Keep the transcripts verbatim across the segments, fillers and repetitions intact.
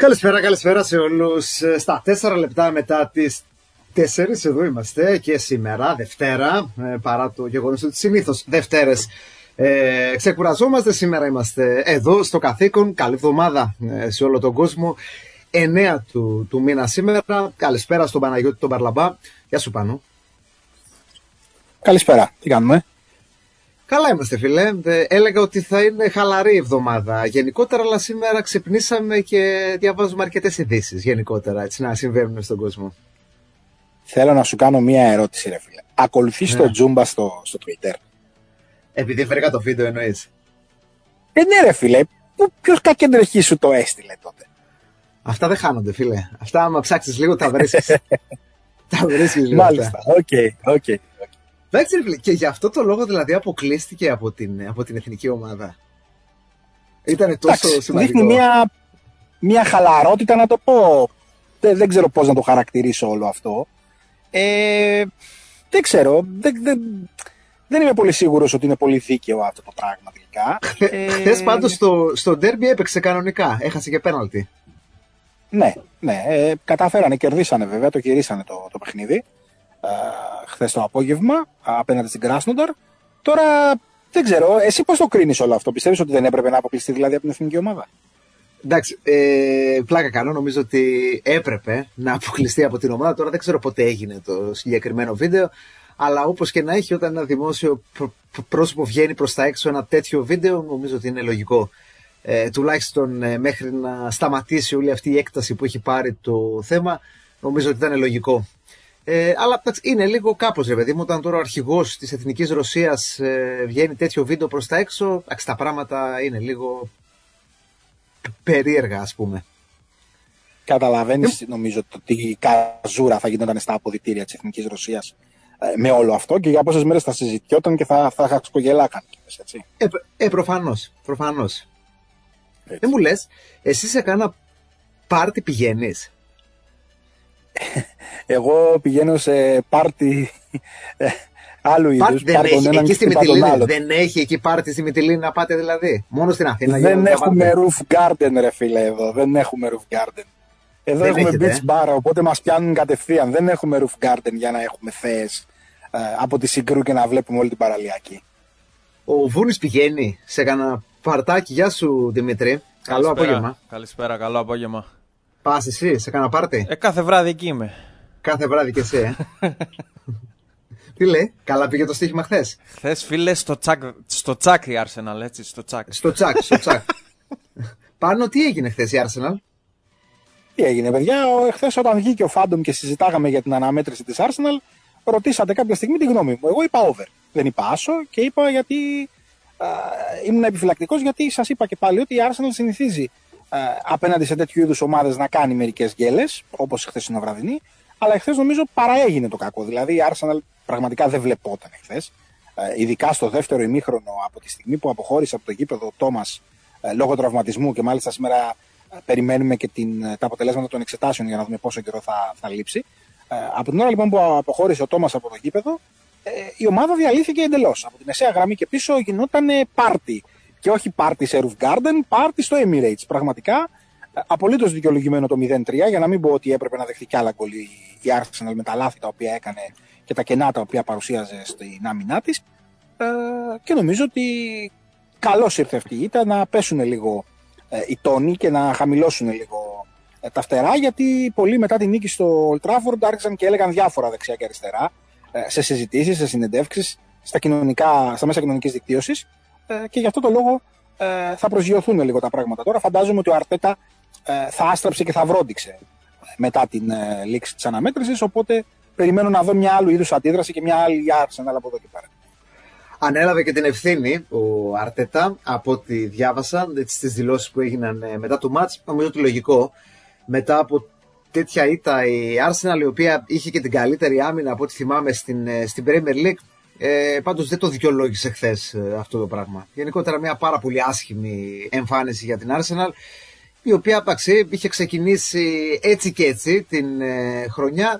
Καλησπέρα, καλησπέρα σε όλους. Στα τέσσερα λεπτά μετά τις τέσσερις εδώ είμαστε και σήμερα, Δευτέρα, παρά το γεγονός ότι συνήθως Δευτέρες ε, ξεκουραζόμαστε, σήμερα είμαστε εδώ στο καθήκον. Καλή εβδομάδα σε όλο τον κόσμο. εννέα του, του μήνα σήμερα. Καλησπέρα στον Παναγιώτη τον Παρλαμπά. Γεια σου Πάνο. Καλησπέρα, τι κάνουμε? Καλά είμαστε φίλε. Έλεγα ότι θα είναι χαλαρή εβδομάδα γενικότερα, αλλά σήμερα ξυπνήσαμε και διαβάζουμε αρκετές ειδήσεις γενικότερα, έτσι να συμβαίνουν στον κόσμο. Θέλω να σου κάνω μία ερώτηση ρε φίλε. Ακολουθείς ναι. το Τζούμπα στο, στο Twitter? Επειδή βρήκα το βίντεο εννοείς? Ε, ναι ρε φίλε, ποιος κακεντρεχή σου το έστειλε τότε? Αυτά δεν χάνονται φίλε. Αυτά άμα ψάξεις λίγο τα βρίσκεις. Τα βρίσκεις λίγο. Μάλιστα, οκ, οκ. Εντάξει ρε φίλε, και γι' αυτό το λόγο δηλαδή αποκλείστηκε από την, από την εθνική ομάδα. Ήτανε τόσο Εντάξει, σημαντικό. δείχνει μια, μια χαλαρότητα να το πω. Δεν, δεν ξέρω πώς να το χαρακτηρίσω όλο αυτό. Ε, δεν ξέρω. Δεν, δεν, δεν είμαι πολύ σίγουρος ότι είναι πολύ δίκαιο αυτό το πράγμα τελικά. ε... Χθες πάντως στο, στο ντέρμπι έπαιξε κανονικά. Έχασε και πέναλτι. Ναι, ναι. Ε, καταφέρανε, κερδίσανε βέβαια, το κερδίσανε το, το παιχνίδι. Uh, χθες το απόγευμα απέναντι στην Κράσνονταρ. Τώρα δεν ξέρω, εσύ πώς το κρίνεις όλο αυτό? Πιστεύεις ότι δεν έπρεπε να αποκλειστεί δηλαδή από την εθνική ομάδα? Εντάξει, ε, πλάκα κάνω. Νομίζω ότι έπρεπε να αποκλειστεί από την ομάδα. Τώρα δεν ξέρω πότε έγινε το συγκεκριμένο βίντεο, αλλά όπως και να έχει, όταν ένα δημόσιο πρόσωπο βγαίνει προς τα έξω ένα τέτοιο βίντεο, νομίζω ότι είναι λογικό. Ε, τουλάχιστον ε, μέχρι να σταματήσει όλη αυτή η έκταση που έχει πάρει το θέμα, νομίζω ότι ήταν λογικό. Ε, αλλά είναι λίγο κάπως ρε παιδί μου, όταν τώρα ο αρχηγός της Εθνικής Ρωσίας ε, βγαίνει τέτοιο βίντεο προς τα έξω, τα πράγματα είναι λίγο περίεργα ας πούμε. Καταλαβαίνεις ε... νομίζω ότι η καζούρα θα γινόταν στα αποδυτήρια της Εθνικής Ρωσίας ε, με όλο αυτό, και για πόσες μέρες θα συζητιόταν και θα, θα χασκογελάκαν, έτσι. Ε, ε, προφανώς, προφανώς. Δεν μου λες, εσύ σε κάνα πάρτι πηγαίνεις? Εγώ πηγαίνω σε πάρτι ε, άλλου είδους. Δεν έχει εκεί στη Μυτιλήνη, δεν έχει εκεί πάρτι στη Μυτιλήνη να πάτε δηλαδή? Μόνο στην Αθήνα? Δεν έχουμε roof garden ρε φίλε εδώ, δεν έχουμε roof garden. Εδώ δεν έχουμε έχετε. beach bar, οπότε μας πιάνουν κατευθείαν. Δεν έχουμε roof garden για να έχουμε θέες ε, από τη Συγκρού και να βλέπουμε όλη την παραλιακή. Ο Βούνης πηγαίνει σε κανένα παρτάκι? Γεια σου Δημήτρη. Καλό απόγευμα. Καλησπέρα, καλό απόγευμα. Πας εσύ σε κάνα πάρτι? Ε, κάθε βράδυ εκεί είμαι. Κάθε βράδυ και εσύ, ε. Τι λέει, καλά πήγε το στοίχημα χθες? Χθες φίλε στο τσακ, στο τσακ η Arsenal, έτσι, στο τσακ. Στο τσακ, στο τσακ. Πάνω τι έγινε χθες η Arsenal? Τι έγινε παιδιά, χθες όταν βγήκε ο Φάντομ και συζητάγαμε για την αναμέτρηση της Arsenal, ρωτήσατε κάποια στιγμή τη γνώμη μου. Εγώ είπα over, δεν είπα άσο, και είπα γιατί α, ήμουν επιφυλακτικός, γιατί σας είπα και πάλι ότι η Arsenal συνηθίζει α, απέναντι σε τέτοιου είδους ομάδες να κάνει μερικές γκέλες, όπως χθες είναι βραδινή. Αλλά εχθές νομίζω παραέγινε το κακό. Δηλαδή η Arsenal πραγματικά δεν βλεπόταν εχθές. Ε, ειδικά στο δεύτερο ημίχρονο, από τη στιγμή που αποχώρησε από το γήπεδο ο Τόμας ε, λόγω τραυματισμού, και μάλιστα σήμερα ε, περιμένουμε και την, τα αποτελέσματα των εξετάσεων για να δούμε πόσο καιρό θα, θα λείψει. Ε, από την ώρα λοιπόν που αποχώρησε ο Τόμας από το γήπεδο, ε, η ομάδα διαλύθηκε εντελώς. Από τη μεσαία γραμμή και πίσω γινόταν πάρτι. Και όχι πάρτι σε Roof Garden, πάρτι στο Emirates. Πραγματικά. Απολύτως δικαιολογημένο το μηδέν τρία, για να μην πω ότι έπρεπε να δεχτεί κι άλλα γκολ η Arsenal με τα λάθη τα οποία έκανε και τα κενά τα οποία παρουσίαζε στην άμυνά της. Ε, και νομίζω ότι καλώς ήρθε αυτή η ήττα να πέσουν λίγο ε, οι τόνοι και να χαμηλώσουν λίγο ε, τα φτερά, γιατί πολλοί μετά την νίκη στο Old Trafford άρχισαν και έλεγαν διάφορα δεξιά και αριστερά ε, σε συζητήσεις, σε συνεντεύξεις, στα, κοινωνικά, στα μέσα κοινωνικής δικτύωσης, ε, και γι' αυτό το λόγο ε, θα προσγειωθούν λίγο τα πράγματα. Τώρα φαντάζομαι ότι ο Αρτέτα θα άστραψε και θα βρόντιξε μετά την ε, λήξη της αναμέτρησης, οπότε περιμένω να δω μια άλλου είδους αντίδραση και μια άλλη Arsenal από εδώ και πέρα. Ανέλαβε και την ευθύνη ο Αρτέτα, από ό,τι διάβασα στις δηλώσεις που έγιναν μετά το μάτς. Νομίζω ότι λογικό, μετά από τέτοια ήττα η Arsenal, η οποία είχε και την καλύτερη άμυνα από ό,τι θυμάμαι στην, στην Premier League, ε, πάντως δεν το δικαιολόγησε χθες ε, αυτό το πράγμα. Γενικότερα μια πάρα πολύ άσχημη εμφάνιση για την Arsenal, η οποία εντάξει, είχε ξεκινήσει έτσι και έτσι την ε, χρονιά.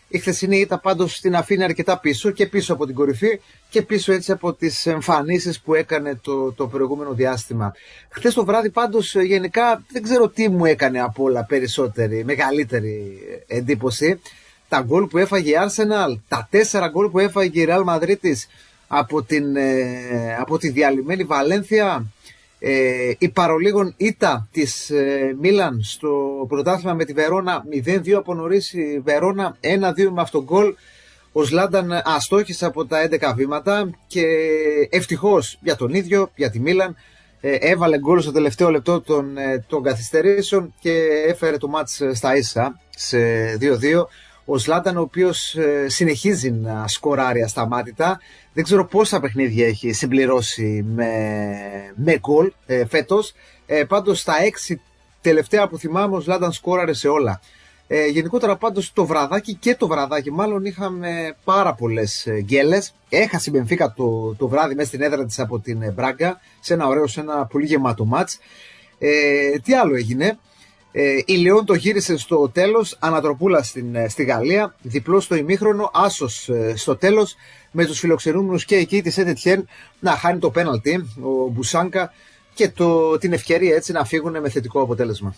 Η χθεσινή ήττα πάντως την αφήνει αρκετά πίσω και πίσω από την κορυφή και πίσω έτσι από τις εμφανίσεις που έκανε το, το προηγούμενο διάστημα. Χθες το βράδυ πάντως γενικά δεν ξέρω τι μου έκανε από όλα περισσότερη, μεγαλύτερη εντύπωση. Τα γκολ που έφαγε η Arsenal, τα τέσσερα γκολ που έφαγε η Real Madrid από, την, από τη διαλυμένη Βαλένθια. Ε, η παρολίγων ήττα της ε, Μίλαν στο πρωτάθλημα με τη Βερόνα, μηδέν δύο από νωρίς η Βερόνα, ένα δύο με αυτόν γκολ. Ο Ζλάταν αστόχησε από τα έντεκα βήματα και ευτυχώς για τον ίδιο, για τη Μίλαν, ε, έβαλε γκολ στο τελευταίο λεπτό των, ε, των καθυστερήσεων και έφερε το μάτς στα ίσα σε δύο δύο. Ο Ζλάταν, ο οποίος ε, συνεχίζει να σκοράρει ασταμάτητα. Δεν ξέρω πόσα παιχνίδια έχει συμπληρώσει με, με γκολ ε, φέτος. Ε, πάντως στα έξι τελευταία που θυμάμαι ο Ζλάταν σκόραρε σε όλα. Ε, γενικότερα πάντως το βραδάκι και το βραδάκι μάλλον είχαμε πάρα πολλές γκέλες. Έχασε η Μπενφίκα το, το βράδυ μέσα στην έδρα της από την Μπράγκα σε ένα ωραίο, σε ένα πολύ γεμάτο μάτς. Ε, τι άλλο έγινε? Ε, η Λεόν το γύρισε στο τέλος, ανατροπούλα στην, στη Γαλλία, διπλό στο ημίχρονο, άσος ε, στο τέλος, με τους φιλοξενούμενους και εκεί της Σεντ-Ετιέν να χάνει το πέναλτι, ο Μπουσάνκα, και το, την ευκαιρία έτσι να φύγουν με θετικό αποτέλεσμα.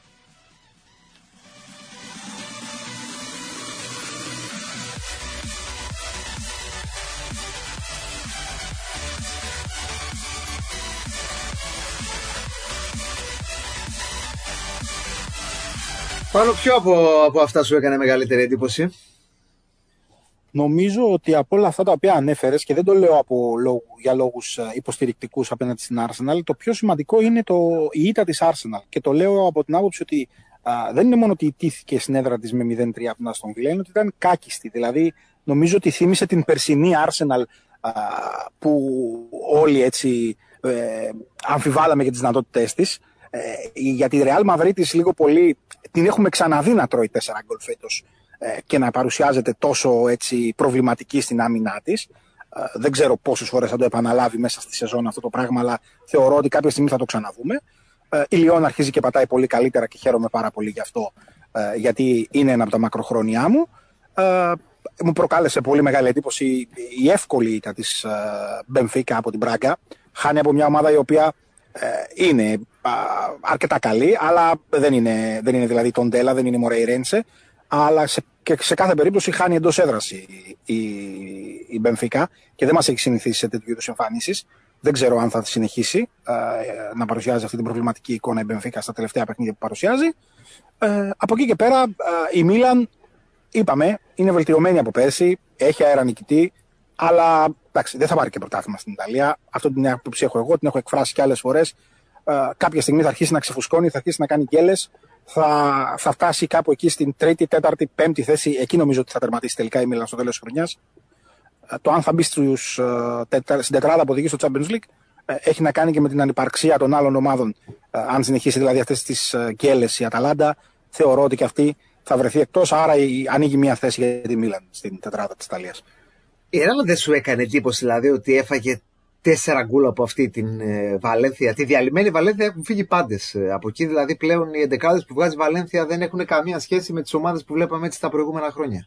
Πάνω ποιο από, από αυτά σου έκανε μεγαλύτερη εντύπωση? Νομίζω ότι από όλα αυτά τα οποία ανέφερες, και δεν το λέω από λόγου, για λόγους υποστηρικτικούς απέναντι στην Arsenal, το πιο σημαντικό είναι το, η ήττα της Arsenal. Και το λέω από την άποψη ότι α, δεν είναι μόνο ότι ιτήθηκε στην έδρα της με μηδέν τρία από την Aston Villa, είναι ότι ήταν κάκιστη. Δηλαδή, νομίζω ότι θύμισε την περσινή Arsenal α, που όλοι έτσι ε, αμφιβάλαμε για τις δυνατότητές της. Ε, για τη Real Madrid της λίγο πολύ την έχουμε ξαναδεί να τρώει τέσσερα γκολ φέτος ε, και να παρουσιάζεται τόσο έτσι προβληματική στην άμυνά της. Ε, δεν ξέρω πόσες φορές θα το επαναλάβει μέσα στη σεζόν αυτό το πράγμα, αλλά θεωρώ ότι κάποια στιγμή θα το ξαναδούμε. Ε, η Λιόν αρχίζει και πατάει πολύ καλύτερα και χαίρομαι πάρα πολύ γι' αυτό, ε, γιατί είναι ένα από τα μακροχρόνια μου. Ε, μου προκάλεσε πολύ μεγάλη εντύπωση η εύκολη ήττα της Μπενφίκα από την Μπράγκα. Χάνει από μια ομάδα η οποία ε, είναι α, αρκετά καλή, αλλά δεν είναι, δεν είναι δηλαδή τον Ντέλα, δεν είναι Μορέιρένσε, αλλά σε, και σε κάθε περίπτωση χάνει εντός έδρας η, η, η Μπενφίκα και δεν μας έχει συνηθίσει σε τέτοιου είδους εμφανίσεις. Δεν ξέρω αν θα συνεχίσει ε, να παρουσιάζει αυτή την προβληματική εικόνα η Μπενφίκα στα τελευταία παιχνίδια που παρουσιάζει. Ε, από εκεί και πέρα ε, η Μίλαν, είπαμε, είναι βελτιωμένη από πέρσι, έχει αέρα νικητή, αλλά εντάξει, δεν θα πάρει και πρωτάθλημα στην Ιταλία. Αυτό την άποψη έχω εγώ, την έχω εκφράσει και άλλες φορές. Ε, κάποια στιγμή θα αρχίσει να ξεφουσκώνει, θα αρχίσει να κάνει γκέλες, θα, θα φτάσει κάπου εκεί στην τρίτη, τέταρτη, πέμπτη θέση. Εκεί νομίζω ότι θα τερματίσει τελικά η Μίλαν στο τέλος της χρονιάς. Ε, το αν θα μπει στους, ε, στην τετράδα που οδηγεί στο Champions League ε, έχει να κάνει και με την ανυπαρξία των άλλων ομάδων. Ε, αν συνεχίσει δηλαδή αυτές τις ε, γκέλες η Αταλάντα, θεωρώ ότι και αυτή θα βρεθεί εκτός, άρα η, ανοίγει μια θέση για τη Μίλαν στην τετράδα της Ιταλίας. Η Ρεάλ δεν σου έκανε εντύπωση δηλαδή ότι έφαγε τέσσερα γκολ από αυτή την ε, Βαλένθια? Τη διαλυμένη Βαλένθια έχουν φύγει πάντες. Ε, από εκεί δηλαδή πλέον οι εντεκάδες που βγάζει η Βαλένθια δεν έχουν καμία σχέση με τις ομάδες που βλέπαμε έτσι τα προηγούμενα χρόνια.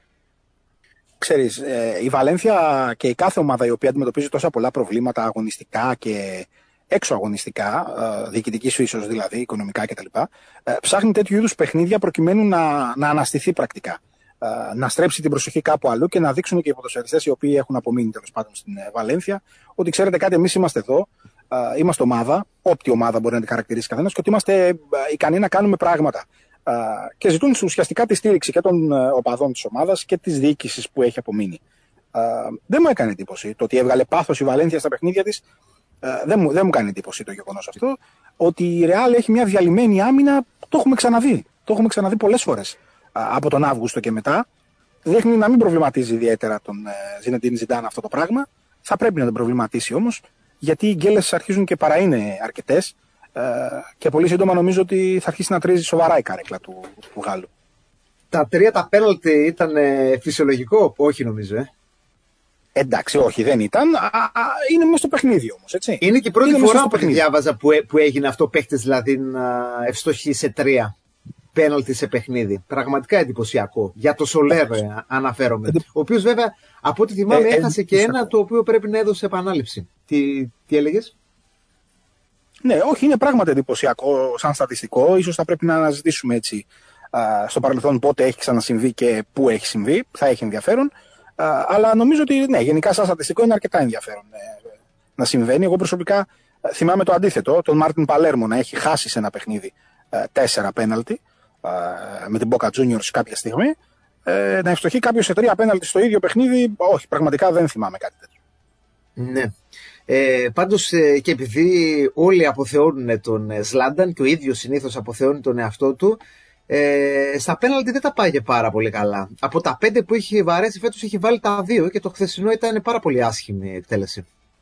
Ξέρεις, ε, η Βαλένθια και η κάθε ομάδα η οποία αντιμετωπίζει τόσα πολλά προβλήματα αγωνιστικά και έξω αγωνιστικά, ε, διοικητική σου ίσως δηλαδή, οικονομικά κτλ., ε, ψάχνει τέτοιου είδους παιχνίδια προκειμένου να, να αναστηθεί πρακτικά. Να στρέψει την προσοχή κάπου αλλού και να δείξουν και οι ποδοσφαιριστές οι οποίοι έχουν απομείνει τέλος πάντων στην Βαλένθια ότι ξέρετε κάτι, εμείς είμαστε εδώ, είμαστε ομάδα, όποιη ομάδα μπορεί να την χαρακτηρίσει καθένας, και ότι είμαστε ικανοί να κάνουμε πράγματα. Και ζητούν ουσιαστικά τη στήριξη και των οπαδών της ομάδας και της διοίκησης που έχει απομείνει. Δεν μου έκανε εντύπωση το ότι έβγαλε πάθος η Βαλένθια στα παιχνίδια της. Δεν μου, δεν μου κάνει εντύπωση το γεγονός αυτό. Ότι η Ρεάλ έχει μια διαλυμένη άμυνα, το έχουμε ξαναδεί. Το έχουμε ξαναδεί πολλές φορές. Από τον Αύγουστο και μετά, δείχνει να μην προβληματίζει ιδιαίτερα τον Ζινεντίν Ζιντάν αυτό το πράγμα. Θα πρέπει να τον προβληματίσει όμως, γιατί οι γκέλες αρχίζουν και παρά είναι αρκετές και πολύ σύντομα νομίζω ότι θα αρχίσει να τρίζει σοβαρά η καρέκλα του, του Γάλλου. Τα τρία τα πέναλτι ήταν φυσιολογικό? Όχι νομίζω, ε. Εντάξει, όχι, δεν ήταν. Α, α, είναι μέσα στο παιχνίδι όμως, έτσι. Είναι και η πρώτη είναι φορά που διάβαζα που, που έγινε αυτό, παίχτες δηλαδή να ευστοχεί σε τρία. πέναλτι σε παιχνίδι. Πραγματικά εντυπωσιακό. Για το Σολέρ αναφέρομαι. Ο οποίος βέβαια, από ό,τι θυμάμαι, ε, έχασε και ένα το οποίο πρέπει να έδωσε επανάληψη. Τι, τι έλεγες? Ναι, όχι, είναι πράγματι εντυπωσιακό σαν στατιστικό. Ίσως θα πρέπει να αναζητήσουμε έτσι α, στο παρελθόν πότε έχει ξανασυμβεί και πού έχει συμβεί. Θα έχει ενδιαφέρον. Α, αλλά νομίζω ότι ναι, γενικά σαν στατιστικό είναι αρκετά ενδιαφέρον ε, να συμβαίνει. Εγώ προσωπικά ε, θυμάμαι το αντίθετο, τον Μάρτιν Παλέρμο να έχει χάσει σε ένα παιχνίδι ε, τέσσερα πέναλτι ε, με την Boca Juniors κάποια στιγμή. Ε, να ευστοχεί κάποιο σε τρία πέναλτι στο ίδιο παιχνίδι, όχι, πραγματικά δεν θυμάμαι κάτι τέτοιο. Ναι. Ε, πάντως ε, και επειδή όλοι αποθεώνουν τον Ζλάνταν και ο ίδιος συνήθως αποθεώνει τον εαυτό του, ε, στα πέναλτι δεν τα πάει και πάρα πολύ καλά. Από τα πέντε που είχε βαρέσει φέτος είχε βάλει τα δύο και το χθεσινό ήταν πάρα πολύ άσχημη εκτέλεση.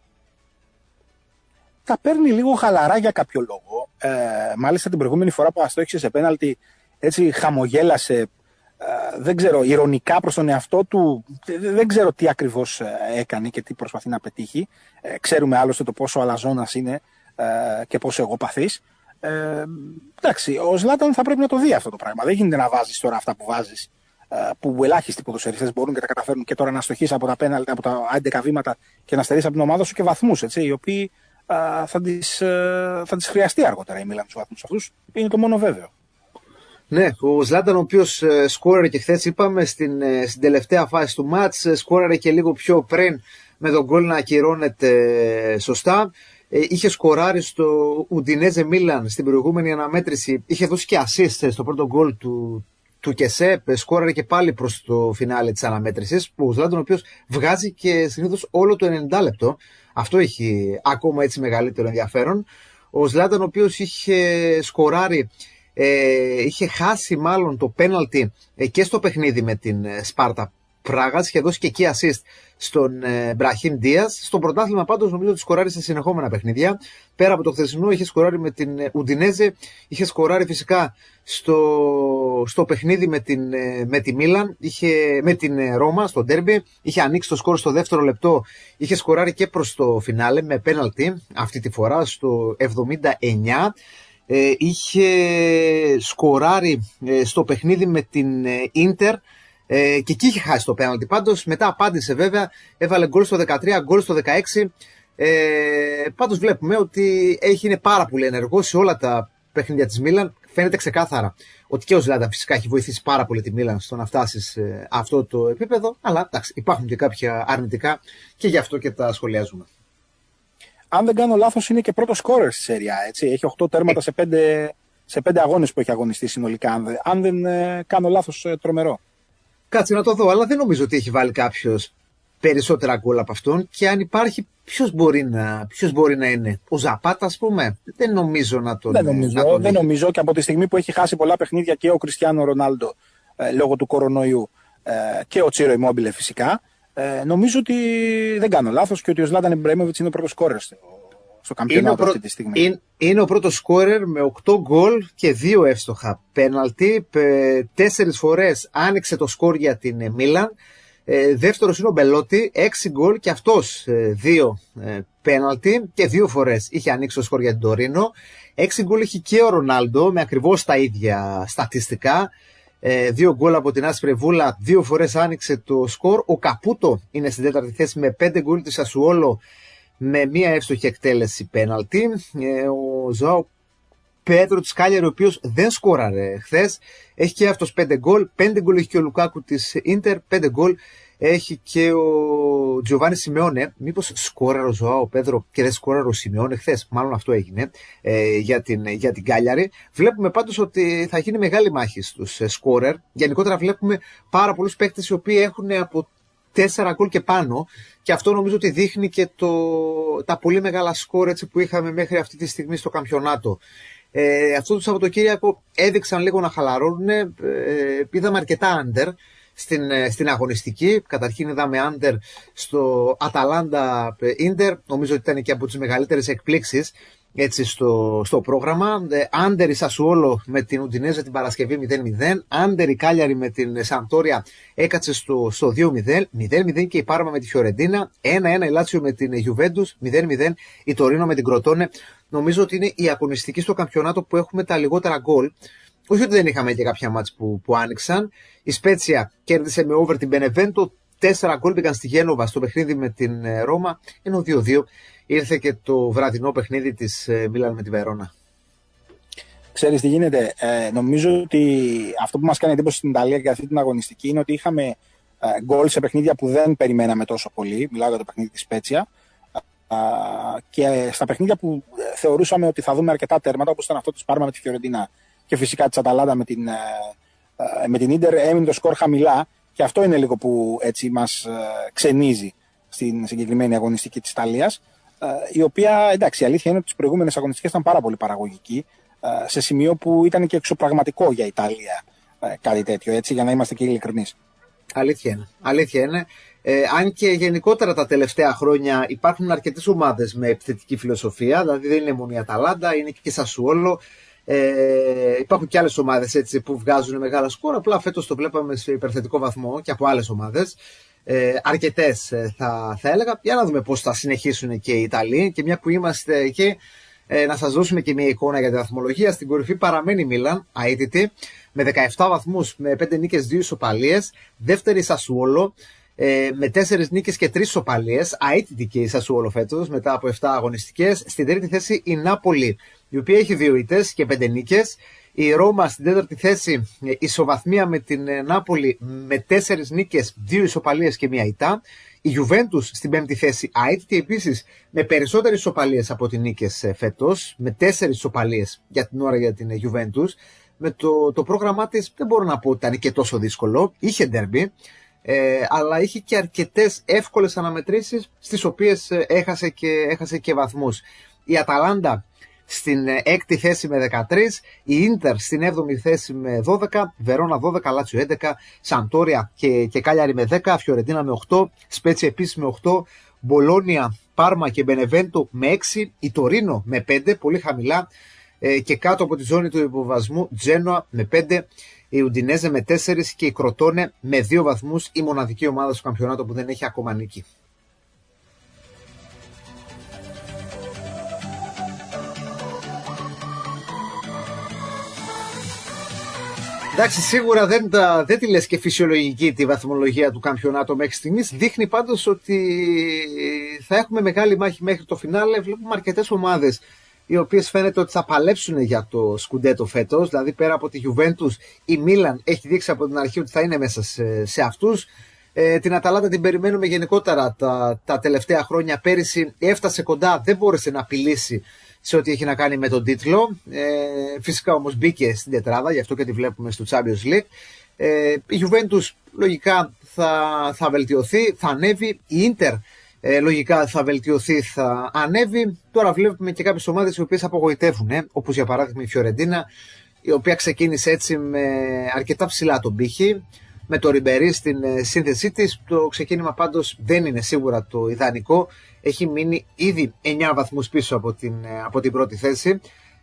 Τα παίρνει λίγο χαλαρά για κάποιο λόγο. Ε, μάλιστα την προηγούμενη φορά που αστόχησε σε πέναλτι έτσι χαμογέλασε, ε, δεν ξέρω, ηρωνικά προς τον εαυτό του. Δεν ξέρω τι ακριβώς έκανε και τι προσπαθεί να πετύχει. Ε, ξέρουμε άλλωστε το πόσο αλαζόνας είναι ε, και πόσο εγωπαθής. Ε, εντάξει, ο Ζλάταν θα πρέπει να το δει αυτό το πράγμα. Δεν γίνεται να βάζεις τώρα αυτά που βάζεις, ε, που ελάχιστοι ποδοσφαιριστές μπορούν και τα καταφέρουν, και τώρα να αστοχείς από τα πέναλτι, από τα έντεκα βήματα και να στερείς από την ομάδα σου και βαθμούς, έτσι, οι οποίοι α, θα, τις, α, θα τις χρειαστεί αργότερα η Μίλαν τους βαθμούς αυτούς. Είναι το μόνο βέβαιο. Ναι, ο Ζλάταν ο οποίος ε, σκόραρε και χθες είπαμε στην, ε, στην τελευταία φάση του μάτς, ε, σκόραρε και λίγο πιο πριν με τον γκολ να ακυρώνεται ε, σωστά. Ε, είχε σκοράρει στο Ουντινέζε Μίλαν στην προηγούμενη αναμέτρηση, είχε δώσει και assist στο πρώτο γκολ του, του Κεσέ, σκόραρε και πάλι προς το φινάλε της αναμέτρησης. Ο Ζλάταν ο οποίος βγάζει και συνήθως όλο το ενενήντα λεπτό, αυτό έχει ακόμα έτσι μεγαλύτερο ενδιαφέρον. Ο Ζλάταν ο οποίος είχε σκοράρει, ε, είχε χάσει μάλλον το πέναλτι ε, και στο παιχνίδι με την ε, Σπάρτα Πράγας, είχε δώσει και εκεί assist στον ε, Μπραχίμ Ντίας. Στο πρωτάθλημα πάντως νομίζω ότι σκοράρει σε συνεχόμενα παιχνίδια. Πέρα από το χθεσινό είχε σκοράρει με την ε, Ουντινέζε, είχε σκοράρει φυσικά στο, στο παιχνίδι με, την, ε, με τη Μίλαν, είχε, με την ε, Ρώμα στο ντέρμπι, είχε ανοίξει το σκορ στο δεύτερο λεπτό, είχε σκοράρει και προς το φινάλε με πέναλτι αυτή τη φορά στο εβδομήντα εννιά. Ε, είχε σκοράρει ε, στο παιχνίδι με την Ίντερ, ε, και εκεί είχε χάσει το πέναλτι. Πάντως μετά απάντησε βέβαια, έβαλε γκολ στο δεκατρία, γκολ στο δεκαέξι. Ε, πάντως βλέπουμε ότι έχει, είναι πάρα πολύ ενεργό σε όλα τα παιχνίδια της Μίλαν. Φαίνεται ξεκάθαρα ότι και ο Ζλάταν φυσικά έχει βοηθήσει πάρα πολύ τη Μίλαν στο να φτάσει σε αυτό το επίπεδο. Αλλά εντάξει, υπάρχουν και κάποια αρνητικά και γι' αυτό και τα σχολιάζουμε. Αν δεν κάνω λάθος, είναι και πρώτο σκόρερ στη Σέρια, έτσι. Έχει οκτώ τέρματα σε πέντε, σε πέντε αγώνες που έχει αγωνιστεί συνολικά. Αν δεν, αν δεν ε, κάνω λάθος, ε, τρομερό. Κάτσε να το δω, αλλά δεν νομίζω ότι έχει βάλει κάποιος περισσότερα γκολ από αυτόν. Και αν υπάρχει, ποιος μπορεί να, ποιος μπορεί να είναι? Ο Ζαπάτα, ας πούμε. Δεν νομίζω να τον. Δεν νομίζω, να τον δεν νομίζω, και από τη στιγμή που έχει χάσει πολλά παιχνίδια και ο Κριστιάνο Ρονάλντο ε, λόγω του κορονοϊού ε, και ο Τσίρο Ιμόμπιλε φυσικά. Ε, νομίζω ότι δεν κάνω λάθος και ότι ο Ζλάταν Ιμπραήμοβιτς είναι ο πρώτος σκόρερ στο, στο καμπιονάτο προ... αυτή τη στιγμή. Είναι, είναι ο πρώτος σκόρερ με οκτώ γκολ και δύο εύστοχα πέναλτι. Τέσσερις φορές άνοιξε το σκορ για την Μίλαν. Ε, δεύτερος είναι ο Μπελότη, έξι γκολ και αυτός ε, δύο ε, πέναλτι και δύο φορές είχε ανοίξει το σκορ για την Τορίνο. Έξι γκολ είχε και ο Ρονάλντο με ακριβώς τα ίδια στατιστικά. Ε, δύο γκολ από την Άσπρη Βούλα, δύο φορές άνοιξε το σκορ. Ο Καπούτο είναι στην τέταρτη θέση με πέντε γκολ της Σασουόλο με μία εύστοχη εκτέλεση πέναλτι. Ε, ο Ζωάο Πέτρο της Κάλιαρη, ο οποίος δεν σκόραρε χθες, έχει και αυτός πέντε γκολ. πέντε γκολ έχει και ο Λουκάκου της Ίντερ, πέντε γκολ έχει και ο Τζοβάνι Σιμεώνε. Μήπως σκόραρε ο Ζωάο Πέτρο και δεν σκόραρε ο Σιμεώνε χθες? Μάλλον αυτό έγινε ε, για, την, για την Κάλιαρη. Βλέπουμε πάντως ότι θα γίνει μεγάλη μάχη στους σκόρερ. Γενικότερα βλέπουμε πάρα πολλούς παίκτες οι οποίοι έχουν από τέσσερα γκολ και πάνω, και αυτό νομίζω ότι δείχνει και το, τα πολύ μεγάλα σκόρ έτσι, που είχαμε μέχρι αυτή τη στιγμή στο καμπιονάτο. Ε, αυτό το Σαββατοκύριακο έδειξαν λίγο να χαλαρώνουν. Ε, είδαμε αρκετά under στην, στην αγωνιστική. Καταρχήν είδαμε under στο Αταλάντα Ίντερ. Νομίζω ότι ήταν και από τις μεγαλύτερες εκπλήξεις έτσι στο, στο πρόγραμμα. Under η Σασουόλο με την Ουντινέζα την Παρασκευή μηδέν μηδέν. Under η Κάλιαρη με την Σαμπτόρια έκατσε στο, στο δύο μηδέν. μηδέν μηδέν και η Πάρμα με τη Φιωρεντίνα. ένα ένα η Λάτσιο με την Γιουβέντους. μηδέν μηδέν η Τορίνο με την Κροτόνε. Νομίζω ότι είναι η αγωνιστική στο καμπιονάτο που έχουμε τα λιγότερα γκολ. όχι ότι δεν είχαμε και κάποια μάτς που, που άνοιξαν. Η Σπέτσια κέρδισε με over την Benevento. Τέσσερα γκολ μπήκαν στη Γένοβα στο παιχνίδι με την Ρώμα. Ενώ δύο δύο ήρθε και το βραδινό παιχνίδι της Μίλαν με τη Βερόνα. Ξέρεις τι γίνεται. Ε, νομίζω ότι αυτό που μας κάνει εντύπωση στην Ιταλία για αυτή την αγωνιστική είναι ότι είχαμε γκολ σε παιχνίδια που δεν περιμέναμε τόσο πολύ. Μιλάω για το παιχνίδι της Σπέτσια. Και στα παιχνίδια που θεωρούσαμε ότι θα δούμε αρκετά τέρματα, όπως ήταν αυτό της Πάρμα με τη Φιωρεντίνα και φυσικά της Αταλάντα με την, με την Ίντερ, έμεινε το σκορ χαμηλά. Και αυτό είναι λίγο που έτσι μας ξενίζει στην συγκεκριμένη αγωνιστική της Ιταλίας, η οποία, εντάξει, η αλήθεια είναι ότι τις προηγούμενες αγωνιστικές ήταν πάρα πολύ παραγωγική, σε σημείο που ήταν και εξωπραγματικό για Ιταλία κάτι τέτοιο, έτσι, για να είμαστε και ειλικρινείς. Αλήθεια είναι. Αλήθεια είναι. Ε, αν και γενικότερα τα τελευταία χρόνια υπάρχουν αρκετές ομάδες με επιθετική φιλοσοφία, δηλαδή δεν είναι μόνο η Αταλάντα, είναι και η Σασουόλο. Ε, υπάρχουν και άλλες ομάδες έτσι, που βγάζουν μεγάλα σκορ. Απλά φέτος το βλέπαμε σε υπερθετικό βαθμό και από άλλες ομάδες. Ε, αρκετές θα, θα έλεγα. Για να δούμε πώς θα συνεχίσουν και οι Ιταλοί. Και μια που είμαστε εκεί, ε, να σας δώσουμε και μια εικόνα για τη βαθμολογία. Στην κορυφή παραμένει η Μίλαν, αίτητη, με δεκαεπτά βαθμούς, με πέντε νίκες, δύο ισοπαλίες. Δεύτερη Σασουόλο, ε, με τέσσερις νίκες και τρεις ισοπαλίες. Αίτητη και η Σασουόλο φέτος, μετά από επτά αγωνιστικές. Στην τρίτη θέση η Νάπολη, η οποία έχει δύο ήττες και πέντε νίκες. Η Ρώμα στην τέταρτη θέση, ισοβαθμία με την Νάπολη, με τέσσερις νίκες, δύο ισοπαλίες και μία ήττα. Η Γιουβέντους στην πέμπτη θέση, αίτητη επίσης, με περισσότερες ισοπαλίες από τις νίκες φέτος, με τέσσερις ισοπαλίες για την ώρα για την Γιουβέντους. Με το, το πρόγραμμά της δεν μπορώ να πω ότι ήταν και τόσο δύσκολο. Είχε ντέρμπι, ε, αλλά είχε και αρκετές εύκολες αναμετρήσεις, στις οποίες έχασε και, έχασε και βαθμούς. Η Αταλάντα στην έκτη θέση με δεκατρείς, η Ίντερ στην έβδομη θέση με δώδεκα, Βερόνα δώδεκα, Λάτσιο έντεκα, Σαντόρια και, και Κάλιαρη με δέκα, Φιωρεντίνα με οκτώ, Σπέτσια επίσης με οκτώ, Μπολόνια, Πάρμα και Μπενεβέντο με έξι, η Τωρίνο με πέντε, πολύ χαμηλά, ε, και κάτω από τη ζώνη του υποβασμού Τζένοα με πέντε, η Ουντινέζε με τέσσερα και η Κροτόνε με δύο βαθμούς, η μοναδική ομάδα στο καμπιονάτο που δεν έχει ακόμα νίκη. Εντάξει, σίγουρα δεν, τα, δεν τη λες και φυσιολογική τη βαθμολογία του καμπιονάτου μέχρι στιγμής. Δείχνει πάντως ότι θα έχουμε μεγάλη μάχη μέχρι το φινάλε. Βλέπουμε αρκετές ομάδες οι οποίες φαίνεται ότι θα παλέψουν για το σκουντέτο φέτος. Δηλαδή πέρα από τη Γιουβέντους, η Μίλαν έχει δείξει από την αρχή ότι θα είναι μέσα σε, σε αυτούς. Ε, την Αταλάντα την περιμένουμε γενικότερα τα, τα τελευταία χρόνια. Πέρυσι έφτασε κοντά, δεν μπόρεσε να απειλήσει σε ό,τι έχει να κάνει με τον τίτλο. Ε, φυσικά όμως μπήκε στην τετράδα, γι' αυτό και τη βλέπουμε στο Champions League. Ε, η Juventus λογικά θα, θα βελτιωθεί, θα ανέβει. Η Inter ε, λογικά θα βελτιωθεί, θα ανέβει. Τώρα βλέπουμε και κάποιες ομάδες οι οποίες απογοητεύουν, ε, όπως για παράδειγμα η Φιωρεντίνα, η οποία ξεκίνησε έτσι με αρκετά ψηλά τον πύχη, με το Ριμπερί στην ε, σύνθεσή της. Το ξεκίνημα πάντως δεν είναι σίγουρα το ιδανικό. Έχει μείνει ήδη εννιά βαθμούς πίσω από την, από την πρώτη θέση.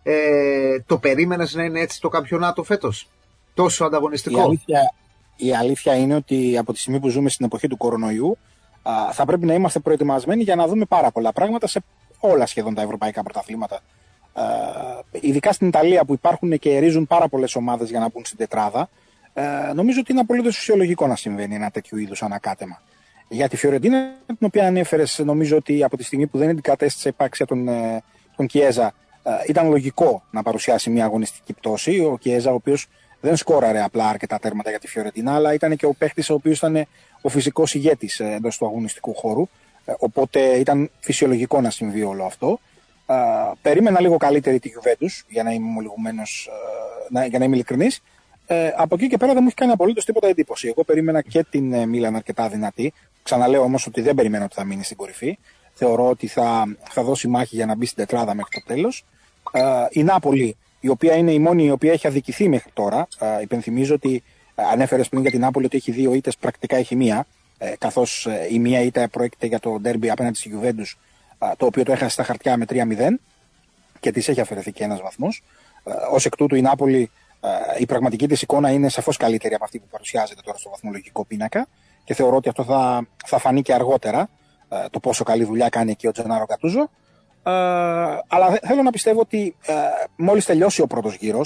Ε, το περίμενες να είναι έτσι το καμπιονάτο φέτος? Τόσο ανταγωνιστικό? Η αλήθεια, η αλήθεια είναι ότι από τη στιγμή που ζούμε στην εποχή του κορονοϊού, α, θα πρέπει να είμαστε προετοιμασμένοι για να δούμε πάρα πολλά πράγματα σε όλα σχεδόν τα ευρωπαϊκά πρωταθλήματα. Α, ειδικά στην Ιταλία που υπάρχουν και ρίζουν πάρα πολλές ομάδες για να μπουν στην τετράδα, α, νομίζω ότι είναι απολύτως φυσιολογικό να συμβαίνει ένα τέτοιου είδους ανακάτεμα. Για τη Φιωρεντίνα, την οποία ανέφερες, νομίζω ότι από τη στιγμή που δεν αντικατέστησε υπάρξια τον, τον Κιέζα, ήταν λογικό να παρουσιάσει μια αγωνιστική πτώση. Ο Κιέζα, ο οποίος δεν σκόραρε απλά αρκετά τέρματα για τη Φιωρεντίνα, αλλά ήταν και ο παίχτης ο οποίος ήταν ο φυσικός ηγέτης εντός του αγωνιστικού χώρου. Οπότε ήταν φυσιολογικό να συμβεί όλο αυτό. Περίμενα λίγο καλύτερη τη Juventus, για να είμαι ομολογουμένος, για να είμαι ειλικρινής. Ε, από εκεί και πέρα δεν μου έχει κάνει απολύτως τίποτα εντύπωση. Εγώ περίμενα και την Μίλαν αρκετά δυνατή. Ξαναλέω όμως ότι δεν περιμένω ότι θα μείνει στην κορυφή. Θεωρώ ότι θα, θα δώσει μάχη για να μπει στην τετράδα μέχρι το τέλος. Ε, η Νάπολη, η οποία είναι η μόνη η οποία έχει αδικηθεί μέχρι τώρα. Ε, υπενθυμίζω ότι ε, ανέφερες πριν για την Νάπολη ότι έχει δύο ήττες, πρακτικά έχει μία. Ε, καθώς ε, η μία ήττα πρόκειται για το ντέρμπι απέναντι στη Juventus, ε, το οποίο το έχασε στα χαρτιά με τρία μηδέν και της έχει αφαιρεθεί και ένας βαθμός. Ε, ως εκ τούτου η Νάπολη, η πραγματική της εικόνα είναι σαφώς καλύτερη από αυτή που παρουσιάζεται τώρα στο βαθμολογικό πίνακα και θεωρώ ότι αυτό θα, θα φανεί και αργότερα, το πόσο καλή δουλειά κάνει εκεί ο Τζενάρο Γκατούζο. Αλλά θέλω να πιστεύω ότι μόλις τελειώσει ο πρώτος γύρος,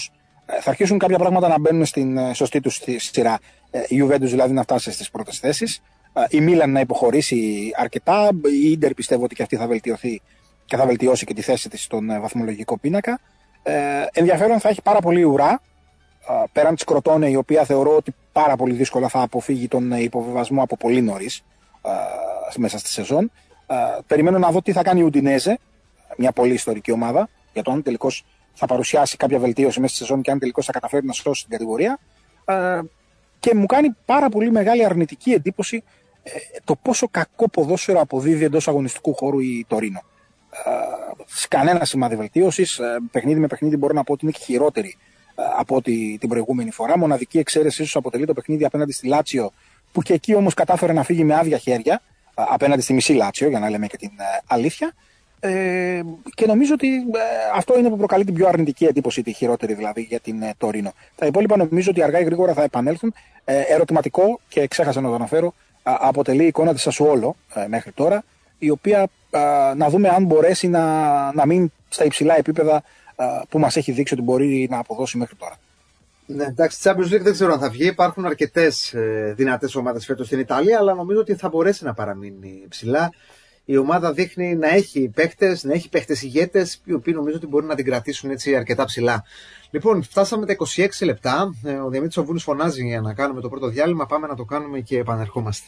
Θα αρχίσουν κάποια πράγματα να μπαίνουν στην σωστή του σειρά. Η Juventus δηλαδή να φτάσει στις πρώτες θέσεις. Η Μίλαν να υποχωρήσει αρκετά. Η Ίντερ πιστεύω ότι και αυτή θα βελτιωθεί και θα βελτιώσει και τη θέση της στον βαθμολογικό πίνακα. Ε, ενδιαφέρον θα έχει πάρα πολύ ουρά. Πέραν της Κροτόνε, η οποία θεωρώ ότι πάρα πολύ δύσκολα θα αποφύγει τον υποβιβασμό από πολύ νωρίς μέσα στη σεζόν. Περιμένω να δω τι θα κάνει η Ουντινέζε, μια πολύ ιστορική ομάδα, για το αν τελικώς θα παρουσιάσει κάποια βελτίωση μέσα στη σεζόν και αν τελικώς θα καταφέρει να σώσει την κατηγορία. Και μου κάνει πάρα πολύ μεγάλη αρνητική εντύπωση το πόσο κακό ποδόσφαιρο αποδίδει εντός αγωνιστικού χώρου η Τωρίνο. Σε κανένα σημάδι βελτίωσης, παιχνίδι με παιχνίδι μπορώ να πω ότι είναι και χειρότερη από ό,τι την προηγούμενη φορά. Μοναδική εξαίρεση ίσως αποτελεί το παιχνίδι απέναντι στη Λάτσιο, που και εκεί όμως κατάφερε να φύγει με άδεια χέρια απέναντι στη μισή Λάτσιο, για να λέμε και την αλήθεια. Ε, και νομίζω ότι ε, αυτό είναι που προκαλεί την πιο αρνητική εντύπωση, τη χειρότερη δηλαδή για την ε, Τωρίνο. Τα υπόλοιπα νομίζω ότι αργά ή γρήγορα θα επανέλθουν. Ε, ερωτηματικό, και ξέχασα να το αναφέρω, α, αποτελεί η εικόνα της Σασουόλο ε, μέχρι τώρα, η οποία α, να δούμε αν μπορέσει να, να μείνει στα υψηλά επίπεδα α, που μας έχει δείξει ότι μπορεί να αποδώσει μέχρι τώρα. Ναι, εντάξει, Champions League δεν ξέρω αν θα βγει. Υπάρχουν αρκετές ε, δυνατές ομάδες φέτος στην Ιταλία, αλλά νομίζω ότι θα μπορέσει να παραμείνει ψηλά. Η ομάδα δείχνει να έχει παίχτες, να έχει παίχτες ηγέτες, οι οποίοι νομίζω ότι μπορεί να την κρατήσουν έτσι αρκετά ψηλά. Λοιπόν, φτάσαμε τα είκοσι έξι λεπτά. Ο Δημήτρης ο Βούνης φωνάζει για να κάνουμε το πρώτο διάλειμμα. Πάμε να το κάνουμε και επανερχόμαστε.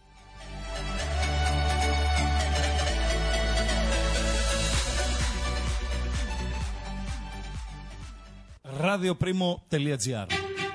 radioprimo.gr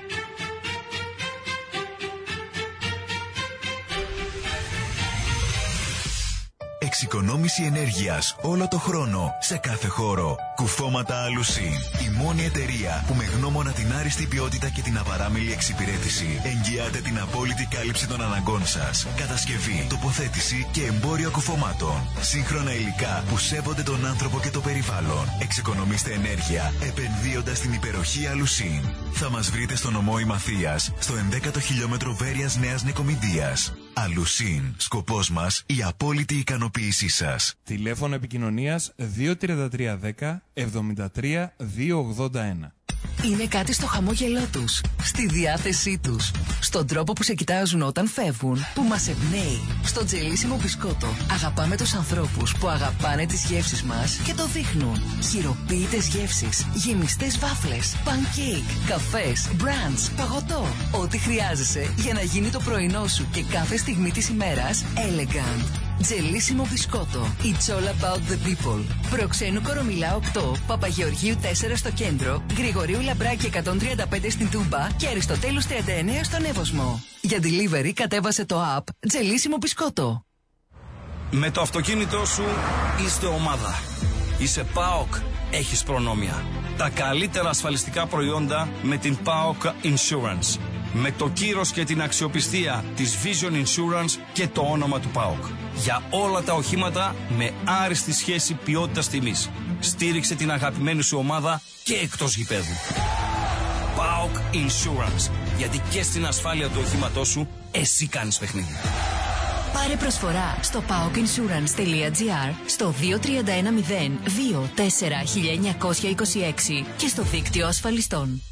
Εξοικονόμηση ενέργειας όλο το χρόνο, σε κάθε χώρο. Κουφώματα Alusin. Η μόνη εταιρεία που με γνώμονα την άριστη ποιότητα και την απαράμιλη εξυπηρέτηση εγγυάται την απόλυτη κάλυψη των αναγκών σας. Κατασκευή, τοποθέτηση και εμπόριο κουφωμάτων. Σύγχρονα υλικά που σέβονται τον άνθρωπο και το περιβάλλον. Εξοικονομήστε ενέργεια επενδύοντας στην υπεροχή Alusin. Θα μας βρείτε στο νομό Ημαθίας, στο ενδέκατο χιλιόμετρο Βέρειας Νέας Νεκομιδίας. Alusin. Σκοπός μας η απόλυτη ικανοποίησή σας. Τηλέφωνο επικοινωνίας δύο τρία τρία ένα μηδέν εβδομήντα τρία διακόσια ογδόντα ένα. Είναι κάτι στο χαμόγελό τους, στη διάθεσή τους, στον τρόπο που σε κοιτάζουν όταν φεύγουν, που μας εμπνέει. Στο τζελίσιμο μπισκότο αγαπάμε τους ανθρώπους που αγαπάνε τις γεύσεις μας και το δείχνουν. Χειροποίητες γεύσεις, γεμιστές βάφλες, pancake, καφές, μπραντς, παγωτό. Ό,τι χρειάζεσαι για να γίνει το πρωινό σου και κάθε στιγμή της ημέρας elegant. Τζελίσιμο μπισκότο. It's all about the people. Προξένου Κορομιλά οκτώ, Παπαγεωργίου τέσσερα στο κέντρο, Γρηγορίου Λαμπράκη εκατόν τριάντα πέντε στην Τούμπα και Αριστοτέλους τριάντα εννέα στον Εύωσμο. Για delivery κατέβασε το app Τζελίσιμο μπισκότο. Με το αυτοκίνητό σου είστε ομάδα. Είσαι ΠΑΟΚ, έχεις προνόμια. Τα καλύτερα ασφαλιστικά προϊόντα με την ΠΑΟΚ Insurance. Με το κύρος και την αξιοπιστία της Vision Insurance και το όνομα του ΠΑΟΚ. Για όλα τα οχήματα με άριστη σχέση ποιότητας τιμής. Στήριξε την αγαπημένη σου ομάδα και εκτός γηπέδου. ΠΑΟΚ Insurance. Γιατί και στην ασφάλεια του οχήματός σου εσύ κάνεις παιχνίδι. Πάρε προσφορά στο paokinsurance.gr, στο δύο τρία ένα μηδέν δύο τέσσερα εννιά δύο έξι και στο δίκτυο ασφαλιστών.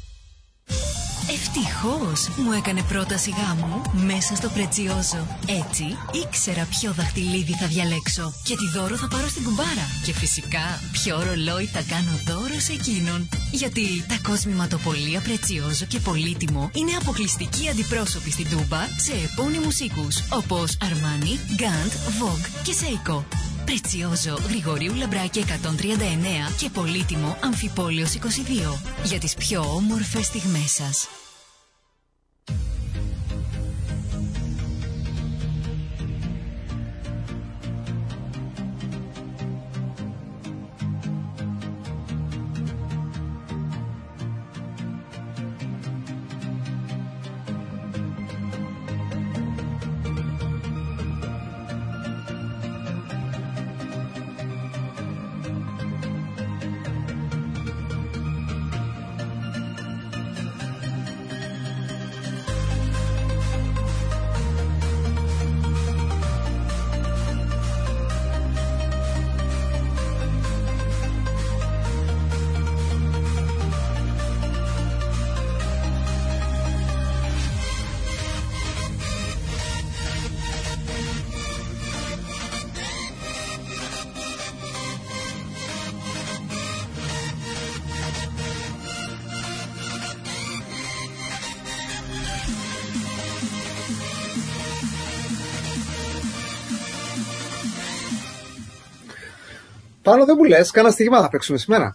Ευτυχώς μου έκανε πρόταση γάμου μέσα στο Πρετσιόζο. Έτσι ήξερα ποιο δαχτυλίδι θα διαλέξω και τι δώρο θα πάρω στην κουμπάρα. Και φυσικά ποιο ρολόι θα κάνω δώρο σε εκείνον. Γιατί τα κοσμηματοπολία Πρετσιόζο και Πολύτιμο είναι αποκλειστικοί αντιπρόσωποι στην Τούμπα σε επώνυμους οίκους όπως Αρμάνι, Γκάντ, Vogue και Seiko. Πρετσιόζο, Γρηγορίου Λαμπράκη εκατόν τριάντα εννέα και Πολύτιμο, Αμφιπόλεως είκοσι δύο. Για τις πιο όμορφες στιγμές σας. Πάνω δεν μου λες, κάνα στοίχημα θα παίξουμε σήμερα.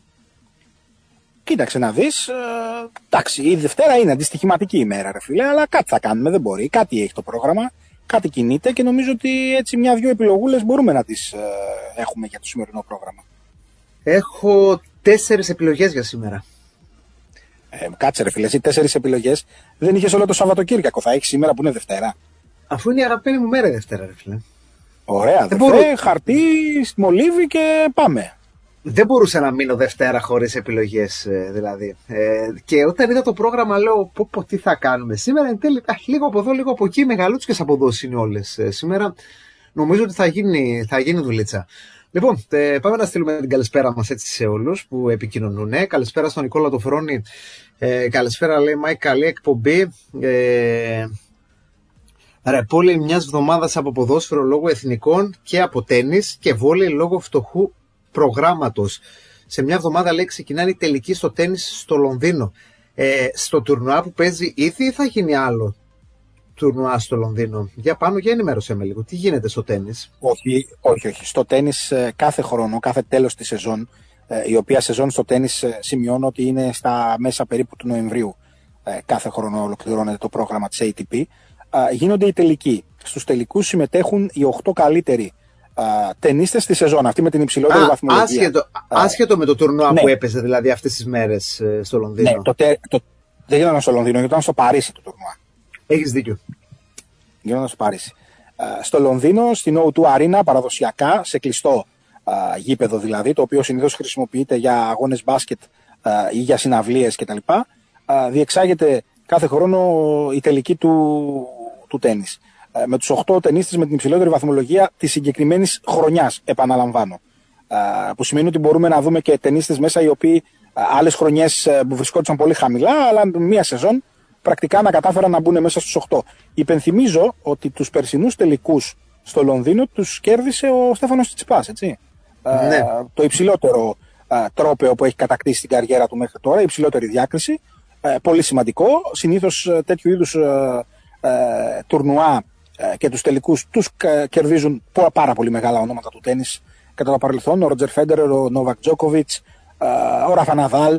Κοίταξε να δεις, ε, εντάξει, η Δευτέρα είναι αντιστοιχηματική ημέρα, ρε φίλε, αλλά κάτι θα κάνουμε, δεν μπορεί. Κάτι έχει το πρόγραμμα, κάτι κινείται και νομίζω ότι έτσι μια-δυο επιλογούλες μπορούμε να τις ε, έχουμε για το σημερινό πρόγραμμα. Έχω τέσσερις επιλογές για σήμερα. Ε, κάτσε ρε φίλε, εσύ τέσσερις επιλογές δεν είχες όλο το Σαββατοκύριακο, θα έχεις σήμερα που είναι Δευτέρα. Αφού είναι η αγαπημένη μου μέρα η Δευτέρα, ρε φίλε. Ωραία, δεν μπορώ... χαρτί, μολύβι και πάμε. Δεν μπορούσα να μείνω Δευτέρα χωρίς επιλογές, δηλαδή. Ε, και όταν είδα το πρόγραμμα, λέω: πω, πω, τι θα κάνουμε σήμερα. Εν τέλει, α, λίγο από εδώ, λίγο από εκεί, μεγαλούτσικες αποδόσεις είναι όλες. Ε, σήμερα νομίζω ότι θα γίνει, θα γίνει δουλίτσα. Λοιπόν, ε, πάμε να στείλουμε την καλησπέρα μας έτσι σε όλους που επικοινωνούν. Ε, καλησπέρα στον Νικόλα το Φρόνη. Ε, καλησπέρα, λέει Μάικ, καλή εκπομπή. Ε, Ρε, πόλη μιας εβδομάδας από ποδόσφαιρο λόγω εθνικών και από τένις και βόλεϊ λόγω φτωχού προγράμματος. Σε μια εβδομάδα, λέει, ξεκινάνε οι τελικοί στο τένις στο Λονδίνο. Ε, στο τουρνουά που παίζει ήδη ή θα γίνει άλλο τουρνουά στο Λονδίνο? Για πάνω, για ενημέρωσέ με λίγο. Τι γίνεται στο τένις? Όχι, όχι, όχι. Στο τένις κάθε χρόνο, κάθε τέλος της σεζόν, η οποία σεζόν στο τένις σημειώνω ότι είναι στα μέσα περίπου του Νοεμβρίου. Κάθε χρόνο ολοκληρώνεται το πρόγραμμα της έι τι πι. Γίνονται οι τελικοί. Στους τελικούς συμμετέχουν οι οκτώ καλύτεροι τενίστες στη σεζόν, αυτή με την υψηλότερη Α, βαθμολογία. Άσχετο, άσχετο με το τουρνουά ναι. που έπαιζε δηλαδή αυτές τις μέρες στο Λονδίνο. Ναι, το, το, δεν γινόταν στο Λονδίνο, γινόταν στο Παρίσι το τουρνουά. Έχεις δίκιο. Γινόταν στο Παρίσι. Στο Λονδίνο, στην ο δύο Arena, παραδοσιακά, σε κλειστό α, γήπεδο δηλαδή, το οποίο συνήθως χρησιμοποιείται για αγώνες μπάσκετ α, ή για συναυλίες κτλ. Α, διεξάγεται κάθε χρόνο η τελική του, του τένις. Α, με τους οκτώ τενίστες με την υψηλότερη βαθμολογία της συγκεκριμένης χρονιάς, επαναλαμβάνω. Α, που σημαίνει ότι μπορούμε να δούμε και τενίστες μέσα οι οποίοι άλλες χρονιές που βρισκόντουσαν πολύ χαμηλά, αλλά μία σεζόν πρακτικά να κατάφεραν να μπουν μέσα στους οκτώ. Υπενθυμίζω ότι τους περσινούς τελικούς στο Λονδίνο τους κέρδισε ο Στέφανος Τσιτσιπάς, έτσι. Ναι. Α, το υψηλότερο α, τρόπαιο που έχει κατακτήσει στην καριέρα του μέχρι τώρα, η υψηλότερη διάκριση. Α, πολύ σημαντικό. Συνήθως τέτοιου είδους α, α, τουρνουά α, και τους τελικούς τους α, κερδίζουν πάρα πολύ μεγάλα ονόματα του τένις κατά το παρελθόν. Ο Ρότζερ Φέντερερ, ο Νόβακ Τζόκοβιτς, ο Ράφα Ναδάλ,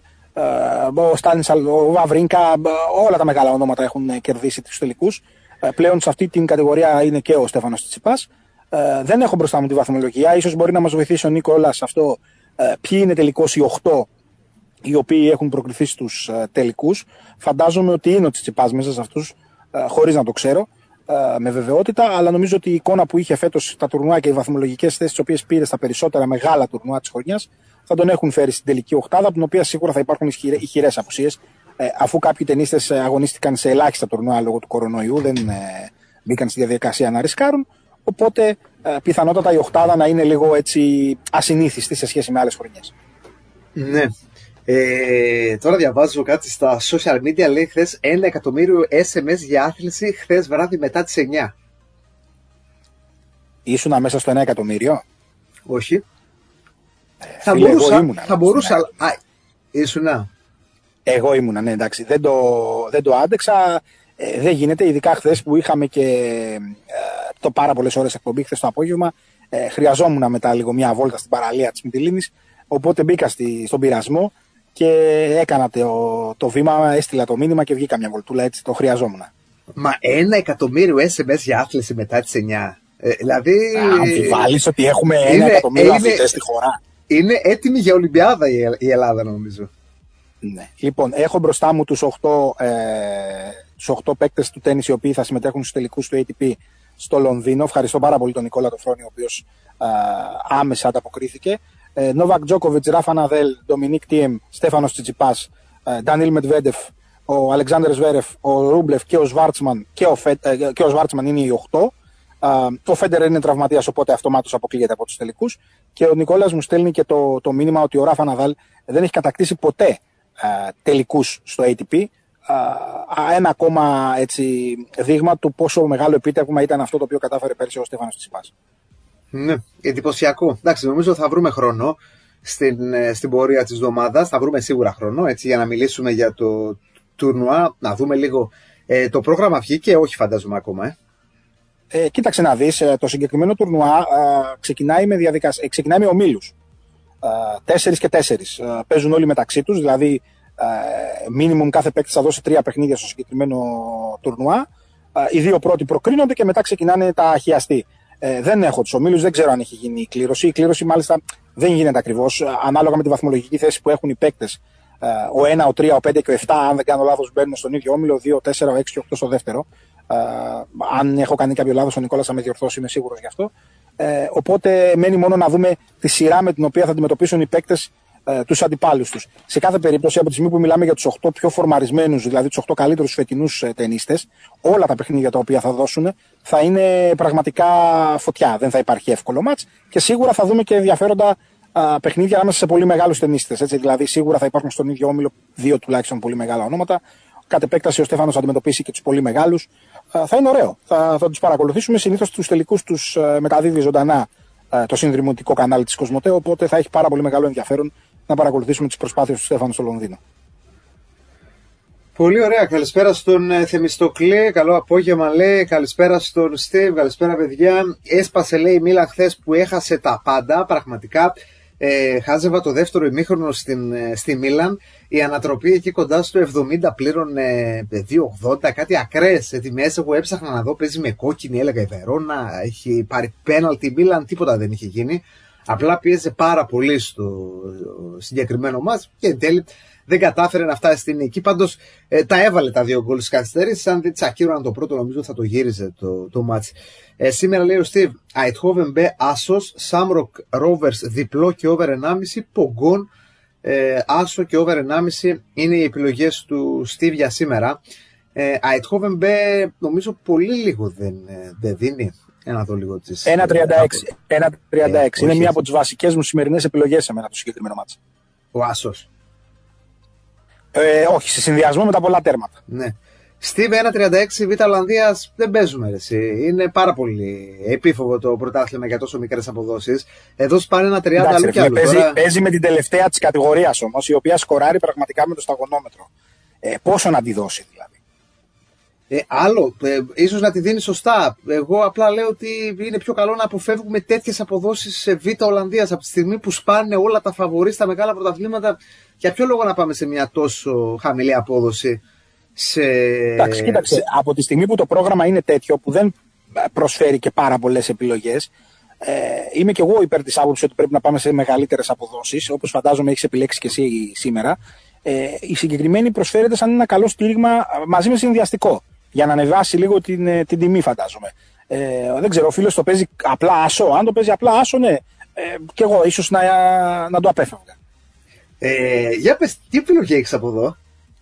ο Στάνισαλ, ο Βαβρίνκα, όλα τα μεγάλα ονόματα έχουν κερδίσει τους τελικούς. Πλέον σε αυτή την κατηγορία είναι και ο Στέφανος Τσιτσιπάς. Δεν έχω μπροστά μου τη βαθμολογία, ίσως μπορεί να μας βοηθήσει ο Νίκολας σε αυτό. Ποιοι είναι τελικώς οι οκτώ οι οποίοι έχουν προκριθεί στους τελικούς? Φαντάζομαι ότι είναι ο Τσιτσιπάς μέσα σε αυτούς, χωρίς να το ξέρω με βεβαιότητα, αλλά νομίζω ότι η εικόνα που είχε φέτος τα τουρνουά και οι βαθμολογικές θέσεις τις οποίες πήρε στα περισσότερα μεγάλα τουρνουά της χρονιάς θα τον έχουν φέρει στην τελική οκτάδα, από την οποία σίγουρα θα υπάρχουν ηχηρές απουσίες, ε, αφού κάποιοι τενίστες αγωνίστηκαν σε ελάχιστα τουρνουά λόγω του κορονοϊού, δεν ε, μπήκαν στη διαδικασία να ρισκάρουν. Οπότε ε, πιθανότατα η οκτάδα να είναι λίγο έτσι ασυνήθιστη σε σχέση με άλλες χρονιές. Ναι. Ε, τώρα διαβάζω κάτι στα social media, λέει χθες ένα εκατομμύριο ες εμ ες για άθληση χθες βράδυ μετά τις εννιά. Ήσουνα μέσα στο ένα εκατομμύριο? Όχι. Ε, θα φίλε, μπορούσα, ήμουνα, θα μπορούσα, α, ήσουνα. Εγώ ήμουνα, ναι, εντάξει, δεν το, δεν το άντεξα, ε, δεν γίνεται, ειδικά χθες που είχαμε και ε, το πάρα πολλές ώρες εκπομπή χθες το απόγευμα, ε, χρειαζόμουν μετά λίγο μια βόλτα στην παραλία της Μυτιλήνης, οπότε μπήκα στη, στον πειρασμό και έκανα το, το βήμα, έστειλα το μήνυμα και βγήκα μια βολτούλα, έτσι το χρειαζόμουν. Μα ένα εκατομμύριο ες εμ ες για άθληση μετά τις εννιά. Ε, δηλαδή... Αμφιβάλλεις ότι έχουμε ένα είναι, εκατομμύριο αθλητές στη χώρα? Είναι έτοιμη για Ολυμπιάδα η Ελλάδα, νομίζω. Ναι. Λοιπόν, έχω μπροστά μου τους οκτώ, ε, τους οκτώ παίκτες του τένις οι οποίοι θα συμμετέχουν στους τελικούς του έι τι πι στο Λονδίνο. Ευχαριστώ πάρα πολύ τον Νικόλα το Φρόνη, ο οποίος ε, άμεσα ανταποκρίθηκε. Νόβακ Τζόκοβιτς, Ράφα Ναδέλ, Ντομινίκ Τιέμ, Στέφανος Τσιτσιπάς, Ντανίλ Μετβέντεφ, ο Αλεξάνδρ Σβέρεφ, ο Ρούμπλεφ και ο Σβάρτσμαν και ο, Φε, ε, και ο Σβάρτσμαν είναι οι οκτώ. Ο Φέντερερ είναι τραυματίας, οπότε αυτομάτως αποκλείεται από τους τελικούς. Και ο Νικόλας μου στέλνει και το, το μήνυμα ότι ο Ράφα Ναδάλ δεν έχει κατακτήσει ποτέ α, τελικούς στο έι τι πι. Α, ένα ακόμα έτσι, δείγμα του πόσο μεγάλο επίτευγμα ήταν αυτό το οποίο κατάφερε πέρσι ο Στέφανος Τσιτσιπάς. Ναι, εντυπωσιακό. Εντάξει, νομίζω θα βρούμε χρόνο στην, στην πορεία της εβδομάδας. Θα βρούμε σίγουρα χρόνο έτσι, για να μιλήσουμε για το τουρνουά, να δούμε λίγο. Ε, το πρόγραμμα βγήκε, όχι φαντάζομαι ακόμα. Ε. Ε, κοίταξε να δεις, το συγκεκριμένο τουρνουά ε, ξεκινάει, με διαδικασ... ε, ξεκινάει με ομίλους. τέσσερις και τέσσερις. Παίζουν όλοι μεταξύ τους, δηλαδή μίνιμουμ κάθε παίκτης θα δώσει τρία παιχνίδια στο συγκεκριμένο τουρνουά. Οι δύο πρώτοι προκρίνονται και μετά ξεκινάνε τα χιαστή. Ε, δεν έχω τους ομίλους, δεν ξέρω αν έχει γίνει η κλήρωση. Η κλήρωση μάλιστα δεν γίνεται ακριβώς. Ανάλογα με τη βαθμολογική θέση που έχουν οι παίκτες. Ε, ο ένα, ο τρία, ο πέντε και ο επτά, αν δεν κάνω λάθος, μπαίνουν στον ίδιο όμιλο. ο δύο, ο τέσσερα, ο έξι και ο οκτώ στο δεύτερο. Ε, αν έχω κάνει κάποιο λάθος, ο Νικόλας θα με διορθώσει, είμαι σίγουρος γι' αυτό. Ε, οπότε μένει μόνο να δούμε τη σειρά με την οποία θα αντιμετωπίσουν οι παίκτες ε, τους αντιπάλους τους. Σε κάθε περίπτωση, από τη στιγμή που μιλάμε για τους οκτώ πιο φορμαρισμένους, δηλαδή τους οκτώ καλύτερους φετινούς ε, τενίστες, όλα τα παιχνίδια τα οποία θα δώσουν θα είναι πραγματικά φωτιά. Δεν θα υπάρχει εύκολο μάτς και σίγουρα θα δούμε και ενδιαφέροντα α, παιχνίδια ανάμεσα σε πολύ μεγάλους τενίστες. Έτσι, δηλαδή, σίγουρα θα υπάρχουν στον ίδιο όμιλο δύο τουλάχιστον πολύ μεγάλα ονόματα. Κατ' επέκταση, ο Στέφανος θα αντιμετωπίσει και τους πολύ μεγάλους. Α, θα είναι ωραίο. Θα, θα τους παρακολουθήσουμε. Συνήθως τους τελικούς τους α, μεταδίδει ζωντανά α, το συνδρομητικό κανάλι της Κοσμοτέ. Οπότε θα έχει πάρα πολύ μεγάλο ενδιαφέρον να παρακολουθήσουμε τις προσπάθειες του Στέφανου στο Λονδίνο. Πολύ ωραία. Καλησπέρα στον Θεμιστοκλή. Καλό απόγευμα, λέει. Καλησπέρα στον Στίβ. Καλησπέρα, παιδιά. Έσπασε, λέει, η Μίλαν χθες που έχασε τα πάντα. Πραγματικά ε, χάζευα το δεύτερο ημίχρονο στην, στη Μίλαν. Η ανατροπή εκεί κοντά στο εβδομήντα πλήρωνε δύο ογδόντα. Κάτι ακραίες τιμές. Εγώ έψαχνα να δω. Παίζει με κόκκινη, έλεγα η Βερόνα. Έχει πάρει πέναλτι η Μίλαν. Τίποτα δεν είχε γίνει. Απλά πίεζε πάρα πολύ στο συγκεκριμένο μάτς και εν τέλει δεν κατάφερε να φτάσει στην νίκη. Πάντως ε, τα έβαλε τα δύο γκολ στις καθυστερήσεις. Αν δεν τσακύρωναν το πρώτο, νομίζω θα το γύριζε το, το μάτς. Ε, σήμερα, λέει ο Στίβ, Αιτχόβεν Μπε Άσος, Σάμροκ Ρόβερς διπλό και over ενάμιση, Πογκόν ε, Άσο και over ενάμιση είναι οι επιλογές του Στίβ για σήμερα. Ε, Αιτχόβεν Μπε νομίζω πολύ λίγο δεν, δεν δίνει. Ένα δω λίγο τις... ένα τριάντα έξι. ένα τριάντα έξι. Ε, είναι μία από τις βασικές μου σημερινές επιλογές σε μένα το συγκεκριμένο μάτς. Ο Άσος. Ε, όχι, σε συνδυασμό με τα πολλά τέρματα. Ναι. Στίβ ένα τριάντα έξι Β' Ολλανδίας δεν παίζουμε. Εσύ. Είναι πάρα πολύ επίφοβο το πρωτάθλημα για τόσο μικρές αποδόσεις. Εδώ σπάνε ένα τριάντα αλλού κι άλλο. Παίζει, τώρα... παίζει με την τελευταία της κατηγορίας όμως, η οποία σκοράρει πραγματικά με το σταγονόμετρο. Ε, πόσο να τη δώσει δηλαδή. Ε, άλλο, ε, ίσως να τη δίνει σωστά. Εγώ απλά λέω ότι είναι πιο καλό να αποφεύγουμε τέτοιες αποδόσεις σε Β' Ολλανδίας από τη στιγμή που σπάνε όλα τα φαβορί στα μεγάλα πρωταθλήματα. Για ποιο λόγο να πάμε σε μια τόσο χαμηλή απόδοση? Σε... Εντάξει, κοίταξε, σε... από τη στιγμή που το πρόγραμμα είναι τέτοιο που δεν προσφέρει και πάρα πολλές επιλογές, ε, είμαι και εγώ υπέρ της άποψης ότι πρέπει να πάμε σε μεγαλύτερες αποδόσεις, όπως φαντάζομαι έχεις επιλέξει και εσύ σήμερα. Ε, η συγκεκριμένη προσφέρεται σαν ένα καλό στήριγμα μαζί με συνδυαστικό, για να ανεβάσει λίγο την, την τιμή, φαντάζομαι. Ε, δεν ξέρω, ο φίλος το παίζει απλά άσο. Αν το παίζει απλά άσο, ναι, ε, και εγώ ίσως να, να το απέφευγα. Ε, για πες, τι επιλογή έχεις από εδώ?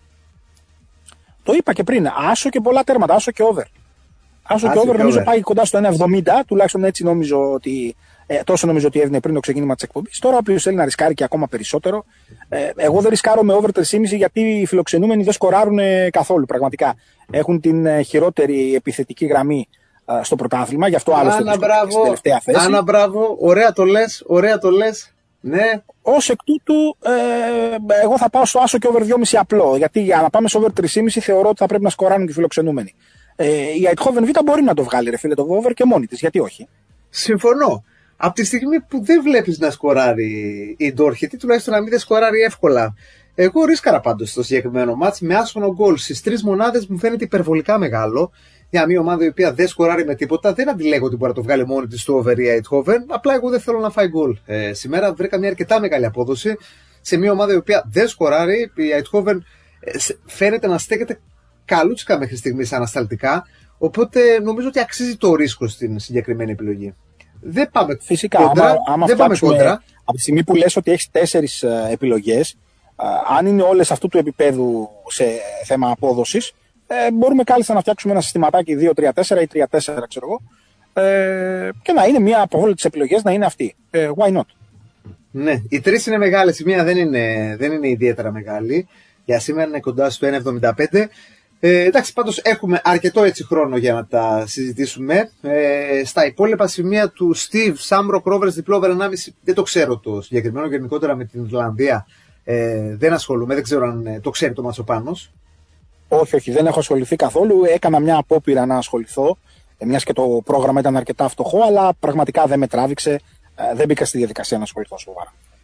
Το είπα και πριν, άσο και πολλά τέρματα, άσο και over. Άσο, άσο και over και νομίζω over. Πάει κοντά στο ένα εβδομήντα, τουλάχιστον έτσι νομίζω ότι, ε, τόσο νομίζω ότι έδινε πριν το ξεκίνημα της εκπομπής. Τώρα όποιος θέλει να ρισκάρει και ακόμα περισσότερο, ε, εγώ δεν ρισκάρω με over τρία κόμμα πέντε γιατί οι φιλοξενούμενοι δεν σκοράρουν καθόλου πραγματικά. Έχουν την ε, χειρότερη επιθετική γραμμή ε, στο πρωτάθλημα, γι' αυτό άλλωστε στην τελευταία θέση. Άνα, μπράβο, ωραία το λες, ωραία το λες. Ναι. Ως εκ τούτου, ε, εγώ θα πάω στο άσο και over δύο κόμμα πέντε απλό. Γιατί για να πάμε στο over τρία κόμμα πέντε θεωρώ ότι θα πρέπει να σκοράρουν και οι φιλοξενούμενοι. Ε, η Αιτχόβεν Β μπορεί να το βγάλει, ρε φίλε, το over και μόνη της. Γιατί όχι? Συμφωνώ. Από τη στιγμή που δεν βλέπεις να σκοράρει η Ντόρχετη, τουλάχιστον να μην δεν σκοράρει εύκολα. Εγώ ρίσκαρα πάντως στο συγκεκριμένο μάτς με άσχονο γκολ στις τρεις μονάδες μου φαίνεται υπερβολικά μεγάλο. Για μια ομάδα η οποία δεν σκοράρει με τίποτα, δεν αντιλέγω ότι μπορεί να το βγάλει μόνη της στο over η Αιτχόβεν. Απλά εγώ δεν θέλω να φάει γκολ. Ε, σήμερα βρήκα μια αρκετά μεγάλη απόδοση σε μια ομάδα η οποία δεν σκοράρει. Η Αιτχόβεν ε, φαίνεται να στέκεται καλούτσικα μέχρι στιγμής ανασταλτικά. Οπότε νομίζω ότι αξίζει το ρίσκο στην συγκεκριμένη επιλογή. Δεν πάμε Φυσικά, κόντρα. Άμα, άμα δεν πάμε κόντρα. Από τη στιγμή που λες ότι έχεις τέσσερις uh, επιλογές, uh, αν είναι όλες αυτού του επίπεδου σε θέμα απόδοσης, ε, μπορούμε κάλλιστα να φτιάξουμε ένα συστηματάκι δύο τρία τέσσερα ή τρία τέσσερα, ξέρω εγώ, ε, και να είναι μία από όλες τις επιλογές να είναι αυτή. Ε, why not? Ναι, οι τρεις είναι μεγάλες. Η μία δεν είναι, δεν είναι ιδιαίτερα μεγάλη. Για σήμερα είναι κοντά στο ένα εβδομήντα πέντε. Ε, εντάξει, πάντως έχουμε αρκετό έτσι χρόνο για να τα συζητήσουμε. Ε, στα υπόλοιπα σημεία του Steve, Shamrock Rovers διπλό over ενάμιση, δεν το ξέρω το συγκεκριμένο. Γενικότερα με την Ιρλανδία ε, δεν ασχολούμαι, δεν ξέρω αν ε, το ξέρει το Ματσοπάνος. Όχι, όχι, δεν έχω ασχοληθεί καθόλου. Έκανα μια απόπειρα να ασχοληθώ, ε, μιας και το πρόγραμμα ήταν αρκετά φτωχό, αλλά πραγματικά δεν με τράβηξε. Ε, δεν μπήκα στη διαδικασία να ασχοληθώ σοβαρά.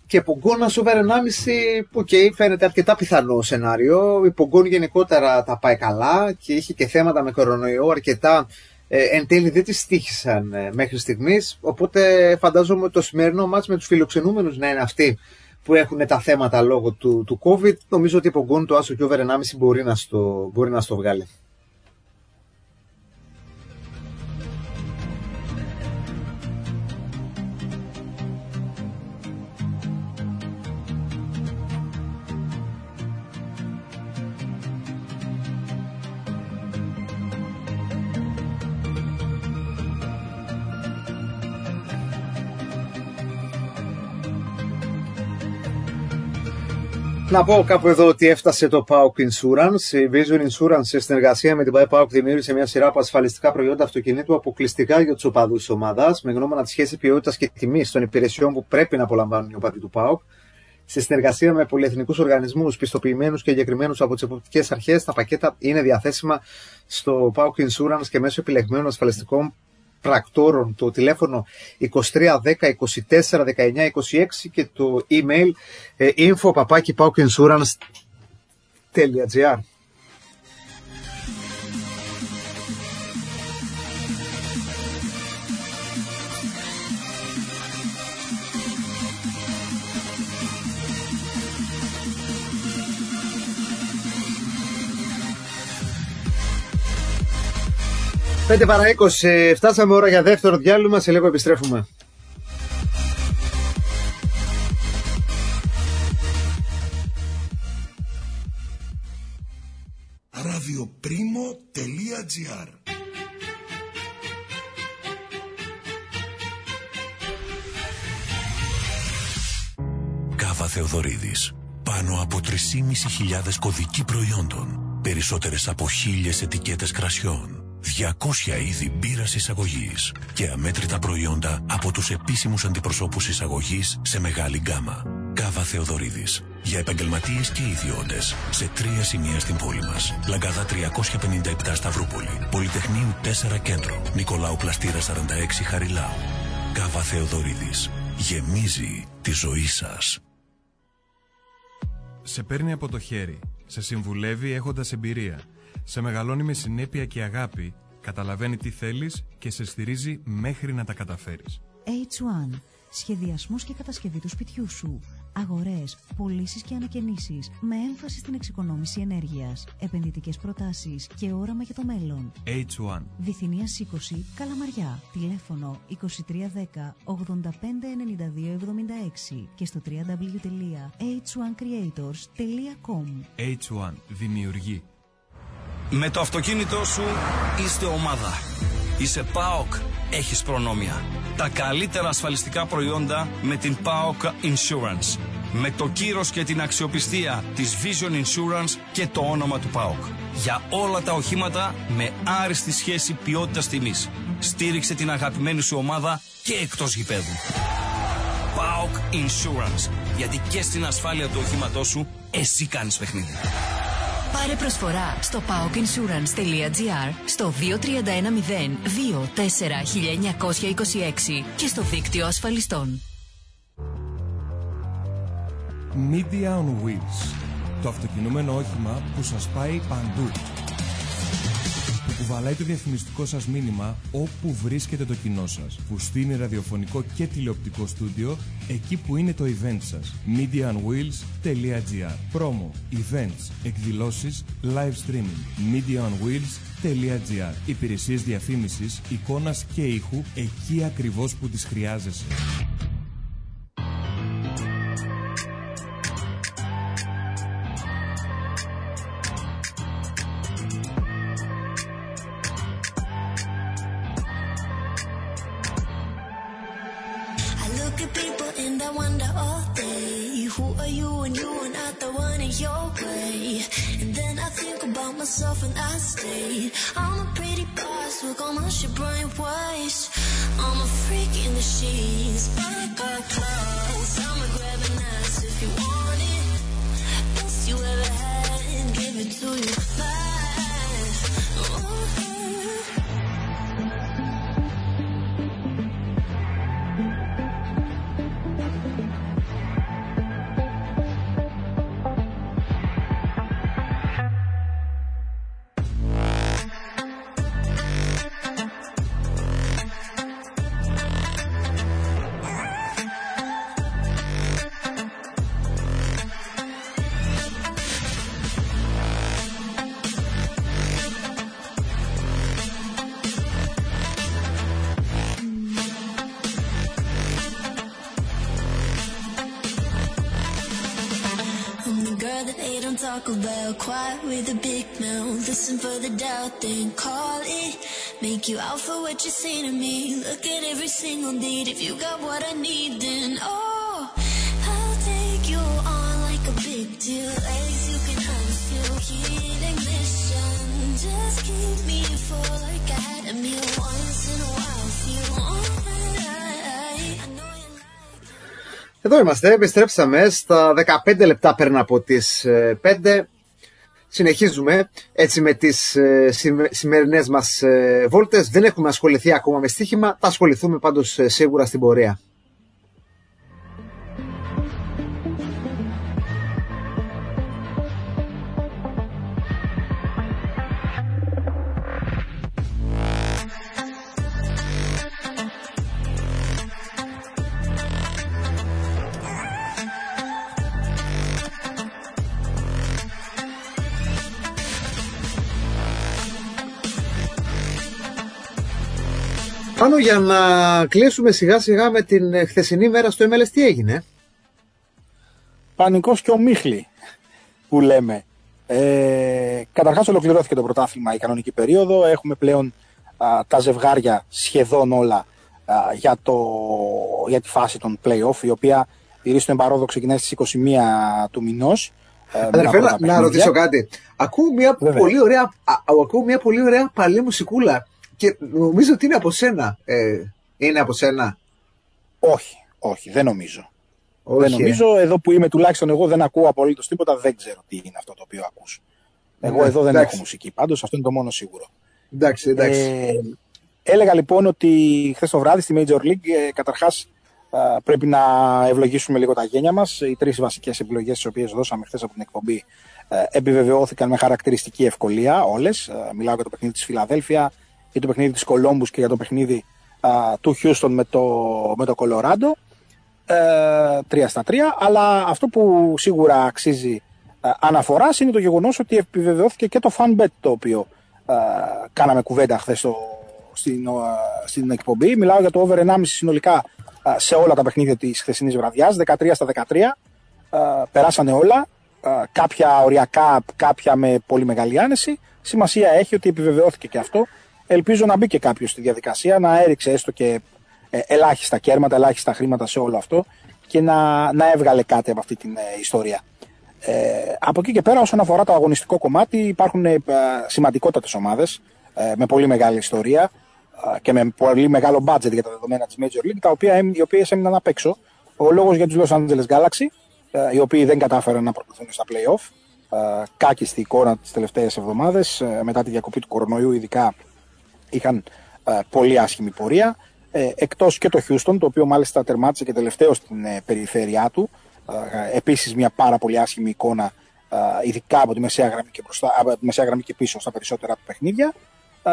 Και Πογκόν over ενάμιση, που okay, φαίνεται αρκετά πιθανό σενάριο. Η Πογκόν γενικότερα τα πάει καλά και είχε και θέματα με κορονοϊό αρκετά. Ε, εν τέλει δεν τις τύχησαν ε, μέχρι στιγμής. Οπότε φαντάζομαι το σημερινό μάτς με τους φιλοξενούμενους να είναι αυτοί που έχουν τα θέματα λόγω του, του COVID. Νομίζω ότι η Πογκόν το άσο και over ενάμιση μπορεί να στο, μπορεί να στο βγάλει. Να πω κάπου εδώ ότι έφτασε το πάοκ Insurance. Η Vision Insurance σε συνεργασία με την πάοκ δημιούργησε μια σειρά από ασφαλιστικά προϊόντα αυτοκινήτου αποκλειστικά για τους οπαδούς της ομάδας, με γνώμονα τη σχέση ποιότητας και τιμής των υπηρεσιών που πρέπει να απολαμβάνουν οι οπαδοί του ΠΑΟΚ. Σε συνεργασία με πολυεθνικούς οργανισμούς πιστοποιημένους και εγκεκριμένους από τις εποπτικές αρχές, τα πακέτα είναι διαθέσιμα στο πάοκ Insurance και μέσω επιλεγμένων ασφαλιστικών πρακτόρων. Το τηλέφωνο είκοσι τρία δέκα είκοσι τέσσερα δεκαεννιά είκοσι έξι και το email ε, info παπάκι πάοκ insurance τελεία τζι άρ. πέντε παρά είκοσι, φτάσαμε ώρα για δεύτερο διάλειμμα, σε λίγο επιστρέφουμε. ραδιοπρίμο τελεία τζι άρ. Κάβα Θεοδωρίδης. Πάνω από τρεις χιλιάδες πεντακόσιες κωδικοί προϊόντων. Περισσότερες από χίλιες ετικέτες κρασιών. διακόσια είδη μπύρας εισαγωγής και αμέτρητα προϊόντα από τους επίσημους αντιπροσώπους εισαγωγής σε μεγάλη γκάμα. Κάβα Θεοδωρίδης. Για επαγγελματίες και ιδιώτες. Σε τρία σημεία στην πόλη μας. Λαγκάδα τριακόσια πενήντα επτά Σταυρούπολη. Πολυτεχνείου τέσσερα Κέντρο. Νικολάου Πλαστήρα σαράντα έξι Χαριλάου. Κάβα Θεοδωρίδης. Γεμίζει τη ζωή σας. Σε παίρνει από το χέρι. Σε συμβουλεύει έχοντας εμπειρία. Σε μεγαλώνει με συνέπεια και αγάπη, καταλαβαίνει τι θέλεις και σε στηρίζει μέχρι να τα καταφέρεις. έιτς ουάν. Σχεδιασμός και κατασκευή του σπιτιού σου. Αγορές, πωλήσεις και ανακαινήσεις με έμφαση στην εξοικονόμηση ενέργειας. Επενδυτικές προτάσεις και όραμα για το μέλλον. έιτς ουάν. Βυθινίας είκοσι, Καλαμαριά. Τηλέφωνο είκοσι τρία δέκα ογδόντα πέντε ενενήντα δύο εβδομήντα έξι και στο double-u double-u double-u τελεία έιτς ουάν creators τελεία com. έιτς ουάν. Δημιουργεί. Με το αυτοκίνητό σου είστε ομάδα. Είσαι ΠΑΟΚ, έχεις προνόμια. Τα καλύτερα ασφαλιστικά προϊόντα με την ΠΑΟΚ Insurance. Με το κύρος και την αξιοπιστία της Vision Insurance και το όνομα του ΠΑΟΚ. Για όλα τα οχήματα με άριστη σχέση ποιότητας τιμής. Στήριξε την αγαπημένη σου ομάδα και εκτός γηπέδου. ΠΑΟΚ Insurance. Γιατί και στην ασφάλεια του οχήματός σου εσύ κάνεις παιχνίδι. Πάρε προσφορά στο πάοκ insurance τελεία τζι άρ, στο δύο τρία ένα μηδέν δύο τέσσερα εννιά εννιά δύο έξι και στο δίκτυο ασφαλιστών. Media on Wheels. Το αυτοκινούμενο όχημα που σας πάει παντού. Που κουβαλάει το διαφημιστικό σας μήνυμα όπου βρίσκεται το κοινό σας. Που στείνει ραδιοφωνικό και τηλεοπτικό στούντιο εκεί που είναι το event σας. media on wheels τελεία τζι άρ. Promo, events, εκδηλώσεις, live streaming. media on wheels τελεία τζι άρ. Υπηρεσίες διαφήμισης, εικόνας και ήχου εκεί ακριβώς που τις χρειάζεσαι. And I stayed. I'm a pretty boss with all my shit bright white. I'm a freak in the sheets. I got clothes. I'ma grab an ass if you want it. Best you ever had and give it to you. Live. Oh. Taco Bell, quiet with a big mouth. Listen for the doubt, then call it. Make you out for what you say to me. Look at every single need. If you got what I need, then oh, I'll take you on like a big deal. Legs you can unfeel, heat ignition. Just keep me full like I had a meal once in a while. Feel alright. I know you like. Εδώ είμαστε, επιστρέψαμε στα δεκαπέντε λεπτά πριν από τις πέντε. Συνεχίζουμε έτσι με τις σημερινές μας βόλτες. Δεν έχουμε ασχοληθεί ακόμα με στοίχημα, θα ασχοληθούμε πάντως σίγουρα στην πορεία. Πάνω για να κλείσουμε σιγά σιγά με την χθεσινή μέρα στο εμ ελ ες, τι έγινε? Πανικός και ομίχλη που λέμε. Ε, καταρχάς ολοκληρώθηκε το πρωτάθλημα η κανονική περίοδο. Έχουμε πλέον α, τα ζευγάρια σχεδόν όλα α, για, το, για τη φάση των play-off, η οποία η ρίση του εμπαρόδο ξεκινάει στις είκοσι μία του μηνός. Αδερφέ, να, να ρωτήσω κάτι. Ακούω μια, πολύ ωραία, α, ακούω μια πολύ ωραία παλή μουσικούλα. Και νομίζω ότι είναι από σένα. Ε, είναι από σένα. Όχι, όχι, δεν νομίζω. Όχι, δεν νομίζω. Εδώ που είμαι τουλάχιστον εγώ δεν ακούω απολύτως τίποτα. Δεν ξέρω τι είναι αυτό το οποίο ακούς. Εγώ ναι, εδώ δεν εντάξει. έχω μουσική πάντως. Αυτό είναι το μόνο σίγουρο. Εντάξει, εντάξει. Ε, έλεγα λοιπόν ότι χθες το βράδυ στη Major League ε, καταρχάς ε, πρέπει να ευλογήσουμε λίγο τα γένια μας. Οι τρεις βασικές επιλογές τις οποίες δώσαμε χθες από την εκπομπή ε, επιβεβαιώθηκαν με χαρακτηριστική ευκολία όλες. Ε, μιλάω για το παιχνίδι της Φιλαδέλφια, για το παιχνίδι της Κολόμπους και για το παιχνίδι α, του Χιούστον με το, με το Κολοράντο, ε, τρία στα τρία, αλλά αυτό που σίγουρα αξίζει α, αναφοράς είναι το γεγονός ότι επιβεβαιώθηκε και το FanBet, το οποίο α, κάναμε κουβέντα χθες στο, στην, α, στην εκπομπή. Μιλάω για το over ενάμιση συνολικά α, σε όλα τα παιχνίδια της χθεσινής βραδιάς, δεκατρία στα δεκατρία, α, περάσανε όλα, α, κάποια οριακά, κάποια με πολύ μεγάλη άνεση. Σημασία έχει ότι επιβεβαιώθηκε και αυτό. Ελπίζω να μπει και κάποιος στη διαδικασία, να έριξε έστω και ε, ελάχιστα κέρματα, ελάχιστα χρήματα σε όλο αυτό και να, να έβγαλε κάτι από αυτή την ε, ιστορία. Ε, από εκεί και πέρα, όσον αφορά το αγωνιστικό κομμάτι, υπάρχουν ε, σημαντικότατες ομάδες ε, με πολύ μεγάλη ιστορία ε, και με πολύ μεγάλο budget για τα δεδομένα της Major League, τα οποία, οι οποίες έμειναν απ' έξω. Ο λόγος για τους Los Angeles Galaxy, ε, οι οποίοι δεν κατάφεραν να προκριθούν στα play-off. Ε, κάκιστη εικόνα τις τελευταίες εβδομάδες, ε, μετά τη διακοπή του κορονοϊού ειδικά. Είχαν ε, πολύ άσχημη πορεία, ε, εκτός και το Houston, το οποίο μάλιστα τερμάτισε και τελευταίο στην ε, περιφέρειά του. Ε, επίσης μια πάρα πολύ άσχημη εικόνα, ε, ειδικά από τη μεσαία γραμμή και, μπροστά, από τη μεσαία γραμμή και πίσω στα περισσότερα του παιχνίδια. Ε,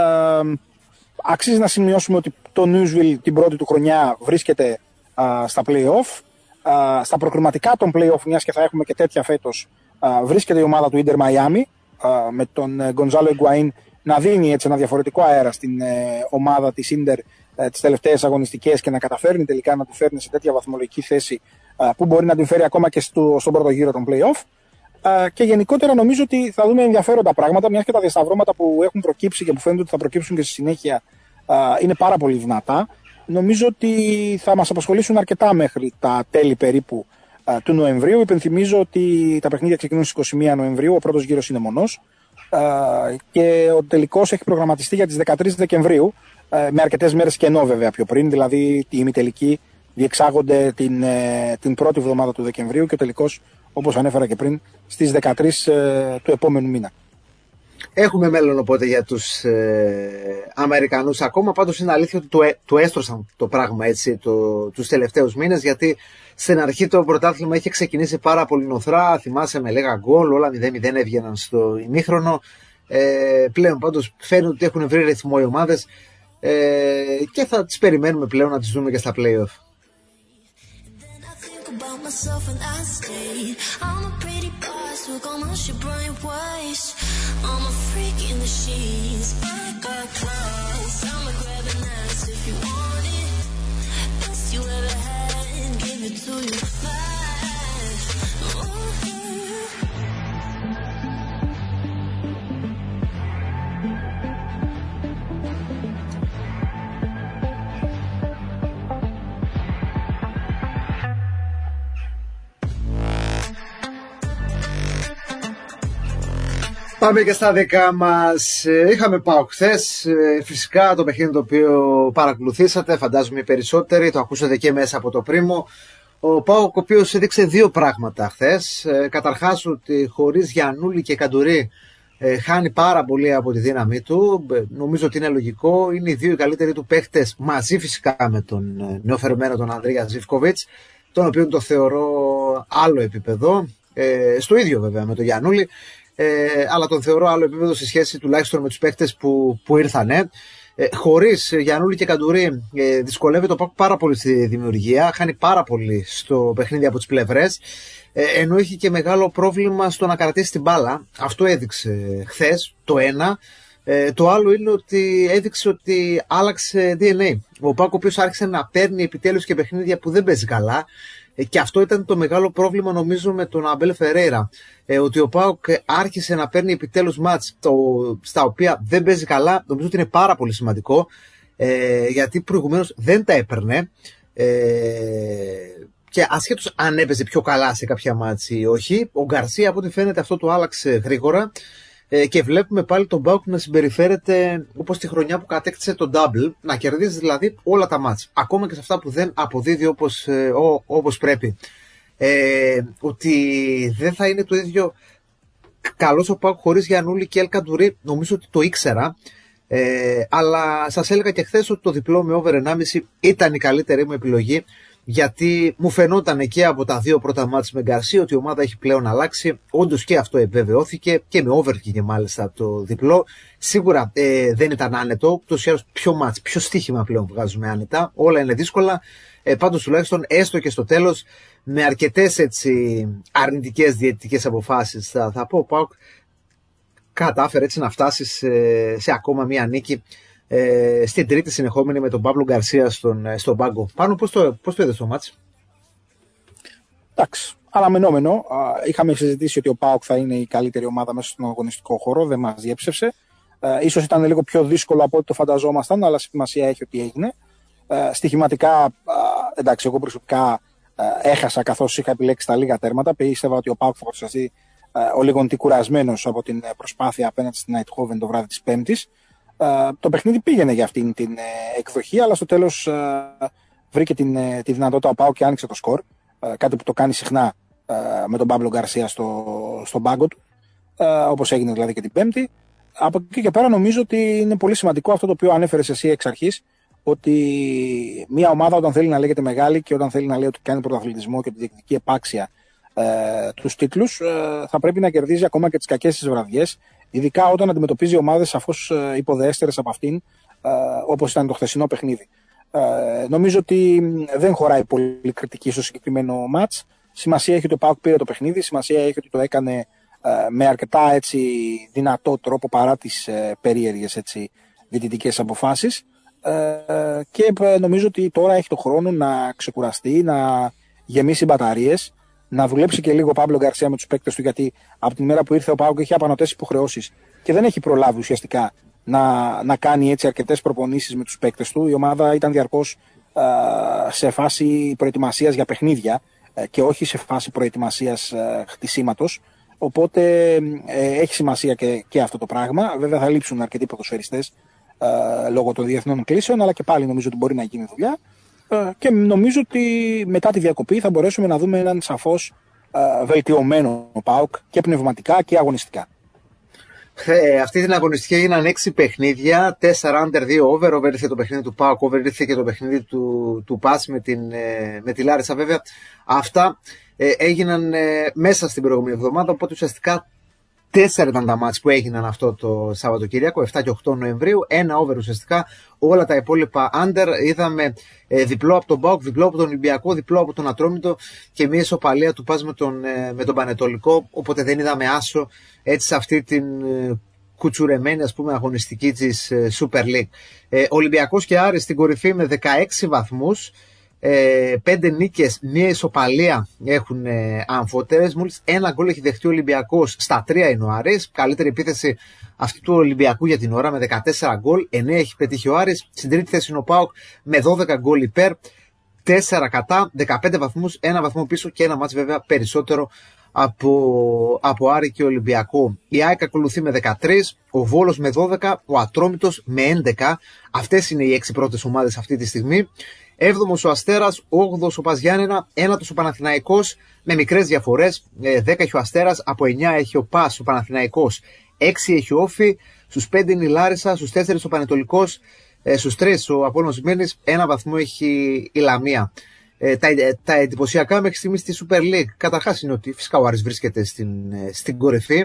αξίζει να σημειώσουμε ότι το Newsville την πρώτη του χρονιά βρίσκεται ε, στα play-off. Ε, στα προκριματικά των play-off, μιας και θα έχουμε και τέτοια φέτος, ε, βρίσκεται η ομάδα του Inter Miami ε, με τον Gonzalo Higuaín να δίνει έτσι ένα διαφορετικό αέρα στην ε, ομάδα της Ίντερ ε, τις τελευταίες αγωνιστικές και να καταφέρνει τελικά να τη φέρνει σε τέτοια βαθμολογική θέση ε, που μπορεί να την φέρει ακόμα και στο, στον πρώτο γύρο των play-off. Ε, και γενικότερα νομίζω ότι θα δούμε ενδιαφέροντα πράγματα, μιας και τα διασταυρώματα που έχουν προκύψει και που φαίνεται ότι θα προκύψουν και στη συνέχεια ε, είναι πάρα πολύ δυνατά. Νομίζω ότι θα μας απασχολήσουν αρκετά μέχρι τα τέλη περίπου ε, του Νοεμβρίου. Υπενθυμίζω ότι τα παιχνίδια ξεκινούν στις είκοσι μία Νοεμβρίου, ο πρώτος γύρος είναι μονός. Uh, και ο τελικός έχει προγραμματιστεί για τις δεκατρείς Δεκεμβρίου, uh, με αρκετές μέρες κενό βέβαια πιο πριν, δηλαδή οι ημιτελικοί διεξάγονται την, uh, την πρώτη εβδομάδα του Δεκεμβρίου και ο τελικός, όπως ανέφερα και πριν, στις δεκατρείς uh, του επόμενου μήνα. Έχουμε μέλλον οπότε για τους ε, Αμερικανούς ακόμα, πάντως είναι αλήθεια ότι το, ε, το έστρωσαν το πράγμα έτσι το, τους τελευταίους μήνες, γιατί στην αρχή το πρωτάθλημα είχε ξεκινήσει πάρα πολύ νοθρά, θυμάσαι με λέγα γκολ, όλα μηδέν μηδέν έβγαιναν στο ημίχρονο, ε, πλέον πάντως φαίνεται ότι έχουν βρει ρυθμό οι ομάδες ε, και θα τις περιμένουμε πλέον να τις δούμε και στα play-off. Look almost your brain waves. I'm a freak in the sheets. I got clothes. I'ma grab an ass if you want it. Best you ever had and give it to you fast. Πάμε και στα δικά μας. Είχαμε ΠΑΟΚ χθες. Φυσικά το παιχνίδι το οποίο παρακολουθήσατε, φαντάζομαι οι περισσότεροι, το ακούσατε και μέσα από το πρίμο. Ο ΠΑΟΚ ο οποίος έδειξε δύο πράγματα χθες. Καταρχάς ότι χωρίς Γιαννούλη και Καντουρί χάνει πάρα πολύ από τη δύναμή του. Νομίζω ότι είναι λογικό. Είναι οι δύο οι καλύτεροι του παίχτες, μαζί φυσικά με τον νεοφερμένο τον Ανδρέα Ζιβκοβιτς, τον οποίο το θεωρώ άλλο επίπεδο. Ε, στο ίδιο βέβαια με τον Γιαννούλη. Ε, αλλά τον θεωρώ άλλο επίπεδο σε σχέση τουλάχιστον με τους παίκτες που, που ήρθανε. Ε, χωρίς Γιαννούλη και Καντουρί ε, δυσκολεύεται το ΠΑΟΚ πάρα πολύ στη δημιουργία, χάνει πάρα πολύ στο παιχνίδι από τις πλευρές, ε, ενώ έχει και μεγάλο πρόβλημα στο να κρατήσει την μπάλα. Αυτό έδειξε χθες το ένα. Ε, το άλλο είναι ότι έδειξε ότι άλλαξε ντι εν έι. Ο ΠΑΟΚ ο οποίος άρχισε να παίρνει επιτέλους και παιχνίδια που δεν παίζει καλά. Και αυτό ήταν το μεγάλο πρόβλημα νομίζω με τον Αμπέλ Φερέιρα, ε, ότι ο ΠΑΟΚ άρχισε να παίρνει επιτέλους μάτς το, στα οποία δεν παίζει καλά. Νομίζω ότι είναι πάρα πολύ σημαντικό, ε, γιατί προηγουμένως δεν τα έπαιρνε, ε, και ασχέτως αν έπαιζε πιο καλά σε κάποια μάτς ή όχι. Ο Γκαρσία από ό,τι φαίνεται αυτό το άλλαξε γρήγορα, ε, και βλέπουμε πάλι τον ΠΑΟΚ να συμπεριφέρεται όπως τη χρονιά που κατέκτησε το double, να κερδίζει δηλαδή όλα τα μάτς, ακόμα και σε αυτά που δεν αποδίδει όπως, ε, ό, όπως πρέπει. Ε, ότι δεν θα είναι το ίδιο καλός ο ΠΑΟΚ χωρίς Γιαννούλη και Ελ Καντουρί, νομίζω ότι το ήξερα, ε, αλλά σας έλεγα και χθες ότι το διπλό με over ενάμιση ήταν η καλύτερη μου επιλογή, γιατί μου φαινόταν και από τα δύο πρώτα μάτς με Γκαρσία ότι η ομάδα έχει πλέον αλλάξει. Όντως και αυτό επιβεβαιώθηκε και με over και μάλιστα το διπλό. Σίγουρα ε, δεν ήταν άνετο, ούτως ή άλλως πιο μάτς, πιο στοίχημα πλέον βγάζουμε άνετα. Όλα είναι δύσκολα. Ε, πάντως τουλάχιστον έστω και στο τέλος, με αρκετές έτσι αρνητικές διαιτητικές αποφάσεις, θα, θα πω, ο ΠΑΟΚ κατάφερε έτσι να φτάσει σε, σε ακόμα μία νίκη, Ε, στην τρίτη συνεχόμενη με τον Παύλο Γκαρσία στον, στον πάγκο. Πάνω, πώς το, πώς το είδες το μάτς? Εντάξει, αναμενόμενο. Είχαμε συζητήσει ότι ο ΠΑΟΚ θα είναι η καλύτερη ομάδα μέσα στον αγωνιστικό χώρο, δεν μας διέψευσε. Ε, ίσως ήταν λίγο πιο δύσκολο από ό,τι το φανταζόμασταν, αλλά σημασία έχει ότι έγινε. Ε, στοιχηματικά, εντάξει, εγώ προσωπικά έχασα καθώς είχα επιλέξει τα λίγα τέρματα. Πίστευα ότι ο ΠΑΟΚ θα παρουσιαστεί ο λίγο κουρασμένος από την προσπάθεια απέναντι στην Eindhoven το βράδυ της Πέμπτης. Uh, το παιχνίδι πήγαινε για αυτήν την uh, εκδοχή, αλλά στο τέλος uh, βρήκε την, uh, τη δυνατότητα ο ΠΑΟΚ και άνοιξε το σκορ. Uh, κάτι που το κάνει συχνά uh, με τον Παύλο Γκαρσία στο, στον πάγκο του, uh, όπως έγινε δηλαδή και την Πέμπτη. Από εκεί και πέρα νομίζω ότι είναι πολύ σημαντικό αυτό το οποίο ανέφερες εσύ εξ αρχής, ότι μια ομάδα όταν θέλει να λέγεται μεγάλη και όταν θέλει να λέει ότι κάνει πρωταθλητισμό και ότι διεκδικεί επάξια uh, τους τίτλους, uh, θα πρέπει να κερδίζει ακόμα και τις κακές της βραδιές. Ειδικά όταν αντιμετωπίζει ομάδες σαφώς υποδεέστερες από αυτήν, όπως ήταν το χθεσινό παιχνίδι. Νομίζω ότι δεν χωράει πολύ κριτική στο συγκεκριμένο μάτς. Σημασία έχει ότι ο ΠΑΟΚ πήρε το παιχνίδι, σημασία έχει ότι το έκανε με αρκετά έτσι, δυνατό τρόπο παρά τις περίεργες έτσι, διαιτητικές αποφάσεις. Και νομίζω ότι τώρα έχει το χρόνο να ξεκουραστεί, να γεμίσει μπαταρίες, να δουλέψει και λίγο ο Παύλο Γκαρσία με τους παίκτες του, γιατί από την μέρα που ήρθε ο ΠΑΟΚ είχε απανωτές υποχρεώσεις και δεν έχει προλάβει ουσιαστικά να, να κάνει έτσι αρκετές προπονήσεις με τους παίκτες του. Η ομάδα ήταν διαρκώς α, σε φάση προετοιμασίας για παιχνίδια α, και όχι σε φάση προετοιμασίας α, χτισήματος. Οπότε ε, έχει σημασία και, και αυτό το πράγμα. Βέβαια θα λείψουν αρκετοί ποδοσφαιριστές α, λόγω των διεθνών κλήσεων, αλλά και πάλι νομίζω ότι μπορεί να γίνει δουλειά. Και νομίζω ότι μετά τη διακοπή θα μπορέσουμε να δούμε έναν σαφώς uh, βελτιωμένο ΠΑΟΚ και πνευματικά και αγωνιστικά. Ε, αυτή την αγωνιστική έγιναν έξι παιχνίδια, τέσσερα under, δύο over. Over ήρθε το παιχνίδι του ΠΑΟΚ, over ήρθε και το παιχνίδι του, του ΠΑΣ με, την, ε, με τη Λάρισα. Βέβαια αυτά ε, έγιναν ε, μέσα στην προηγούμενη εβδομάδα, οπότε ουσιαστικά τέσσερα ήταν τα μάτς που έγιναν αυτό το Σαββατοκύριακο, επτά και οκτώ Νοεμβρίου, ένα over ουσιαστικά, όλα τα υπόλοιπα under. Είδαμε ε, διπλό από τον ΠΑΟΚ, διπλό από τον Ολυμπιακό, διπλό από τον Ατρόμητο και μια ισοπαλία του ΠΑΣ με τον, ε, με τον Πανετολικό, οπότε δεν είδαμε άσο έτσι σε αυτή την ε, κουτσουρεμένη ας πούμε αγωνιστική της ε, Super League. Ε, Ολυμπιακός και Άρης στην κορυφή με δεκαέξι βαθμούς. Ε, πέντε νίκες, μία ισοπαλία έχουν ε, αμφότερες. Μόλις ένα γκολ έχει δεχτεί ο Ολυμπιακός, στα τρία είναι ο Άρης. Καλύτερη επίθεση αυτή του Ολυμπιακού για την ώρα με δεκατέσσερα γκολ, εννέα έχει πετύχει ο Άρης. Στην τρίτη θέση είναι ο ΠΑΟΚ με δώδεκα γκολ υπέρ, τέσσερα κατά, δεκαπέντε βαθμούς, ένα βαθμό πίσω και ένα μάτς βέβαια περισσότερο από, από Άρη και Ολυμπιακό. Η ΑΕΚ ακολουθεί με δεκατρείς, ο Βόλος με δώδεκα, ο Ατρόμητος με έντεκα. Αυτές είναι οι έξι πρώτες ομάδες αυτή τη στιγμή. Έβδομος ο Αστέρας, όγδοος ο Πας Γιάννενα, ένατος ο Παναθηναϊκός με μικρές διαφορές. δέκα έχει ο Αστέρας, από εννιά έχει ο Πας, ο Παναθηναϊκός, έξι έχει ο Όφη, στους πέντε είναι η Λάρισα, στους τέσσερις ο Πανετολικός, στους τρεις ο Απόλλωνας Μήνης, ένα βαθμό έχει η Λαμία. Ε, τα, τα εντυπωσιακά μέχρι στιγμής στη Super League καταρχάς είναι ότι φυσικά ο Άρης βρίσκεται στην, στην κορυφή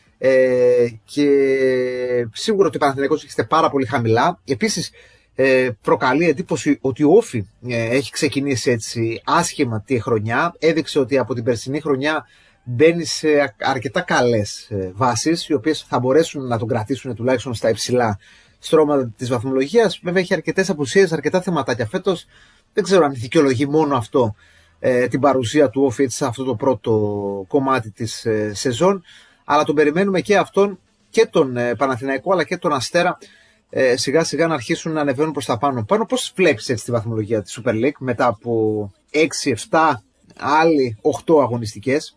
ε, και σίγουρα ότι ο Παναθηναϊκός έχετε πάρα πολύ χαμηλά. Επίσης ε, προκαλεί εντύπωση ότι ο Όφη ε, έχει ξεκινήσει έτσι άσχημα τη χρονιά. Έδειξε ότι από την περσινή χρονιά μπαίνει σε αρκετά καλές ε, βάσεις, οι οποίες θα μπορέσουν να τον κρατήσουν τουλάχιστον στα υψηλά στρώματα της βαθμολογίας. Βέβαια έχει αρκετές απουσίες, αρκετά θεματάκια φέτος. Δεν ξέρω αν δικαιολογεί μόνο αυτό ε, την παρουσία του Όφη σε αυτό το πρώτο κομμάτι της ε, σεζόν, αλλά τον περιμένουμε και αυτόν και τον ε, Παναθηναϊκό αλλά και τον Αστέρα ε, σιγά σιγά να αρχίσουν να ανεβαίνουν προς τα πάνω. Πάνω πώς βλέπεις έτσι τη βαθμολογία της Super League μετά από έξι εφτά άλλοι οκτώ αγωνιστικές?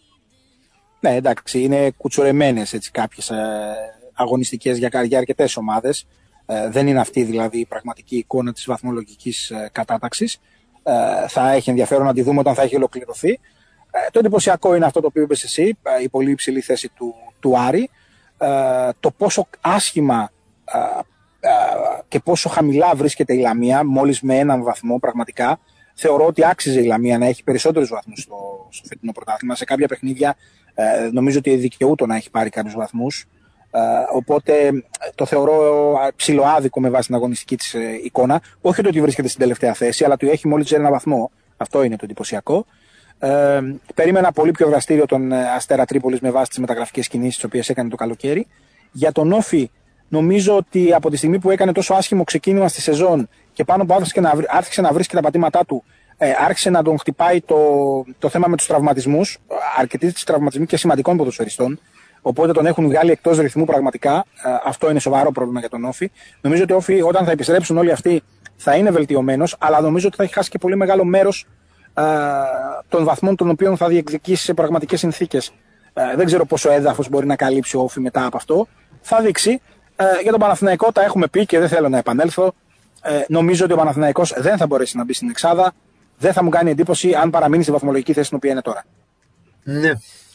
Ναι, εντάξει, είναι κουτσουρεμένες έτσι κάποιες ε, αγωνιστικές για, για αρκετές ομάδες. Ε, δεν είναι αυτή δηλαδή η πραγματική εικόνα της βαθμολογικής ε, κατάταξης. Ε, θα έχει ενδιαφέρον να τη δούμε όταν θα έχει ολοκληρωθεί. Ε, το εντυπωσιακό είναι αυτό το οποίο είπες εσύ, ε, η πολύ υψηλή θέση του, του Άρη. Ε, το πόσο άσχημα ε, ε, και πόσο χαμηλά βρίσκεται η Λαμία, μόλις με έναν βαθμό πραγματικά. Θεωρώ ότι άξιζε η Λαμία να έχει περισσότερους βαθμούς στο, στο φετινό πρωτάθλημα. Σε κάποια παιχνίδια ε, νομίζω ότι δικαιούτο να έχει πάρει κάποιους βαθμούς. Uh, οπότε το θεωρώ ψιλοάδικο με βάση την αγωνιστική της ε, εικόνα. Όχι το ότι βρίσκεται στην τελευταία θέση, αλλά ότι έχει μόλις ένα βαθμό. Αυτό είναι το εντυπωσιακό. Uh, περίμενα πολύ πιο δραστήριο τον ε, Αστέρα Τρίπολης με βάση τις μεταγραφικές κινήσεις τις οποίες έκανε το καλοκαίρι. Για τον Όφη, νομίζω ότι από τη στιγμή που έκανε τόσο άσχημο ξεκίνημα στη σεζόν και πάνω που άρχισε να, άρχισε να βρίσκει τα πατήματά του, ε, άρχισε να τον χτυπάει το, το θέμα με τους τραυματισμούς, αρκετοί της τραυματισμού και σημαντικών ποδοσφαιριστών. Οπότε τον έχουν βγάλει εκτός ρυθμού πραγματικά. Αυτό είναι σοβαρό πρόβλημα για τον Όφη. Νομίζω ότι ο Όφη, όταν θα επιστρέψουν όλοι αυτοί, θα είναι βελτιωμένος, αλλά νομίζω ότι θα έχει χάσει και πολύ μεγάλο μέρος α, των βαθμών των οποίων θα διεκδικήσει σε πραγματικές συνθήκες. Α, δεν ξέρω πόσο έδαφος μπορεί να καλύψει ο Όφη μετά από αυτό. Θα δείξει. Α, για τον Παναθηναϊκό τα έχουμε πει και δεν θέλω να επανέλθω. Ε, νομίζω ότι ο Παναθηναϊκός δεν θα μπορέσει να μπει στην εξάδα. Δεν θα μου κάνει εντύπωση αν παραμείνει στη βαθμολογική θέση στην οποία είναι τώρα. Ναι.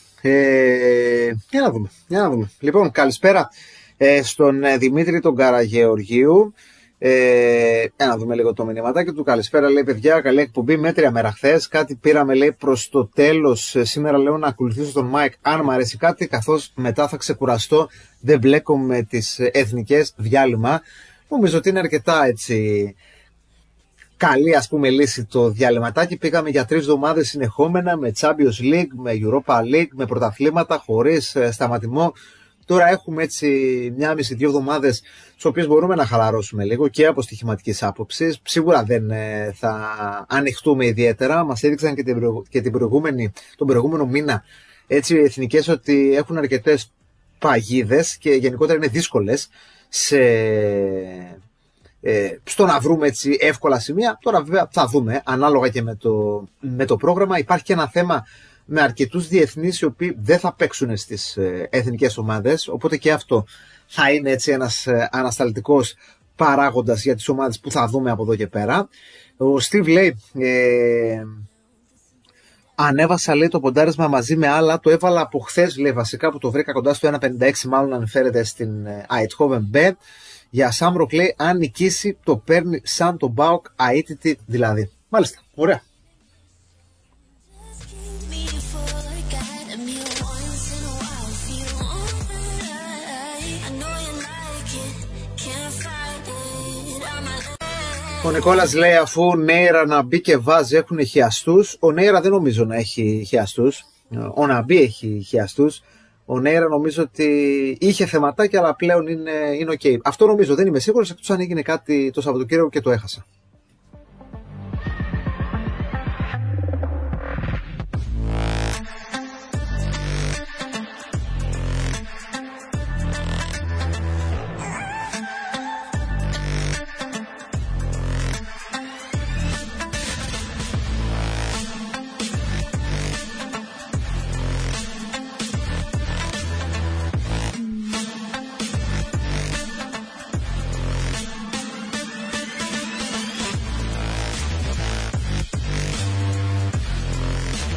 Ε, για να δούμε, για να δούμε. Λοιπόν, καλησπέρα ε, στον ε, Δημήτρη τον Καραγεωργίου. Ε, για να δούμε λίγο το μηνυματάκι του. Καλησπέρα, λέει, παιδιά, καλή εκπομπή, μέτρια μέρα χθες. Κάτι πήραμε, λέει, προς το τέλος. Ε, σήμερα λέω να ακολουθήσω τον Μάικ αν μου αρέσει κάτι, καθώς μετά θα ξεκουραστώ. Δεν μπλέκομαι με τις εθνικές, διάλειμμα. Νομίζω ότι είναι αρκετά έτσι καλή, ας πούμε, λύση το διαλυματάκι. Πήγαμε για τρεις εβδομάδες συνεχόμενα με Champions League, με Europa League, με πρωταθλήματα χωρίς ε, σταματημό. Τώρα έχουμε έτσι μια μισή δύο εβδομάδες στις οποίες μπορούμε να χαλαρώσουμε λίγο και από στοιχηματικής άποψης. Σίγουρα δεν ε, θα ανοιχτούμε ιδιαίτερα. Μας έδειξαν και, την προ... και την προηγούμενη, τον προηγούμενο μήνα έτσι, οι εθνικές ότι έχουν αρκετές παγίδες και γενικότερα είναι δύσκολες σε... Ε, στο να βρούμε έτσι εύκολα σημεία. Τώρα βέβαια θα δούμε ανάλογα και με το, με το πρόγραμμα. Υπάρχει και ένα θέμα με αρκετούς διεθνείς οι οποίοι δεν θα παίξουν στις ε, εθνικές ομάδες, οπότε και αυτό θα είναι έτσι ένας ε, ανασταλτικός παράγοντας για τις ομάδες που θα δούμε από εδώ και πέρα. Ο Steve λέει ε, ανέβασα, λέει, το ποντάρισμα μαζί με άλλα, το έβαλα από χθες, λέει, βασικά που το βρήκα κοντά στο ένα πενήντα έξι, μάλλον αναφέρεται στην Eindhoven B. Για Σάμροκ, λέει, αν νικήσει το παίρνει σαν τον ΠΑΟΚ αίτητη δηλαδή. Μάλιστα, ωραία. Ο Νικόλας λέει, αφού Νέιρα, Ναμπί και Βάζ έχουν χιαστούς, ο Νέιρα δεν νομίζω να έχει χιαστούς, ο Ναμπί έχει χιαστούς. Ο Νέιρα νομίζω ότι είχε θεματάκια, αλλά πλέον είναι, είναι ok. Αυτό νομίζω, δεν είμαι σίγουρος, εκτός αν έγινε κάτι το Σαββατοκύριακο και το έχασα.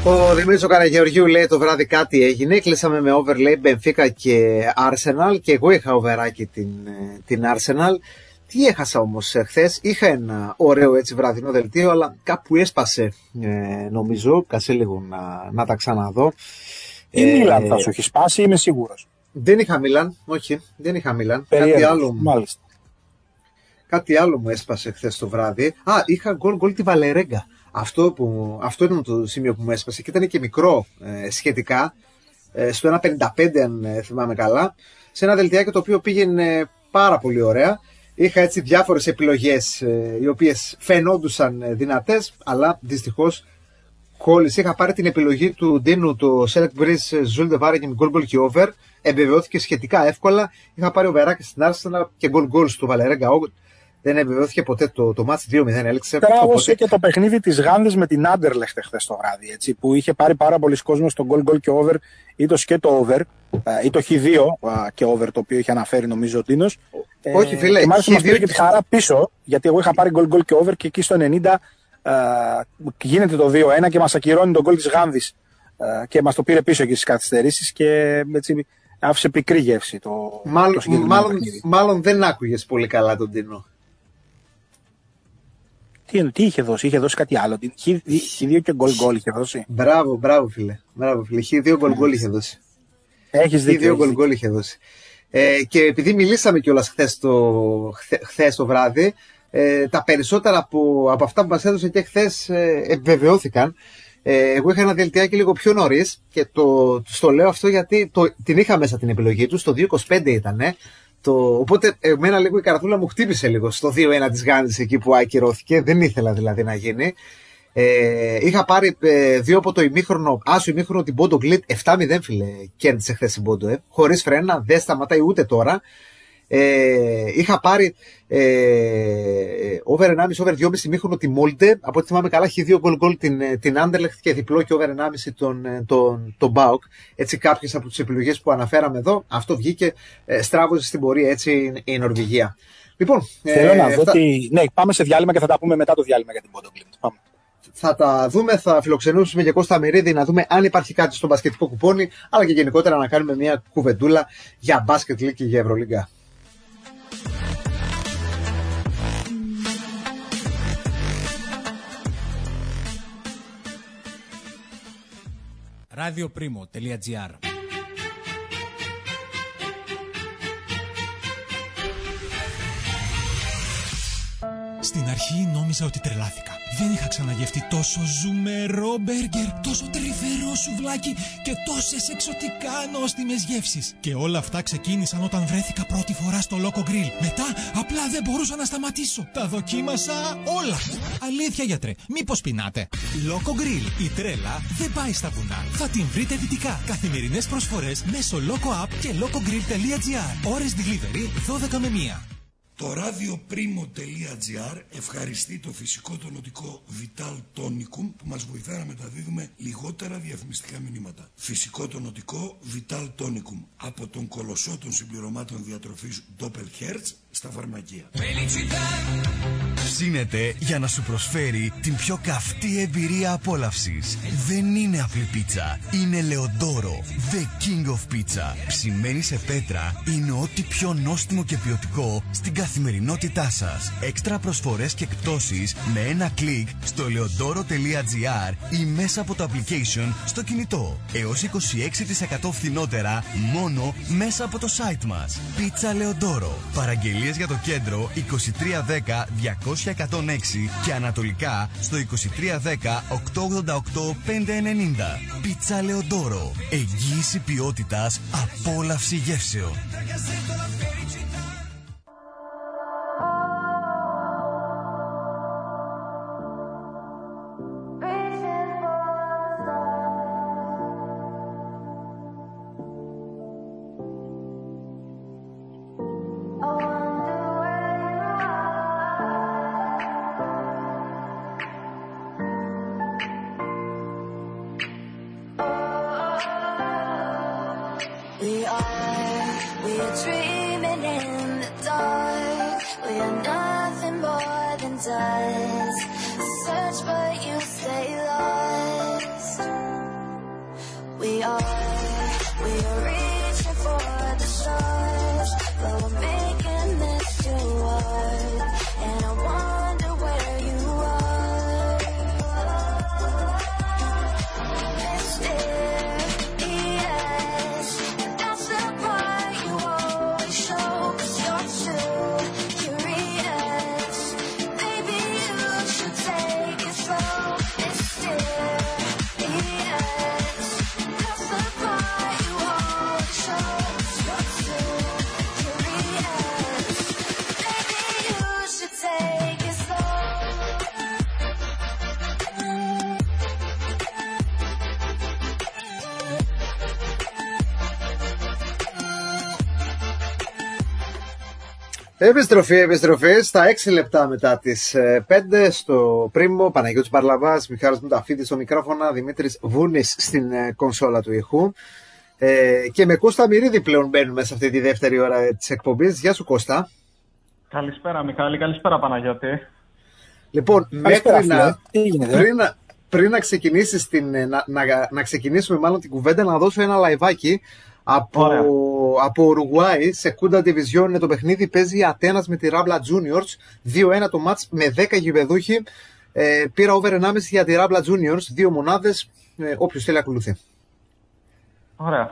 Ο Δημήτρης ο Καραγεωργίου λέει το βράδυ κάτι έγινε. Κλείσαμε με over, λέει, Μπενφίκα και Arsenal. Και εγώ είχα overάκι την, την Arsenal. Τι έχασα όμως χθες? Είχα ένα ωραίο έτσι βραδινό δελτίο, αλλά κάπου έσπασε, ε, νομίζω. Κασέ λίγο να, να τα ξαναδώ. Η ε, Μίλαν θα σου έχει σπάσει, είμαι σίγουρος. Δεν είχα Μίλαν, όχι, δεν είχα Μίλαν. Κάτι άλλο, μάλιστα. κάτι άλλο μου έσπασε χθες το βράδυ. Α, είχα γκολ γκολ τη Βαλερέγκα. Αυτό, που, αυτό ήταν το σημείο που μου έσπασε και ήταν και μικρό ε, σχετικά. Ε, στο ένα πενήντα πέντε, αν ε, θυμάμαι καλά. Σε ένα δελτιάκι το οποίο πήγαινε πάρα πολύ ωραία. Είχα έτσι διάφορες επιλογές ε, οι οποίες φαινόντουσαν ε, δυνατές, αλλά δυστυχώς κόλλησε. Είχα πάρει την επιλογή του Ντίνου, το Select Breeze Ζουλ Ντεβάρεγγιν γκολ γκολ και over. Εμπεβεβαιώθηκε σχετικά εύκολα. Είχα πάρει οβεράκι στην Arsenal και γκολ γκολ στο Βαλερέγκα. Δεν εμπεβεβαιώθηκε ποτέ το, το μάτς, δύο μηδέν έληξε. Τράβωσε και το παιχνίδι της Γάνδης με την Άντερλεχτ χθες το βράδυ, έτσι, που είχε πάρει πάρα πολλοί κόσμος στο γκολ γκολ και over, ή το σκέτο over, ή το χ δύο και over, το οποίο είχε αναφέρει νομίζω ο Τίνος. Όχι φίλε, ε, και μάλιστα μας πήρε και τη χαρά πίσω, γιατί εγώ είχα πάρει γκολ γκολ και over και εκεί στο ενενήντα ε, γίνεται το δύο ένα και μας ακυρώνει τον γκολ της Γάνδης ε, και μας το πήρε πίσω και στις καθυστερήσεις και έτσι άφησε πικρή γεύση το, μάλλον, το μάλλον, μάλλον δεν άκουγες πολύ καλά τον Τίνο. Τι, τι είχε δώσει, είχε δώσει κάτι άλλο. χ δύο και γκολ γκολ είχε δώσει. Μπράβο, μπράβο φίλε. Μπράβο, φίλε. χ δύο γκολ γκολ είχε δώσει. Έχεις δίκιο. χ δύο γκολ γκολ είχε δώσει. Ε, και επειδή μιλήσαμε κιόλας χθες το, χθε, χθες το βράδυ, ε, τα περισσότερα που, από αυτά που μας έδωσε και χθες ε, επιβεβαιώθηκαν. Ε, εγώ είχα ένα δελτιάκι λίγο πιο νωρίς και το, το λέω αυτό γιατί το, την είχα μέσα την επιλογή του. Στο δύο είκοσι πέντε ήτανε. Το, οπότε εμένα λίγο η καρδούλα μου χτύπησε λίγο στο δύο ένα της Γάνδης εκεί που ακυρώθηκε. Δεν ήθελα δηλαδή να γίνει. Ε, είχα πάρει ε, δύο από το ημίχρονο, άσο ημίχρονο την Bodo Glimt, επτά μηδέν φίλε, κέρδισε χθες η Bodo, ε, χωρίς φρένα, δεν σταματάει ούτε τώρα. Ε, είχα πάρει ε, over ενάμιση, over δυόμιση ημίχρονο τη Molde, από ό,τι θυμάμαι καλά, χ δύο γκολ γκολ την, την Anderlecht και διπλό και over ενάμιση τον, τον, τον Bauk. Έτσι κάποιες από τις επιλογές που αναφέραμε εδώ, αυτό βγήκε, ε, στράβωσε στην πορεία έτσι η Νορβηγία. Λοιπόν, θέλω ε, να δω αυτά... ότι... Ναι, πάμε σε διάλειμμα και θα τα πούμε μετά το διάλειμμα για την Bodo Glimt. Πάμε. Θα τα δούμε, θα φιλοξενούσουμε και Κώστα Μυρίδη να δούμε αν υπάρχει κάτι στο μπασκετικό κουπόνι, αλλά και γενικότερα να κάνουμε μια κουβεντούλα για μπάσκετ λίγκ και για Ευρωλίγκα. radioprimo.gr. Στην αρχή νόμιζα ότι τρελάθηκα. Δεν είχα ξαναγευτεί τόσο ζουμερό μπέργκερ, τόσο τρυφερό σουβλάκι και τόσες εξωτικά νόστιμες γεύσεις. Και όλα αυτά ξεκίνησαν όταν βρέθηκα πρώτη φορά στο Loco Grill. Μετά απλά δεν μπορούσα να σταματήσω. Τα δοκίμασα όλα. Αλήθεια γιατρέ, μήπως πεινάτε? Loco Grill, η τρέλα δεν πάει στα βουνά. Θα την βρείτε δυτικά. Καθημερινές προσφορές μέσω Loco App και locogrill.gr. Ώρες delivery δώδεκα με μία. Το radioprimo.gr ευχαριστεί το φυσικό τονωτικό Vital Tonicum που μας βοηθά να μεταδίδουμε λιγότερα διαφημιστικά μηνύματα. Φυσικό τονωτικό Vital Tonicum από τον κολοσσό των συμπληρωμάτων διατροφής Doppelherz στα φαρμακεία. Ψήνεται για να σου προσφέρει την πιο καυτή εμπειρία απόλαυσης. Δεν είναι απλή πίτσα, είναι Λεοντόρο, the king of pizza. Ψημένη σε πέτρα, είναι ό,τι πιο νόστιμο και ποιοτικό στην καθημερινότητά σας. Έξτρα προσφορές και εκπτώσεις με ένα κλικ στο leodoro.gr ή μέσα από το application στο κινητό. Έως είκοσι έξι τοις εκατό φθηνότερα μόνο μέσα από το site μας. Πίτσα Λεοντόρο. Παραγγελίες για το κέντρο είκοσι τρία δέκα διακόσια εκατόν έξι και ανατολικά στο είκοσι τρία δέκα οκτακόσια ογδόντα οκτώ πεντακόσια ενενήντα. Πίτσα Λεοντόρο. Εγγύηση ποιότητας, απόλαυση γεύσεων. We are, we are dreaming. Επιστροφή, επιστροφή στα έξι λεπτά μετά τις πέντε στο Πρίμο. Παναγιώτης Παρλαβάς, Μιχάλης Μουταφίδης στο μικρόφωνα, Δημήτρης Βούνης στην κονσόλα του ηχού. Ε, και με Κώστα Μυρίδη πλέον μπαίνουμε σε αυτή τη δεύτερη ώρα της εκπομπής. Γεια σου Κώστα. Καλησπέρα Μιχάλη, καλησπέρα Παναγιώτη. Λοιπόν, μέχρι να, πριν, να, πριν να, ξεκινήσεις την, να, να, να ξεκινήσουμε μάλλον την κουβέντα, να δώσω ένα λαϊβάκι από, από Ουρουγουάη. Σε Κούντα Division είναι το παιχνίδι, παίζει Ατένας με τη Ράμπλα Juniors. δύο ένα το μάτς με δέκα γηπεδούχοι. Ε, πήρα over ενάμιση για τη Ράμπλα Juniors, δύο μονάδες. Ε, όποιος θέλει ακολουθεί. Ωραία.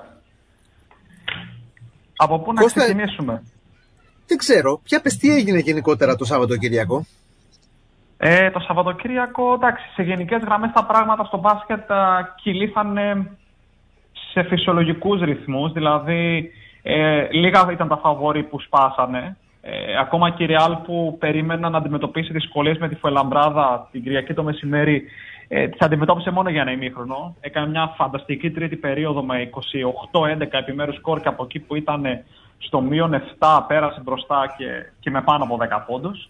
Από πού να Κώστα, ξεκινήσουμε? Δεν ξέρω. Ποια πες τι έγινε γενικότερα το Σαββατοκύριακο? Ε, το Σαββατοκύριακο, εντάξει, σε γενικές γραμμές τα πράγματα στο μπάσκετ α, κυλήσανε σε φυσιολογικούς ρυθμούς. Δηλαδή, ε, λίγα ήταν τα φαβόρι που σπάσανε. Ε, ακόμα και η Ρεάλ που περίμενα να αντιμετωπίσει δυσκολίες με τη Φουελαμπράδα την Κυριακή το μεσημέρι, ε, τις αντιμετώπισε μόνο για ένα ημίχρονο. Έκανε μια φανταστική τρίτη περίοδο με είκοσι οκτώ έντεκα επιμέρους σκορ και από εκεί που ήταν στο μείον επτά πέρασε μπροστά και, και με πάνω από δέκα πόντους.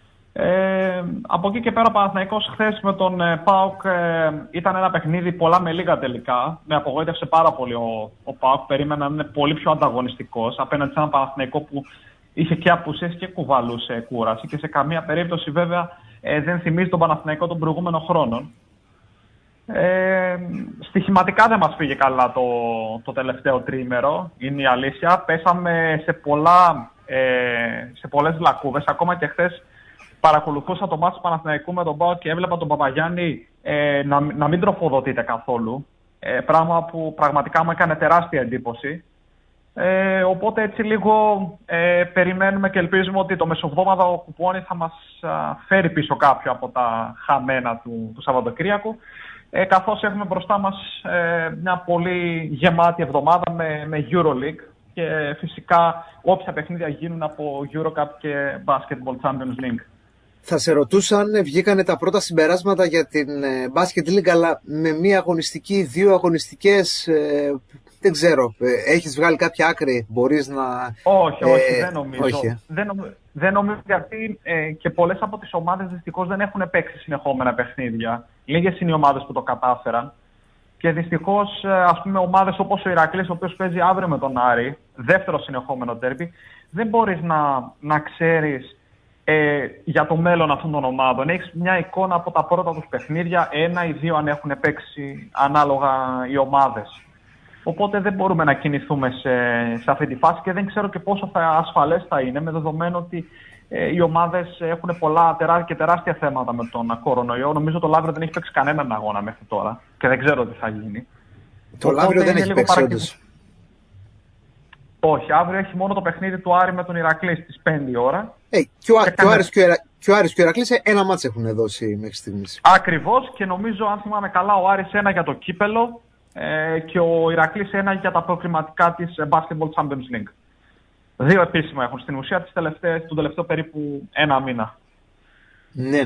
Ε, από εκεί και πέρα ο Παναθηναϊκός χθες με τον ε, ΠΑΟΚ ε, ήταν ένα παιχνίδι πολλά με λίγα τελικά. Με απογοήτευσε πάρα πολύ ο, ο ΠΑΟΚ. Περίμενα να είναι πολύ πιο ανταγωνιστικός απέναντι σε έναν Παναθηναϊκό που είχε και απουσίες και κουβαλούσε κούραση και σε καμία περίπτωση βέβαια ε, δεν θυμίζει τον Παναθηναϊκό των προηγούμενων χρόνων. Ε, στοιχηματικά δεν μας πήγε καλά το, το τελευταίο τρίμερο, είναι η αλήθεια. Πέσαμε σε, πολλά, ε, σε πολλές λακκούβες. Ακόμα και χθες παρακολουθούσα το μάτς του Παναθηναϊκού με τον ΠΑΟΚ και έβλεπα τον Παπαγιάννη ε, να, να μην τροφοδοτείται καθόλου. Ε, πράγμα που πραγματικά μου έκανε τεράστια εντύπωση. Ε, οπότε έτσι λίγο ε, περιμένουμε και ελπίζουμε ότι το μεσοβδόμαδο κουπόνι θα μας α, φέρει πίσω κάποιο από τα χαμένα του, του Σαββατοκύριακου. Ε, καθώς έχουμε μπροστά μας ε, μια πολύ γεμάτη εβδομάδα με, με EuroLeague και φυσικά όποια παιχνίδια γίνουν από EuroCup και Basketball Champions League. Θα σε ρωτούσα αν βγήκανε τα πρώτα συμπεράσματα για την Basket League, αλλά με μία αγωνιστική, δύο αγωνιστικές, ε, δεν ξέρω, ε, έχεις βγάλει κάποια άκρη, μπορείς να... Όχι, όχι, ε, δεν νομίζω. Όχι. Δεν, νομ, δεν νομίζω γιατί ε, και πολλές από τις ομάδες δυστυχώς δεν έχουν παίξει συνεχόμενα παιχνίδια. Λίγες είναι οι ομάδες που το κατάφεραν. Και δυστυχώς, ας πούμε, ομάδες όπως ο Ηρακλής, ο οποίος παίζει αύριο με τον Άρη, δεύτερο συνεχόμενο ντέρμπι, δεν μπορείς να, να ξέρεις ε, για το μέλλον αυτών των ομάδων. Έχεις μια εικόνα από τα πρώτα τους παιχνίδια, ένα ή δύο αν έχουν παίξει ανάλογα οι ομάδες. Οπότε δεν μπορούμε να κινηθούμε σε, σε αυτή τη φάση και δεν ξέρω και πόσο θα ασφαλές θα είναι, με δεδομένο ότι ε, οι ομάδες έχουν πολλά τερά, και τεράστια θέματα με τον κορονοϊό. Νομίζω το Λαύριο δεν έχει παίξει κανέναν αγώνα μέχρι τώρα και δεν ξέρω τι θα γίνει. Το Οπότε Λαύριο δεν έχει παίξει όντως. Όχι, αύριο έχει μόνο το παιχνίδι του Άρη με τον Ηρακλή στις πέντε η ώρα. Hey, και, ο, και, και, ο Άρης, και, ο, και ο Άρης και ο Ηρακλής ένα μάτς έχουν δώσει μέχρι στιγμής. Ακριβώς, και νομίζω, αν θυμάμαι καλά, ο Άρης ένα για το κύπελο ε, και ο Ηρακλής ένα για τα προκριματικά της Basketball Champions League. Δύο επίσημα έχουν στην ουσία τις τελευταίες, τον τελευταίο περίπου ένα μήνα. Ναι.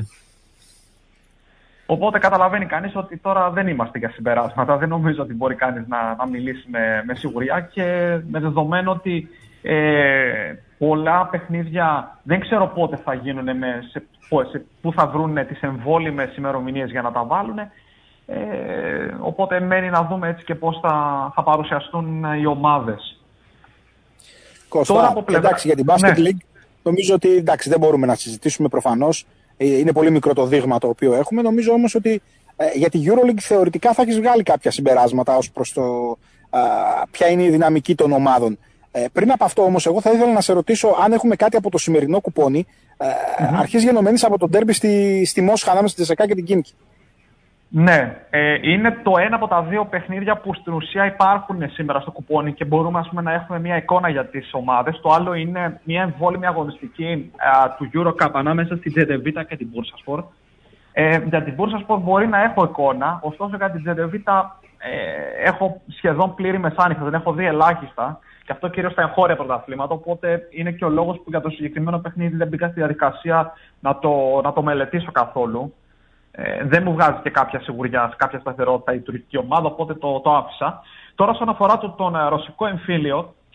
Οπότε καταλαβαίνει κανείς ότι τώρα δεν είμαστε για συμπεράσματα. Δεν νομίζω ότι μπορεί κανείς να, να μιλήσει με, με σιγουριά και με δεδομένο ότι ε, πολλά παιχνίδια δεν ξέρω πότε θα γίνουν, με, σε, σε, πού θα βρουν τις εμβόλυμες ημερομηνίες για να τα βάλουν. Ε, οπότε μένει να δούμε έτσι και πώς θα, θα παρουσιαστούν οι ομάδες. Κώστα, τώρα από πλευρά... εντάξει, για την Basket ναι. League νομίζω ότι εντάξει, δεν μπορούμε να συζητήσουμε προφανώς. Είναι πολύ μικρό το δείγμα το οποίο έχουμε. Νομίζω όμως ότι ε, για τη EuroLeague θεωρητικά θα έχεις βγάλει κάποια συμπεράσματα ως προς το ε, ποια είναι η δυναμική των ομάδων. Ε, πριν από αυτό όμως, εγώ θα ήθελα να σε ρωτήσω αν έχουμε κάτι από το σημερινό κουπόνι ε, mm-hmm. αρχής γενομένης από τον ντέρμπι στη, στη Μόσχα ανάμεσα στη Τζεσεκά και την Κίνκη. Ναι, ε, είναι το ένα από τα δύο παιχνίδια που στην ουσία υπάρχουν σήμερα στο κουπόνι και μπορούμε ας πούμε, να έχουμε μια εικόνα για τις ομάδες. Το άλλο είναι μια εμβόλυμη αγωνιστική α, του EuroCup ανάμεσα στην Τζεντεβίτα και την Μπούρσασπορ. Ε, για την Μπούρσασπορ μπορεί να έχω εικόνα, ωστόσο για την Τζεντεβίτα ε, έχω σχεδόν πλήρη μεσάνυχτα, δεν έχω δει ελάχιστα. Και αυτό κυρίως στα εγχώρια πρωταθλήματα. Οπότε είναι και ο λόγος που για το συγκεκριμένο παιχνίδι δεν μπήκα στη διαδικασία να το, να το μελετήσω καθόλου. Ε, δεν μου βγάζει και κάποια σιγουριά, κάποια σταθερότητα η τουρκική ομάδα, οπότε το, το άφησα. Τώρα, όσον αφορά το, τον ε, ρωσικό εμφύλιο,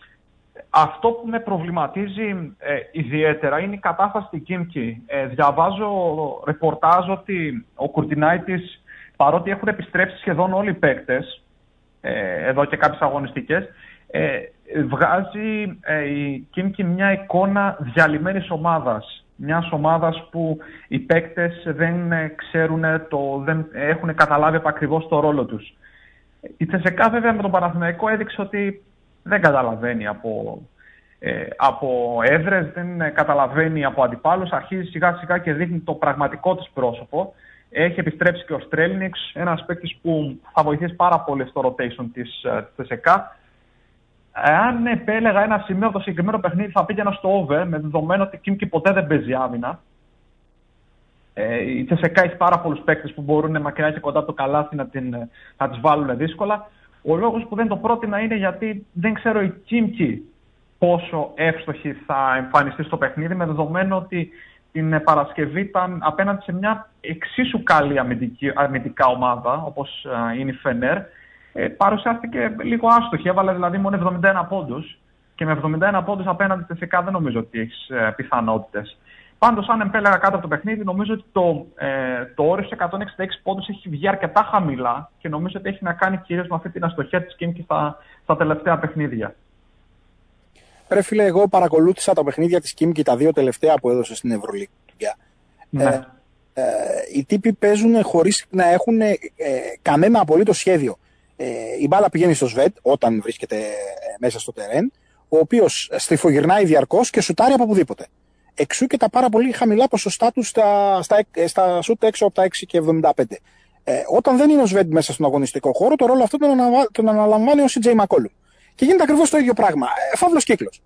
αυτό που με προβληματίζει ε, ιδιαίτερα είναι η κατάσταση στην Κίμκι. Ε, διαβάζω ρεπορτάζ ότι ο Κουρτινάιτης, παρότι έχουν επιστρέψει σχεδόν όλοι οι παίκτες, ε, εδώ και κάποιες αγωνιστικές, ε, βγάζει ε, η Κίμκι μια εικόνα διαλυμένης ομάδας. Μιας ομάδας που οι παίκτες δεν ε, ξέρουν, το, δεν έχουν καταλάβει επακριβώς το ρόλο τους. Η Τσεσεκά βέβαια με τον Παναθηναϊκό έδειξε ότι δεν καταλαβαίνει από, ε, από έδρες, δεν καταλαβαίνει από αντιπάλους, αρχίζει σιγά σιγά και δείχνει το πραγματικό της πρόσωπο. Έχει επιστρέψει και ο Στρέλνιξ, ένας παίκτης που θα βοηθήσει πάρα πολύ στο rotation της Τσεσεκά. Αν επέλεγα ένα σημείο από το συγκεκριμένο παιχνίδι, θα πήγαινα στο over, με δεδομένο ότι η Κίμκι ποτέ δεν παίζει άμυνα. Ε, η Τσεσεκά έχει πάρα πολλούς παίκτες που μπορούν μακριά και κοντά από το καλάθι να, την, να τις βάλουν δύσκολα. Ο λόγος που δεν το πρότεινα είναι γιατί δεν ξέρω η Κίμκι πόσο εύστοχη θα εμφανιστεί στο παιχνίδι, με δεδομένο ότι την Παρασκευή ήταν απέναντι σε μια εξίσου καλή αμυντική, αμυντικά ομάδα, όπως είναι η Φενέρ. Ε, παρουσιάστηκε λίγο άστοχη, έβαλε δηλαδή μόνο εβδομήντα ένα πόντους και με εβδομήντα ένα πόντους απέναντι στη ΣΕΚΑ δεν νομίζω ότι έχεις ε, πιθανότητες. Πάντως, αν επέλεγα κάτω από το παιχνίδι, νομίζω ότι το, ε, το όριο σε εκατόν εξήντα έξι πόντους έχει βγει αρκετά χαμηλά και νομίζω ότι έχει να κάνει κυρίως με αυτή την αστοχία της Κίμκι στα, στα τελευταία παιχνίδια. Ρε φίλε, εγώ παρακολούθησα τα παιχνίδια της Κίμκι, τα δύο τελευταία που έδωσε στην Ευρωλίγκα. Ναι. Ε, ε, οι τύποι παίζουν χωρίς να έχουν ε, κανένα απολύτως σχέδιο. Ε, η μπάλα πηγαίνει στο Σβέντ όταν βρίσκεται ε, μέσα στο τερέν, ο οποίος στριφογυρνάει διαρκώς και σουτάρει από οπουδήποτε. Εξού και τα πάρα πολύ χαμηλά ποσοστά του στα, στα, στα σουτ έξω από τα έξι και εβδομήντα πέντε. Ε, όταν δεν είναι ο Σβέντ μέσα στον αγωνιστικό χώρο, το ρόλο αυτό τον, αναβα... τον αναλαμβάνει ο Σι Τζέι Μακόλουμ. Και γίνεται ακριβώς το ίδιο πράγμα. Ε, φαύλος κύκλος.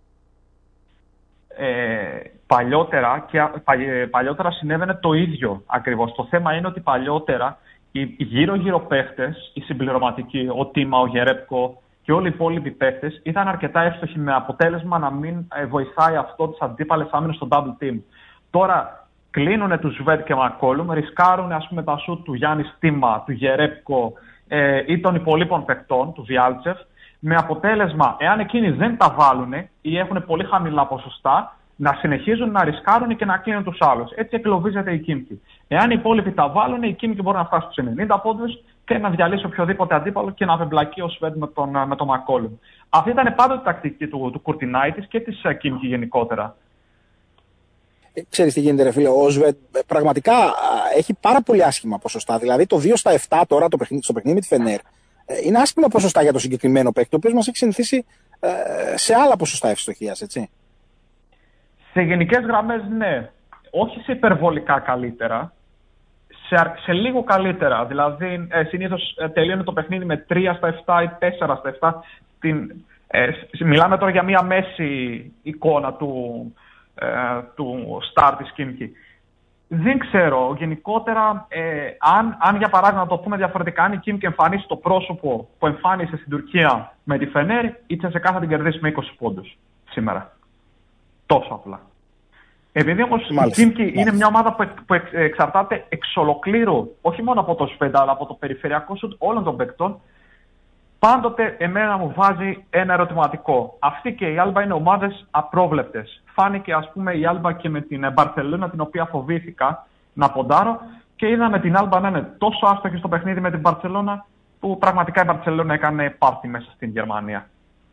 Ε, παλιότερα, και, παλι, παλιότερα συνέβαινε το ίδιο ακριβώς. Το θέμα είναι ότι παλιότερα οι γύρω-γύρω παίχτες, οι συμπληρωματικοί, ο Τίμα, ο Γερέπκο και όλοι οι υπόλοιποι παίχτες ήταν αρκετά εύστοχοι, με αποτέλεσμα να μην βοηθάει αυτό τις αντίπαλες άμυνες στο double team. Τώρα κλείνουν τους Σβέντ και Μακόλουμ, ρισκάρουν ας πούμε τα σουτ του Γιάννη Τίμα, του Γερέπκο ε, ή των υπολείπων παιχτών, του Βιάλτσεφ, με αποτέλεσμα, εάν εκείνοι δεν τα βάλουν ή έχουν πολύ χαμηλά ποσοστά, να συνεχίζουν να ρισκάρουν και να κλείνουν τους άλλους. Έτσι εγκλωβίζεται η Κίμκι. Εάν οι υπόλοιποι τα βάλουν, η Κίμκι μπορεί να φτάσει στους ενενήντα πόντους και να διαλύσει οποιοδήποτε αντίπαλο και να απεμπλακεί ο Σβέντ με τον, με τον Μακόλουμ. Αυτή ήταν πάντοτε η τακτική του, του Κουρτινάιτης και της Κίμκι γενικότερα. Ε, ξέρεις τι γίνεται, ρε φίλε, ο Σβέντ πραγματικά έχει πάρα πολύ άσχημα ποσοστά. Δηλαδή το δύο στα επτά τώρα το παιχνίδι, στο παιχνίδι με τη Φενέρ είναι άσχημα ποσοστά για το συγκεκριμένο παίκτη, ο οποίος μας έχει συνηθίσει ε, σε άλλα ποσοστά ευστοχίας, έτσι. Σε γενικές γραμμές, ναι. Όχι σε υπερβολικά καλύτερα. Σε, σε λίγο καλύτερα. Δηλαδή, ε, συνήθως ε, τελείωνε το παιχνίδι με τρία στα επτά ή τέσσερα στα επτά. Την, ε, μιλάμε τώρα για μία μέση εικόνα του, ε, του Star της Κίμκι. Δεν ξέρω. Γενικότερα, ε, αν, αν για παράδειγμα να το πούμε διαφορετικά, αν η Κίμκι εμφανίσει το πρόσωπο που εμφάνισε στην Τουρκία με τη Φενέρ, η Τσεσεκά θα την κερδίσει με είκοσι πόντους σήμερα. Τόσο απλά. Επειδή όμως η Κίμκι είναι μια ομάδα που, που εξαρτάται εξ ολοκλήρου, όχι μόνο από το Σβέντ, αλλά από το περιφερειακό σουτ όλων των παικτών, πάντοτε εμένα μου βάζει ένα ερωτηματικό. Αυτή και η Άλμπα είναι ομάδες απρόβλεπτες. Φάνηκε ας πούμε η Άλμπα και με την Μπαρσελόνα, την οποία φοβήθηκα να ποντάρω, και είδαμε την Άλμπα να είναι τόσο άστοχη στο παιχνίδι με την Μπαρσελόνα, που πραγματικά η Μπαρσελόνα έκανε πάρτι μέσα στην Γερμανία.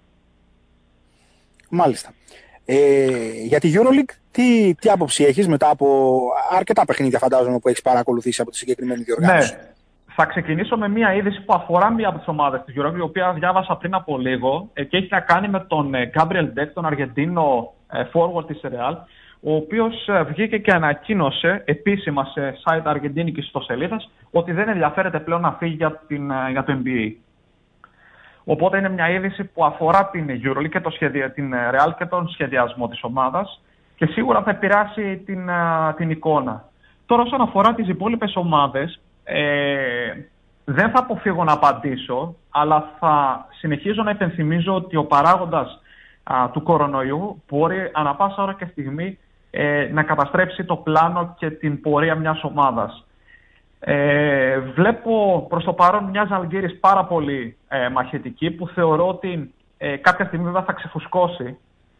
Μάλιστα. Ε, για τη EuroLeague, τι, τι άποψη έχεις μετά από αρκετά παιχνίδια, φαντάζομαι, που έχεις παρακολουθήσει από τη συγκεκριμένη διοργάνωση? Ναι. Θα ξεκινήσω με μια είδηση που αφορά μία από τις ομάδες της EuroLeague, η οποία διάβασα πριν από λίγο ε, και έχει να κάνει με τον Gabriel Deck, τον Αργεντίνο ε, forward της Real, ο οποίος ε, βγήκε και ανακοίνωσε επίσημα σε site αργεντίνικης ιστοσελίδας ότι δεν ενδιαφέρεται πλέον να φύγει για, την, ε, για το N B A. Οπότε είναι μια είδηση που αφορά την EuroLeague και το σχεδια... την Real και τον σχεδιασμό της ομάδας και σίγουρα θα επηρεάσει την, την εικόνα. Τώρα όσον αφορά τις υπόλοιπες ομάδες, ε, δεν θα αποφύγω να απαντήσω, αλλά θα συνεχίζω να υπενθυμίζω ότι ο παράγοντας α, του κορονοϊού μπορεί ανά πάσα ώρα και στιγμή ε, να καταστρέψει το πλάνο και την πορεία μιας ομάδας. Ε, βλέπω προς το παρόν μια Ζαλγκίρις πάρα πολύ ε, μαχητική, που θεωρώ ότι ε, κάποια στιγμή βέβαια θα ξεφουσκώσει.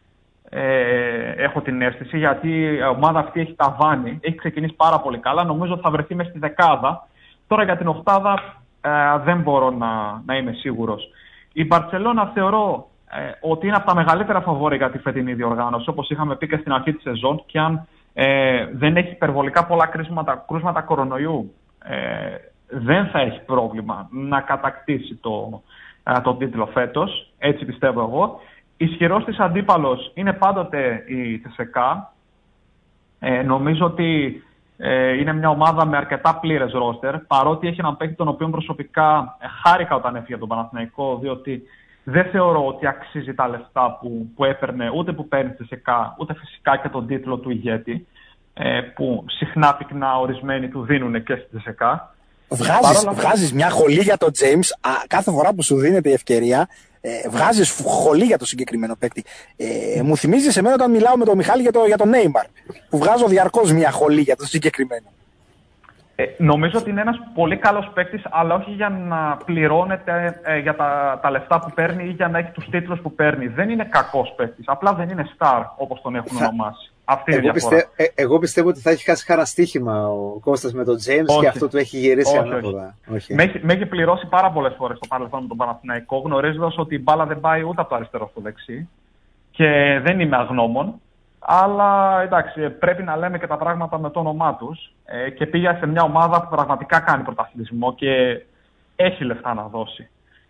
Ε, έχω την αίσθηση, γιατί η ομάδα αυτή έχει ταβάνει, έχει ξεκινήσει πάρα πολύ καλά. Νομίζω θα βρεθεί μες στη δεκάδα. Τώρα για την οκτάδα ε, δεν μπορώ να, να είμαι σίγουρος. Η Μπαρτσελώνα θεωρώ ε, ότι είναι από τα μεγαλύτερα φαβόρη για τη φετινή διοργάνωση, όπως είχαμε πει και στην αρχή της σεζόν, και αν ε, δεν έχει υπερβολικά πολλά κρούσματα, κρούσματα κορονοϊού, ε, δεν θα έχει πρόβλημα να κατακτήσει το, ε, το τίτλο φέτος, έτσι πιστεύω εγώ. Ισχυρός της αντίπαλος είναι πάντοτε η ΤΣΕΚΑ. Ε, νομίζω ότι ε, είναι μια ομάδα με αρκετά πλήρες ρόστερ, παρότι έχει έναν παίκτη τον οποίο προσωπικά ε, χάρηκα όταν έφυγε τον Παναθηναϊκό, διότι δεν θεωρώ ότι αξίζει τα λεφτά που, που έπαιρνε, ούτε που παίρνει τη ΤΣΕΚΑ, ούτε φυσικά και τον τίτλο του ηγέτη, ε, που συχνά πυκνά ορισμένοι του δίνουν και στη ΤΣΕΚΑ. Βγάζεις, Παρόλα... βγάζεις μια χολή για τον James κάθε φορά που σου δίνεται η ευκαιρία. Ε, βγάζεις χολή για το συγκεκριμένο παίκτη. Ε, μου θυμίζεις εμένα όταν μιλάω με τον Μιχάλη για, το, για τον Νέιμαρ, που βγάζω διαρκώς μια χολή για το συγκεκριμένο. Ε, νομίζω ότι είναι ένας πολύ καλός παίκτης, αλλά όχι για να πληρώνεται ε, για τα, τα λεφτά που παίρνει ή για να έχει τους τίτλους που παίρνει. Δεν είναι κακός παίκτης, απλά δεν είναι star όπως τον έχουν θα... ονομάσει. Αυτή είναι η διαφορά. Πιστε... Ε, εγώ πιστεύω ότι θα έχει χάσει χαρά στοίχημα ο Κώστας με τον James και αυτό του έχει γυρίσει ανάποδα. Με, έχει, με έχει πληρώσει πάρα πολλές φορές στο παρελθόν με τον Παναθηναϊκό, γνωρίζοντας ότι η μπάλα δεν πάει ούτε από το αριστερό στο δεξί και δεν είμαι αγνώμων. Αλλά εντάξει, πρέπει να λέμε και τα πράγματα με το όνομά τους. Ε, και πήγα σε μια ομάδα που πραγματικά κάνει πρωταθλητισμό και έχει λεφτά να δώσει.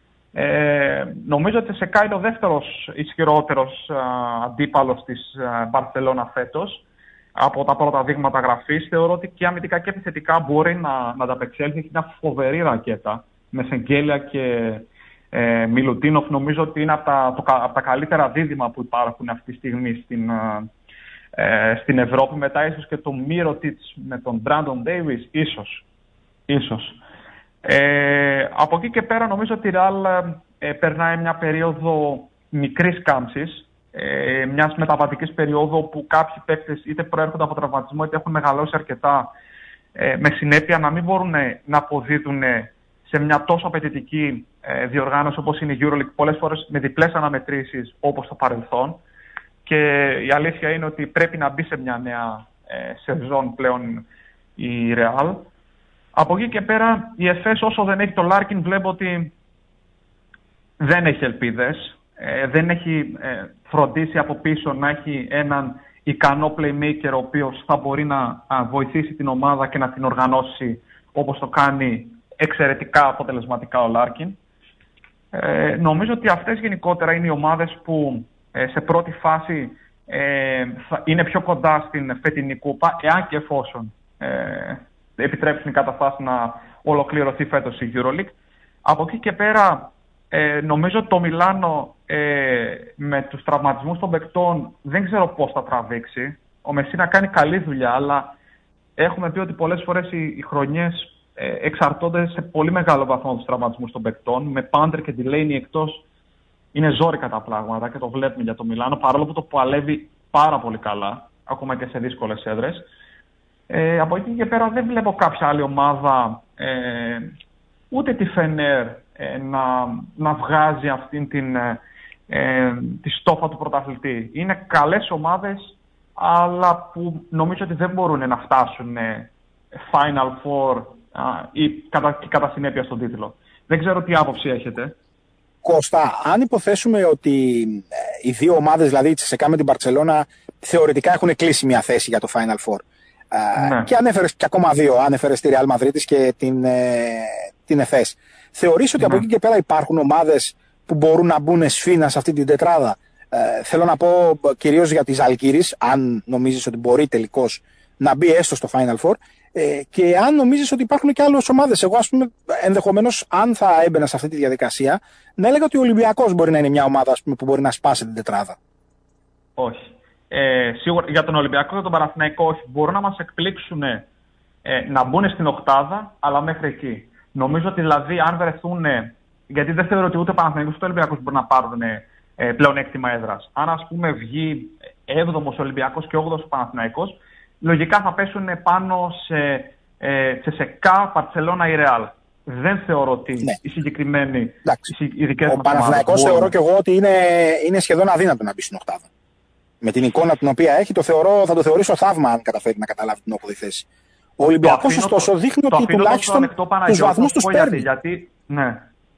Ε, νομίζω ότι σε κάνει ο δεύτερος ισχυρότερος α, αντίπαλος της Μπαρσελόνα φέτος. Από τα πρώτα δείγματα γραφής, θεωρώ ότι και αμυντικά και επιθετικά μπορεί να, να ανταπεξέλθει. Έχει μια φοβερή ρακέτα με Σεγγέλια και ε, Μιλουτίνοφ. Νομίζω ότι είναι από τα, το, από τα καλύτερα δίδυμα που υπάρχουν αυτή τη στιγμή στην, ε, στην Ευρώπη. Μετά ίσως και το Μύρωτιτς με τον Μπράντον Ντέιβις, ίσως. ίσως. Ε, από εκεί και πέρα νομίζω ότι η Real ε, περνάει μια περίοδο μικρής κάμψης, ε, μιας μεταβατικής περίοδου που κάποιοι παίκτες είτε προέρχονται από τραυματισμό είτε έχουν μεγαλώσει αρκετά, ε, με συνέπεια να μην μπορούν να αποδίδουν σε μια τόσο απαιτητική ε, διοργάνωση όπως είναι η EuroLeague, πολλές φορές με διπλές αναμετρήσεις όπως το παρελθόν, και η αλήθεια είναι ότι πρέπει να μπει σε μια νέα ε, σεζόν πλέον η Real. Από εκεί και πέρα η ΕΦΕΣ, όσο δεν έχει το Λάρκιν, βλέπω ότι δεν έχει ελπίδες. Ε, δεν έχει ε, φροντίσει από πίσω να έχει έναν ικανό playmaker ο οποίος θα μπορεί να α, βοηθήσει την ομάδα και να την οργανώσει όπως το κάνει εξαιρετικά αποτελεσματικά ο Λάρκιν. Ε, νομίζω ότι αυτές γενικότερα είναι οι ομάδες που ε, σε πρώτη φάση ε, θα είναι πιο κοντά στην φετινή κούπα, εάν και εφόσον ε, επιτρέψουν οι καταστάσεις να ολοκληρωθεί φέτος η EuroLeague. Από εκεί και πέρα ε, νομίζω ότι το Μιλάνο ε, με τους τραυματισμούς των παικτών δεν ξέρω πώς θα τραβήξει. Ο Μεσίνα κάνει καλή δουλειά, αλλά έχουμε πει ότι πολλές φορές οι, οι χρονιές ε, εξαρτώνται σε πολύ μεγάλο βαθμό από τους τραυματισμούς των παικτών. Με Πάντερ και Ντιλέινι εκτός είναι ζόρικα τα πράγματα και το βλέπουμε για το Μιλάνο, παρόλο που το παλεύει πάρα πολύ καλά, ακόμα και σε δύσκολες έδρες. Ε, από εκεί και πέρα δεν βλέπω κάποια άλλη ομάδα, ε, ούτε τη Φενέρ, ε, να, να βγάζει αυτήν την ε, τη στόφα του πρωταθλητή. Είναι καλές ομάδες, αλλά που νομίζω ότι δεν μπορούν να φτάσουν ε, Final Four ε, ή κατά, κατά συνέπεια στον τίτλο. Δεν ξέρω τι άποψη έχετε. Κώστα, αν υποθέσουμε ότι ε, οι δύο ομάδες, δηλαδή η Τσεσεκά με την Μπαρτσελώνα, θεωρητικά έχουν κλείσει μια θέση για το Final Four. Ναι. Και ανέφερες και ακόμα δύο, ανέφερες τη Real Madrid και την, ε, την ΕΦΕΣ. Θεωρείς ότι ναι. από εκεί και πέρα υπάρχουν ομάδες που μπορούν να μπουν σφήνα σε αυτή την τετράδα? Ε, θέλω να πω κυρίως για τη Ζαλγκίρις, αν νομίζεις ότι μπορεί τελικώς να μπει έστω στο Final Four, ε, και αν νομίζεις ότι υπάρχουν και άλλες ομάδες. Εγώ, ας πούμε, ενδεχομένως, αν θα έμπαινα σε αυτή τη διαδικασία, να έλεγα ότι ο Ολυμπιακός μπορεί να είναι μια ομάδα, ας πούμε, που μπορεί να σπάσει την τετράδα. Όχι. Ε, σίγουρα για τον Ολυμπιακό και τον Παναθηναϊκό όχι. Μπορούν να μας εκπλήξουν ε, να μπουν στην οκτάδα, αλλά μέχρι εκεί. Νομίζω ότι δηλαδή αν βρεθούν, γιατί δεν θεωρώ ότι ούτε ο Παναθηναϊκός ούτε ο Ολυμπιακός μπορεί να πάρουν ε, πλέον έκτημα έδρας. Αν ας πούμε βγει έβδομος ο Ολυμπιακός και όγδοος ο Παναθηναϊκός, λογικά θα πέσουν πάνω σε ε, Τσεσεκά, Μπαρτσελώνα ή Ρεάλ. δεν θεωρώ ότι ναι. οι συγκεκριμένοι οι δικές Ο Παναθηναϊκός θεωρώ και εγώ ότι είναι, είναι σχεδόν αδύνατο να μπει στην οκτάδα. Με την εικόνα την οποία έχει, το θεωρώ, θα το θεωρήσω θαύμα αν καταφέρει να καταλάβει την όγδοη θέση. Ο Ολυμπιακός, ωστόσο, το, δείχνει το ότι τουλάχιστον τους βαθμούς τους παίρνει. Γιατί, ναι.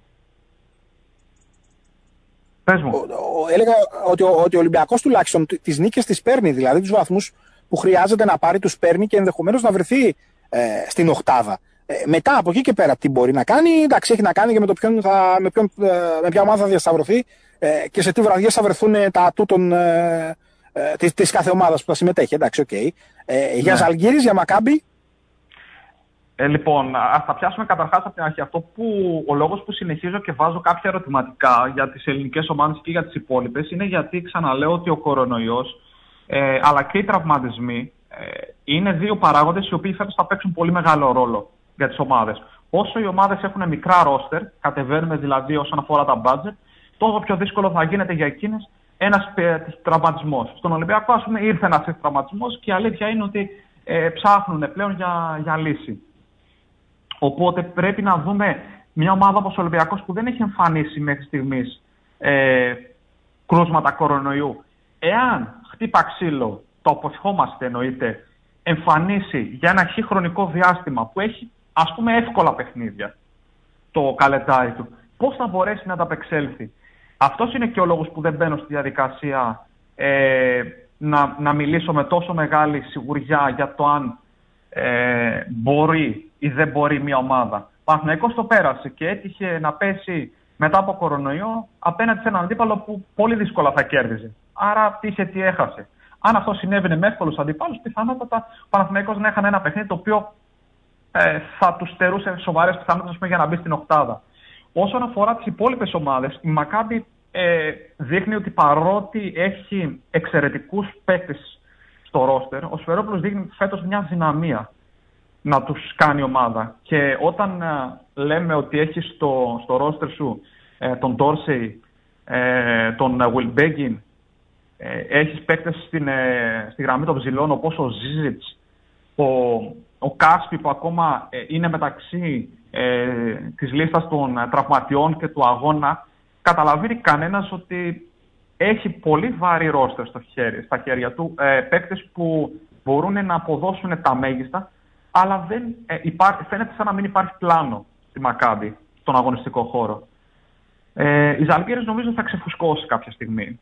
Πες μου. Ο, ο, έλεγα ότι ο, ότι ο Ολυμπιακός τουλάχιστον τις νίκες τις παίρνει, δηλαδή τους βαθμούς που χρειάζεται να πάρει τους παίρνει και ενδεχομένως να βρεθεί ε, στην οκτάδα. Ε, μετά από εκεί και πέρα τι μπορεί να κάνει, εντάξει, έχει να κάνει και με, το ποιον θα, με, ποιον, ε, με ποια ομάδα θα διασταυρωθεί ε, και σε τι βραδιές θα βρεθούν ε, τα ατού των, ε, ε, της, της κάθε ομάδας που θα συμμετέχει. Εντάξει, οκ. Okay. Ε, ναι. Για Ζαλγκίρις, για Μακάμπι. Ε, λοιπόν, ας τα πιάσουμε καταρχάς από την αρχή. Αυτό που ο λόγος που συνεχίζω και βάζω κάποια ερωτηματικά για τις ελληνικές ομάδες και για τις υπόλοιπες είναι γιατί ξαναλέω ότι ο κορονοϊός ε, αλλά και οι τραυματισμοί ε, είναι δύο παράγοντες οι οποίοι φέτος θα παίξουν πολύ μεγάλο ρόλο για τις ομάδες. Όσο οι ομάδες έχουν μικρά ρόστερ, κατεβαίνουμε δηλαδή όσον αφορά τα budget, τόσο πιο δύσκολο θα γίνεται για εκείνες ένας τραυματισμός. Στον Ολυμπιακό, ας πούμε, ήρθε ένας τραυματισμός και η αλήθεια είναι ότι ε, ψάχνουν πλέον για, για λύση. Οπότε πρέπει να δούμε μια ομάδα όπως ο Ολυμπιακός που δεν έχει εμφανίσει μέχρι στιγμής ε, κρούσματα κορονοϊού. Εάν χτύπα ξύλο, το αποσχόμαστε εννοείται, εμφανίσει για ένα χι χρονικό διάστημα που έχει ας πούμε εύκολα παιχνίδια το καλεντάρι του, πώς θα μπορέσει να ανταπεξέλθει. Αυτός είναι και ο λόγος που δεν μπαίνω στη διαδικασία ε, να, να μιλήσω με τόσο μεγάλη σιγουριά για το αν ε, μπορεί ή δεν μπορεί μια ομάδα. Ο Παναθηναϊκός το πέρασε και έτυχε να πέσει μετά από κορονοϊό απέναντι σε έναν αντίπαλο που πολύ δύσκολα θα κέρδιζε. Άρα τι είχε, τι έχασε. Αν αυτό συνέβαινε με εύκολους αντιπάλους, πιθανότατα ο Παναθηναϊκός να έχανε ένα παιχνίδι το οποίο ε, θα του στερούσε σοβαρές πιθανότητες για να μπει στην οκτάδα. Όσον αφορά τις υπόλοιπες ομάδες, η Μακάμπι ε, δείχνει ότι παρότι έχει εξαιρετικούς παίκτες στο ρόστερ, ο Σφερόπουλος δείχνει φέτος μια δυναμία να τους κάνει ομάδα. Και όταν ε, λέμε ότι έχει στο, στο ρόστερ σου ε, τον Ντόρσεϊ, ε, τον Will Beggin, ε, έχεις παίκτες στην, ε, στη γραμμή των ψηλών όπως ο Ζίζιτς, ο, ο Κάσπι που ακόμα ε, είναι μεταξύ ε, της λίστας των ε, τραυματιών και του αγώνα, καταλαβαίνει κανένας ότι έχει πολύ βαρύ ρόστερ στο χέρι, στα χέρια του, ε, παίκτες που μπορούν να αποδώσουν τα μέγιστα, αλλά δεν, ε, υπάρχει, φαίνεται σαν να μην υπάρχει πλάνο στη Μακάμπι, στον αγωνιστικό χώρο. Ε, η Ζαλγκίρις νομίζω θα ξεφουσκώσει κάποια στιγμή.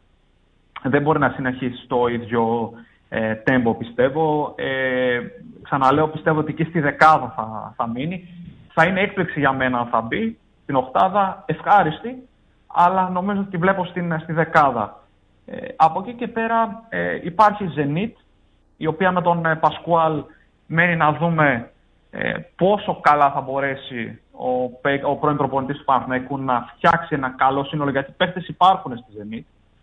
Δεν μπορεί να συνεχίσει στο ίδιο ε, τέμπο, πιστεύω. Ε, ξαναλέω, πιστεύω ότι εκεί στη δεκάδα θα, θα μείνει. Θα είναι έκπληξη για μένα αν θα μπει. Στην οκτάδα ευχάριστη, αλλά νομίζω ότι τη βλέπω στην, στη δεκάδα. Ε, από εκεί και πέρα ε, υπάρχει η Zenit, η οποία με τον ε, Πασκουάλ μένει να δούμε ε, πόσο καλά θα μπορέσει ο, ο πρώην προπονητής του Παναθηναϊκού να φτιάξει ένα καλό σύνολο, γιατί παίχτες υπάρχουν στη Zenit.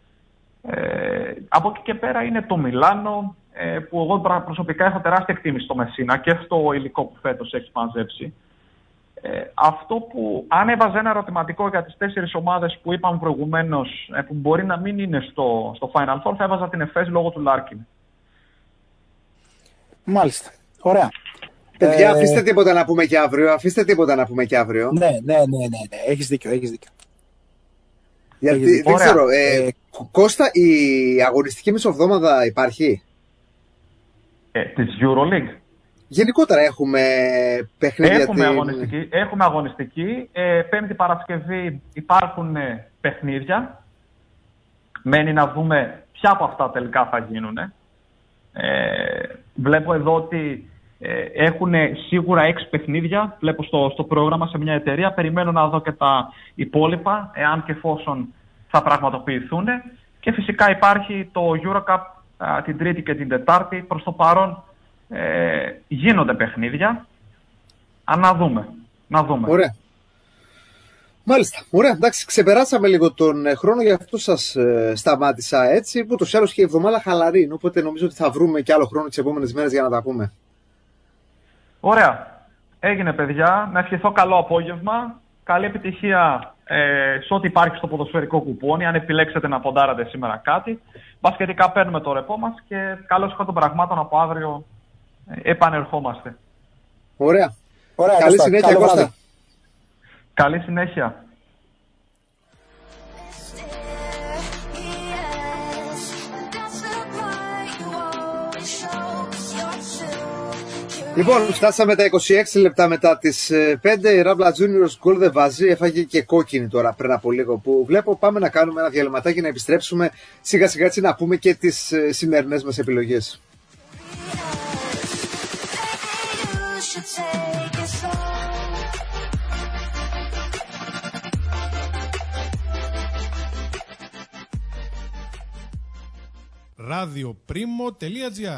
Ε, από εκεί και πέρα είναι το Μιλάνο, ε, που εγώ προσωπικά έχω τεράστια εκτίμηση στο Μεσίνα και στο υλικό που φέτος έχει μαζέψει. Ε, αυτό που, αν έβαζε ένα ερωτηματικό για τις τέσσερις ομάδες που είπαμε προηγουμένως, ε, που μπορεί να μην είναι στο, στο Final Four, θα έβαζα την Εφές λόγω του Λάρκιν. Μάλιστα. Ωραία. Παιδιά, ε... αφήστε τίποτα να πούμε και αύριο. Αφήστε τίποτα να πούμε και αύριο. Ναι, ναι, ναι, ναι, ναι. Έχεις δίκιο, έχεις δίκιο. Γιατί, έχεις δίκιο. Δεν ξέρω, ε, ε... Κώστα, η αγωνιστική μεσοβδόμαδα υπάρχει? Ε, της EuroLeague. Γενικότερα έχουμε παιχνίδια. Έχουμε την... αγωνιστική. Έχουμε αγωνιστική. Ε, Πέμπτη Παρασκευή υπάρχουν ε, παιχνίδια. Μένει να δούμε ποια από αυτά τελικά θα γίνουν. Ε, βλέπω εδώ ότι ε, έχουν σίγουρα έξι παιχνίδια. Βλέπω στο, στο πρόγραμμα σε μια εταιρεία. Περιμένω να δω και τα υπόλοιπα, εάν και εφόσον θα πραγματοποιηθούν. Και φυσικά υπάρχει το EuroCup α, την Τρίτη και την Τετάρτη. Προς το παρόν ε, γίνονται παιχνίδια. Α, να δούμε. Να δούμε. Ωραία. Μάλιστα. Ωραία. Εντάξει, ξεπεράσαμε λίγο τον χρόνο, γι' αυτό σας ε, σταμάτησα έτσι. Που ούτως ή άλλως και η εβδομάδα χαλαρή. Οπότε νομίζω ότι θα βρούμε και άλλο χρόνο τις επόμενες μέρες για να τα πούμε. Ωραία. Έγινε, παιδιά. Να ευχηθώ καλό απόγευμα. Καλή επιτυχία ε, σε ό,τι υπάρχει στο ποδοσφαιρικό κουπόνι. Αν επιλέξετε να ποντάρετε σήμερα κάτι. Μπασκετικά παίρνουμε το ρεπό μας και καλώς ήρθατε των πραγμάτων από αύριο ε, επανερχόμαστε. Ωραία. Ωραία. Καλή συνέχεια, Κώστα. Καλή συνέχεια. Λοιπόν, φτάσαμε τα είκοσι έξι λεπτά μετά τις πέντε. Η Ράμπλα Juniors γκολ δεν βάζει. Έφαγε και κόκκινη τώρα πριν από λίγο που βλέπω. Πάμε να κάνουμε ένα διαλυματάκι, να επιστρέψουμε σιγά σιγά έτσι να πούμε και τις σημερινές μας επιλογές. radioprimo.gr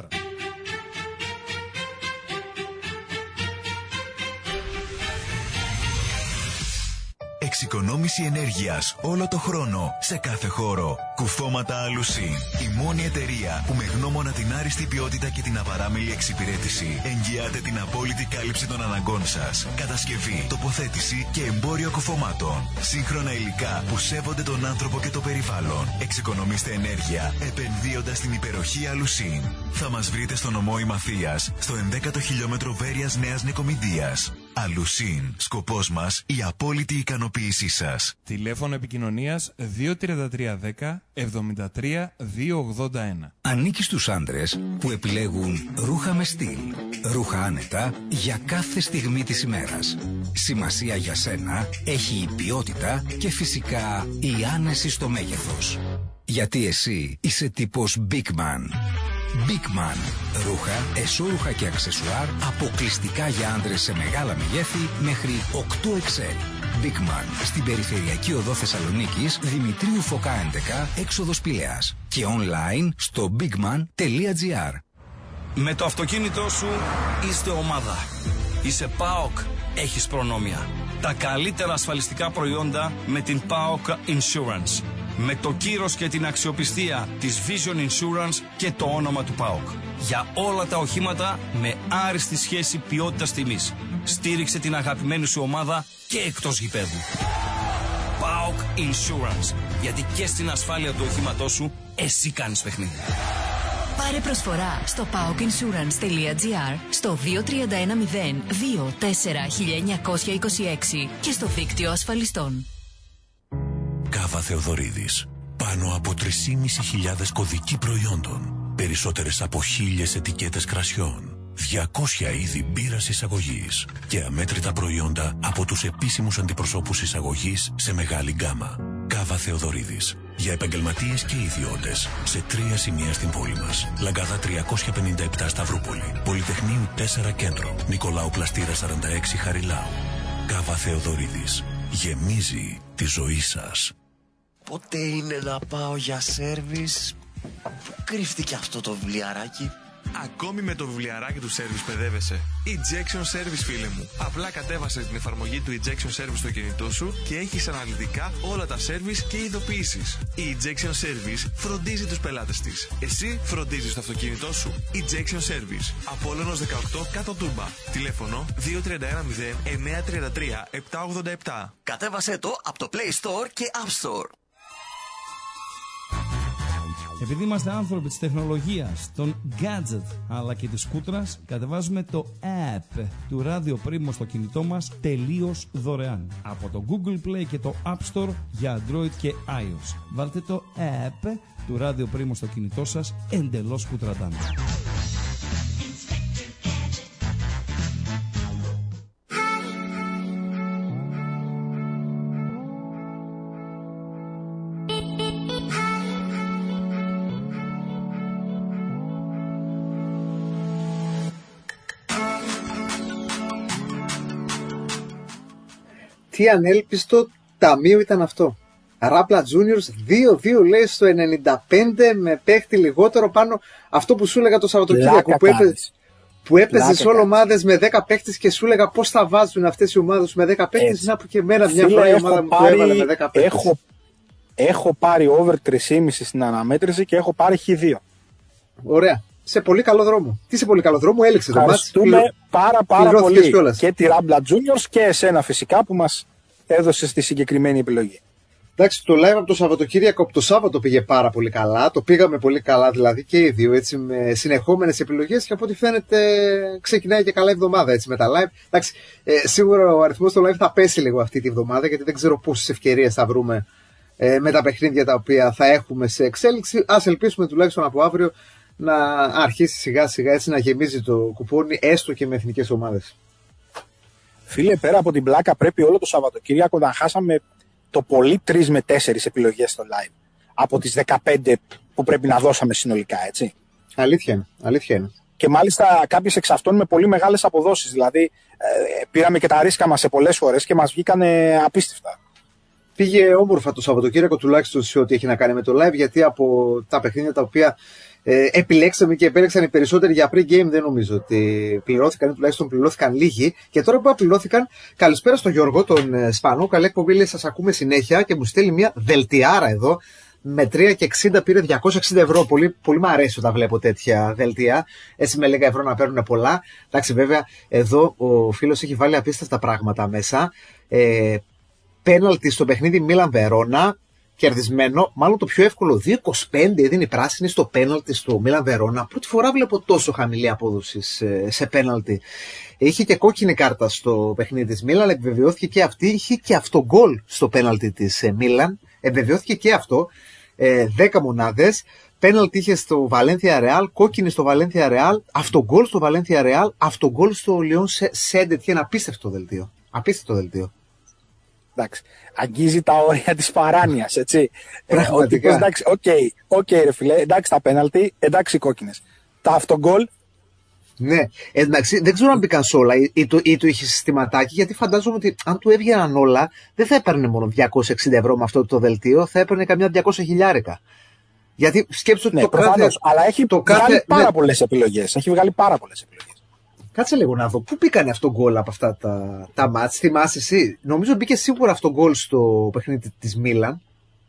Εξοικονόμηση ενέργειας όλο το χρόνο, σε κάθε χώρο. Κουφώματα Αλουσίν. Η μόνη εταιρεία που με γνώμονα την άριστη ποιότητα και την απαράμιλη εξυπηρέτηση εγγυάται την απόλυτη κάλυψη των αναγκών σας. Κατασκευή, τοποθέτηση και εμπόριο κουφωμάτων. Σύγχρονα υλικά που σέβονται τον άνθρωπο και το περιβάλλον. Εξοικονομήστε ενέργεια επενδύοντας στην υπεροχή Αλουσίν. Θα μας βρείτε στο νομό Ημαθίας, στο ενδέκατο χιλιόμετρο Βέρειας Νέας Νικομηντίας. Αλουσίν. Σκοπός μας η απόλυτη ικανοποίησή σας. Τηλέφωνο επικοινωνίας δύο τρία τρία ένα μηδέν εβδομήντα τρία δύο ογδόντα ένα. Ανήκει στους άντρες που επιλέγουν ρούχα με στυλ. Ρούχα άνετα για κάθε στιγμή της ημέρας. Σημασία για σένα έχει η ποιότητα και φυσικά η άνεση στο μέγεθος. Γιατί εσύ είσαι τύπος Big Man. Big Man. Ρούχα, εσώρουχα και αξεσουάρ αποκλειστικά για άντρες σε μεγάλα μεγέθη μέχρι οκτώ εξ ελ. Big Man. Στην περιφερειακή οδό Θεσσαλονίκης, Δημητρίου Φωκά έντεκα, έξοδος Πηλαίας. Και online στο bigman τελεία gr. Με το αυτοκίνητό σου είστε ομάδα. Είσαι ΠΑΟΚ, έχεις προνόμια. Τα καλύτερα ασφαλιστικά προϊόντα με την ΠΑΟΚ Insurance. Με το κύρος και την αξιοπιστία της Vision Insurance και το όνομα του ΠΑΟΚ. Για όλα τα οχήματα με άριστη σχέση ποιότητας τιμής. Στήριξε την αγαπημένη σου ομάδα και εκτός γηπέδου. ΠΑΟΚ Insurance. Γιατί και στην ασφάλεια του οχήματός σου εσύ κάνεις παιχνίδι. Πάρε προσφορά στο πάοκ ινσουρανς τελεία gr, στο δύο τρία ένα μηδέν δύο τέσσερα εννιά δύο έξι και στο δίκτυο ασφαλιστών. Κάβα Θεοδωρίδης. Πάνω από τρεις χιλιάδες πεντακόσιοι κωδικοί προϊόντων. Περισσότερες από χίλιες ετικέτες κρασιών. διακόσια είδη μπύρας εισαγωγής. Και αμέτρητα προϊόντα από τους επίσημους αντιπροσώπους εισαγωγής σε μεγάλη γκάμα. Κάβα Θεοδωρίδης. Για επαγγελματίες και ιδιώτες. Σε τρία σημεία στην πόλη μας. Λαγκάδα τριακόσια πενήντα επτά Σταυρούπολη. Πολυτεχνείου τέσσερα Κέντρο. Νικολάου Πλαστήρα σαράντα έξι Χαριλάου. Κάβα Θεοδωρίδης. Γεμίζει τη ζωή σας. Πότε είναι να πάω για σέρβις? Πού κρύφτηκε αυτό το βιβλιαράκι? Ακόμη με το βιβλιαράκι του Service παιδεύεσαι. Ejection Service, φίλε μου. Απλά κατέβασε την εφαρμογή του Ejection Service στο κινητό σου και έχεις αναλυτικά όλα τα service και ειδοποιήσεις. Η Ejection Service φροντίζει τους πελάτες της. Εσύ φροντίζεις το αυτοκίνητό σου. Ejection Service. Απόλλωνος δεκαοκτώ κάτω Τούμπα. Τηλέφωνο δύο τρία ένα μηδέν εννιά τρία τρία επτά ογδόντα επτά. Κατέβασε το από το Play Store και App Store. Επειδή είμαστε άνθρωποι της τεχνολογίας, των gadget αλλά και της κούτρας, κατεβάζουμε το app του Radio Primo στο κινητό μας τελείως δωρεάν. Από το Google Play και το App Store για Android και iOS. Βάλτε το app του Radio Primo στο κινητό σας εντελώς κουτραντάν. Τι ανέλπιστο ταμείο ήταν αυτό. Ράπλα Juniors δύο δύο λέει στο ενενήντα πέντε με παίχτη λιγότερο πάνω. Αυτό που σου έλεγα το Σαββατοκύριακο που, έπαι... που έπαιζες όλο ομάδες με δέκα παίχτες και σου έλεγα πώς θα βάζουν αυτές οι ομάδες με δέκα παίχτες. Να που και εμένα μια φορά η ομάδα μου πάρει... το έβαλε με δέκα παίχτες. Έχω... έχω πάρει over τρία κόμμα πέντε στην αναμέτρηση και έχω πάρει χ δύο. Ωραία. Σε πολύ καλό δρόμο. Τι σε πολύ καλό δρόμο, έλεξε το μάτς. Ευχαριστούμε πάρα πάρα πολύ και τη Ράμπλα Juniors και εσένα φυσικά που μας έδωσε στη συγκεκριμένη επιλογή. Εντάξει, το live από το Σαββατοκύριακο, από το Σάββατο πήγε πάρα πολύ καλά. Το πήγαμε πολύ καλά, δηλαδή και οι δύο, έτσι, με συνεχόμενες επιλογές και από ό,τι φαίνεται ξεκινάει και καλά η εβδομάδα έτσι, με τα live. Εντάξει, ε, σίγουρα ο αριθμός του live θα πέσει λίγο αυτή τη εβδομάδα, γιατί δεν ξέρω πόσες ευκαιρίες θα βρούμε ε, με τα παιχνίδια τα οποία θα έχουμε σε εξέλιξη. Ας ελπίσουμε τουλάχιστον από αύριο να αρχίσει σιγά σιγά έτσι να γεμίζει το κουπόνι, έστω και με εθνικές ομάδες. Φίλε, πέρα από την πλάκα, πρέπει όλο το Σαββατοκύριακο να χάσαμε το πολύ τρεις με τέσσερις επιλογές στο live. Από τις δεκαπέντε που πρέπει να δώσαμε συνολικά, έτσι. Αλήθεια είναι. Αλήθεια είναι. Και μάλιστα κάποιες εξ αυτών με πολύ μεγάλες αποδόσεις. Δηλαδή, ε, πήραμε και τα ρίσκα μας σε πολλές φορές και μας βγήκαν απίστευτα. Πήγε όμορφα το Σαββατοκύριακο, τουλάχιστον σε ό,τι έχει να κάνει με το live, γιατί από τα παιχνίδια τα οποία ε, επιλέξαμε και επέλεξαν οι περισσότεροι για pre-game, δεν νομίζω ότι πληρώθηκαν, τουλάχιστον πληρώθηκαν λίγοι. Και τώρα που πληρώθηκαν, καλησπέρα στον Γιώργο, τον ε, Σπανό. Καλή εκπομπή, λέει, σας ακούμε συνέχεια και μου στέλνει μια δελτιάρα εδώ. Με τρία και εξήντα πήρε διακόσια εξήντα ευρώ. Πολύ, πολύ μου αρέσει όταν βλέπω τέτοια δελτία. Έτσι με λίγα ευρώ να παίρνουν πολλά. Εντάξει, βέβαια, εδώ ο φίλος έχει βάλει απίστευτα πράγματα μέσα. Ε, πέναλτι στο παιχνίδι Μίλαν Βερόνα. Κερδισμένο, μάλλον το πιο εύκολο. δύο είκοσι πέντε δίνει πράσινη στο πέναλτι στο Μίλαν Βερόνα. Πρώτη φορά βλέπω τόσο χαμηλή απόδοση σε, σε πέναλτι. Είχε και κόκκινη κάρτα στο παιχνίδι της Μίλαν, επιβεβαιώθηκε και αυτή. Είχε και αυτό γκολ στο πέναλτι της Μίλαν, επιβεβαιώθηκε και αυτό. Ε, δέκα μονάδες. Πέναλτι είχε στο Βαλένθια Ρεάλ, κόκκινη στο Βαλένθια Ρεάλ, αυτογκολ στο Βαλένθια Ρεάλ, αυτογκολ στο Λιόν Σέντετ. Ένα απίστευτο δελτίο. Απίστευτο δελτίο. Εντάξει, αγγίζει τα όρια της παράνοιας, έτσι. Πραγματικά. Ε, εντάξει, οκ, okay, okay, ρε φίλε, εντάξει τα πέναλτι, εντάξει οι κόκκινες. Τα αυτογκολ. Ναι, εντάξει, δεν ξέρω αν μπήκαν σε όλα ή, ή, το, ή το είχε συστηματάκι, γιατί φαντάζομαι ότι αν του έβγαιναν όλα, δεν θα έπαιρνε μόνο διακόσια εξήντα ευρώ με αυτό το δελτίο, θα έπαιρνε καμιά διακόσια χιλιάρικα. Γιατί σκέψου ότι ναι, το κάθε. Αλλά έχει το βγάλει κάθε, πάρα ναι. πολλές επιλογές. Έχει βγάλει πάρα πολλές επιλογές. Κάτσε λίγο να δω. Πού μπήκανε αυτό γκολ από αυτά τα, τα μάτς, θυμάσαι εσύ? Νομίζω μπήκε σίγουρα αυτό γκολ στο παιχνίδι της Μίλαν.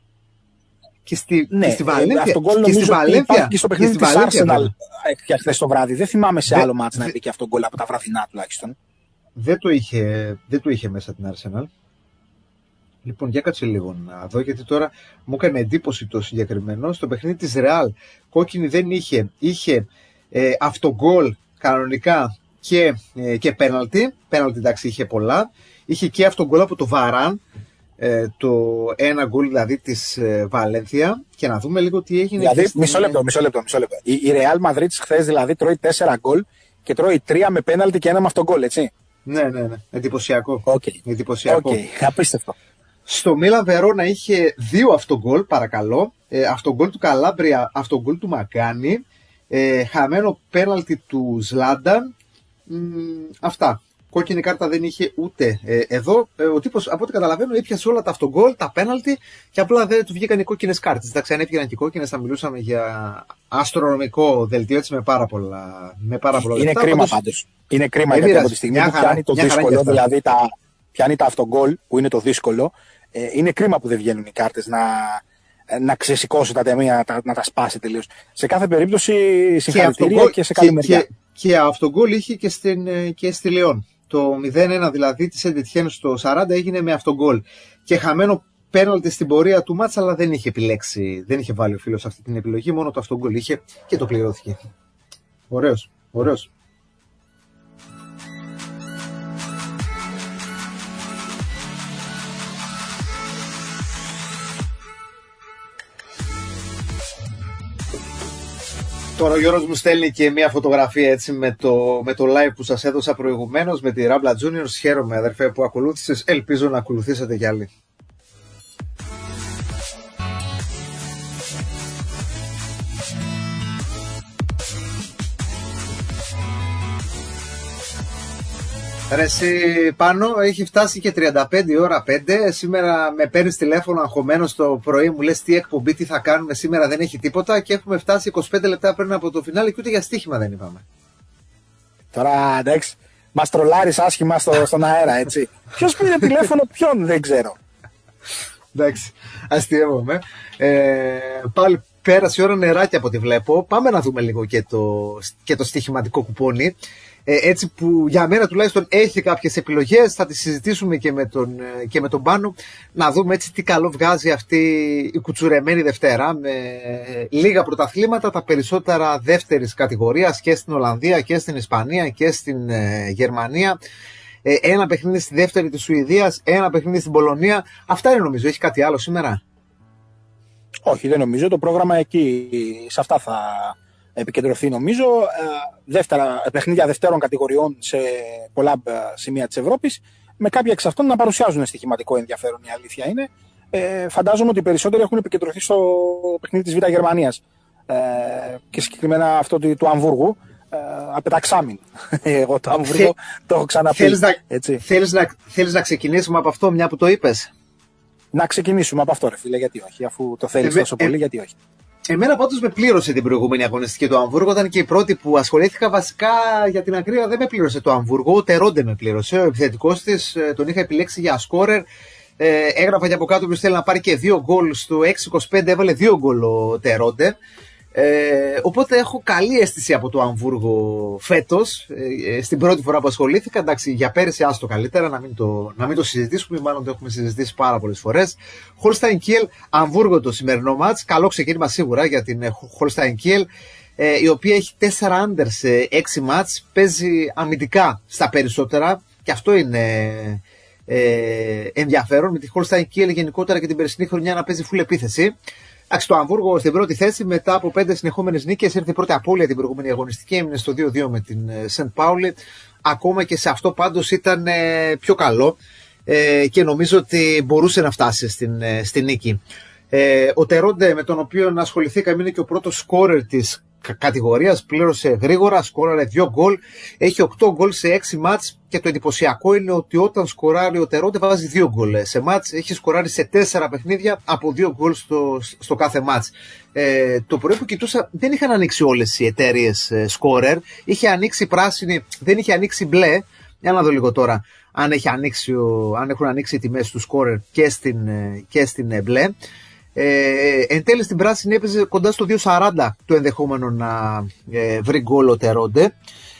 Και στη, ναι, και στη Βαλένθια. Αυτό γκολ και στη Βαλένθια. Και στο παιχνίδι της Arsenal για χθες το βράδυ. Δεν θυμάμαι σε δε, άλλο μάτς δε, να μπήκε αυτό γκολ από τα βραδινά τουλάχιστον. Δεν το είχε, δεν το είχε μέσα την Arsenal. Λοιπόν, για κάτσε λίγο να δω, γιατί τώρα μου έκανε εντύπωση το συγκεκριμένο. Στο παιχνίδι της Real, κόκκινη δεν είχε. Είχε ε, αυτογκολ κανονικά και, ε, και πέναλτι. Πέναλτι, εντάξει, είχε πολλά. Είχε και αυτογκολ από το Βαράν. Ε, το ένα γκολ δηλαδή της ε, Βαλένθια. Και να δούμε λίγο τι έγινε. Δηλαδή, στην... μισό λεπτό, μισό λεπτό, μισό λεπτό. Η, η Real Madrid χθες δηλαδή τρώει τέσσερα γκολ και τρώει τρία με πέναλτι και ένα με αυτογκολ, έτσι. Ναι, ναι, ναι. Εντυπωσιακό. Okay. Εντυπωσιακό. Okay. Απίστευτο. Στο Μίλαν Βερόνα είχε δύο αυτογκολ, παρακαλώ. Ε, αυτογκολ του Καλάμπρια, αυτογκολ του Μακάνη. Ε, χαμένο πέναλτι του Ζλάνταν. Αυτά. Κόκκινη κάρτα δεν είχε ούτε. Ε, εδώ ε, ο τύπος, από ό,τι καταλαβαίνω, έπιασε όλα τα αυτογκολ, τα πέναλτι και απλά δεν του βγήκαν οι κόκκινες κάρτες. Εντάξει, αν έπιαναν και οι κόκκινες θα μιλούσαμε για αστρονομικό δελτίο, έτσι, με πάρα πολλά, με πάρα πολλά Είναι λεπτά. κρίμα Πάντως, πάντως. Είναι κρίμα γιατί από τη στιγμή που πιάνει το δύσκολο, δηλαδή τα, πιάνει τα αυτογκολ που είναι το δύσκολο, ε, είναι κρίμα που δεν βγαίνουν οι κάρτες να, να ξεσηκώσουν τα ταμεία, να, να τα σπάσει τελείως. Σε κάθε περίπτωση συγχαρητήρια και, και σε καλή μεριά. Και, και αυτογκολ είχε και, στην, και στη Λεόν. Το μηδέν ένα δηλαδή της Εντετιέν στο σαράντα έγινε με αυτογκολ. Και χαμένο πέναλτι στην πορεία του μάτσα, αλλά δεν είχε επιλέξει, δεν είχε βάλει ο φίλος αυτή την επιλογή, μόνο το αυτογκολ είχε και το πληρώθηκε. Ωραίος, ωραίος. Τώρα ο Γιώργος μου στέλνει και μια φωτογραφία, έτσι, με το, με το live που σας έδωσα προηγουμένως με τη Rambla Juniors. Χαίρομαι, αδερφέ, που ακολούθησες. Ελπίζω να ακολουθήσετε κι άλλοι. Ρε εσύ πάνω, έχει φτάσει και τριάντα πέντε η ώρα πέντε. Σήμερα με παίρνεις τηλέφωνο αγχωμένος το πρωί, μου λες τι εκπομπή, τι θα κάνουμε σήμερα, δεν έχει τίποτα. Και έχουμε φτάσει είκοσι πέντε λεπτά πριν από το φινάλε και ούτε για στοίχημα δεν είπαμε. Τώρα εντάξει, μας τρολάρεις άσχημα στο, στον αέρα, έτσι. Ποιος πήρε τηλέφωνο, ποιον, δεν ξέρω. Εντάξει, αστειεύομαι. Ε, πάλι πέρασε η ώρα νεράκι από ό,τι βλέπω. Πάμε να δούμε λίγο και το, και το στοιχηματικό κουπόνι. Ε, έτσι που για μένα τουλάχιστον έχει κάποιες επιλογές. Θα τις συζητήσουμε και με τον, και με τον Πάνο. Να δούμε έτσι τι καλό βγάζει αυτή η κουτσουρεμένη Δευτέρα. Με λίγα πρωταθλήματα, τα περισσότερα δεύτερης κατηγορίας και στην Ολλανδία και στην Ισπανία και στην ε, Γερμανία. Ε, ένα παιχνίδι στη δεύτερη της Σουηδίας, ένα παιχνίδι στην Πολωνία. Αυτά είναι νομίζω. Έχει κάτι άλλο σήμερα? Όχι, δεν νομίζω. Το πρόγραμμα εκεί σε αυτά θα επικεντρωθεί νομίζω. Δεύτερα, παιχνίδια δευτέρων κατηγοριών σε πολλά σημεία της Ευρώπης, με κάποια εξ αυτών να παρουσιάζουν στοιχηματικό ενδιαφέρον, η αλήθεια είναι. Ε, φαντάζομαι ότι οι περισσότεροι έχουν επικεντρωθεί στο παιχνίδι της Β' Γερμανίας ε, και συγκεκριμένα αυτό του, του Αμβούργου. Ε, απεταξάμιν. Εγώ το Αμβούργο το έχω ξαναπεί. Θέλεις να, θέλεις, να, θέλεις να ξεκινήσουμε από αυτό, μια που το είπες? Να ξεκινήσουμε από αυτό, ρε φίλε, γιατί όχι, αφού το θέλεις ε, τόσο ε, πολύ, γιατί όχι. Εμένα πάντως με πλήρωσε την προηγούμενη αγωνιστική του Αμβούργο. Ήταν και η πρώτη που ασχολήθηκα. Βασικά, για την ακρίβεια, δεν με πλήρωσε το Αμβούργο. Ο Τερόντε με πλήρωσε. Ο επιθετικός της, τον είχα επιλέξει για σκόρερ. Ε, έγραφα και από κάτω ποιος θέλει να πάρει και δύο γκολ. Στο έξι είκοσι πέντε έβαλε δύο γκολ ο Τερόντε. Ε, οπότε έχω καλή αίσθηση από το Αμβούργο φέτος. Ε, στην πρώτη φορά που ασχολήθηκα. Εντάξει, για πέρυσι άστο καλύτερα, να μην το, να μην το συζητήσουμε. Μάλλον το έχουμε συζητήσει πάρα πολλές φορές. Holstein Kiel, Αμβούργο το σημερινό μάτς. Καλό ξεκίνημα σίγουρα για την Holstein Kiel, ε, η οποία έχει τέσσερα άντερ σε έξι μάτς. Παίζει αμυντικά στα περισσότερα. Και αυτό είναι ε, ενδιαφέρον. Με τη Holstein Kiel γενικότερα και την περσινή χρονιά να παίζει full επίθεση. Εντάξει, το Αμβούργο στην πρώτη θέση μετά από πέντε συνεχόμενες νίκες, ήρθε η πρώτη απώλεια την προηγούμενη αγωνιστική, έμεινε στο δύο δύο με την Σεντ Πάουλη. Ακόμα και σε αυτό πάντως ήταν πιο καλό ε, και νομίζω ότι μπορούσε να φτάσει στην, στην νίκη. Ε, ο Τερόντε, με τον οποίο ασχοληθήκαμε, είναι και ο πρώτος σκόρερ της κατηγορίας, πλήρωσε γρήγορα, σκόραρε δύο γκολ, έχει οκτώ γκολ σε έξι μάτς και το εντυπωσιακό είναι ότι όταν σκοράρει ο Τερόντε βάζει δύο γκολ σε μάτς, έχει σκοράρει σε τέσσερα παιχνίδια από δύο γκολ στο, στο κάθε μάτς. Ε, το πρωί που κοιτούσα δεν είχαν ανοίξει όλες οι εταιρείες ε, σκόρερ, είχε ανοίξει πράσινη, δεν είχε ανοίξει μπλε. Για να δω λίγο τώρα αν, έχει ανοίξει, αν έχουν ανοίξει οι τιμές του σκόρερ και στην, και στην μπλε. Ε, εν τέλει στην πράσινη έπαιζε κοντά στο δύο σαράντα το ενδεχόμενο να ε, βρει γκολ ο Τερόντε.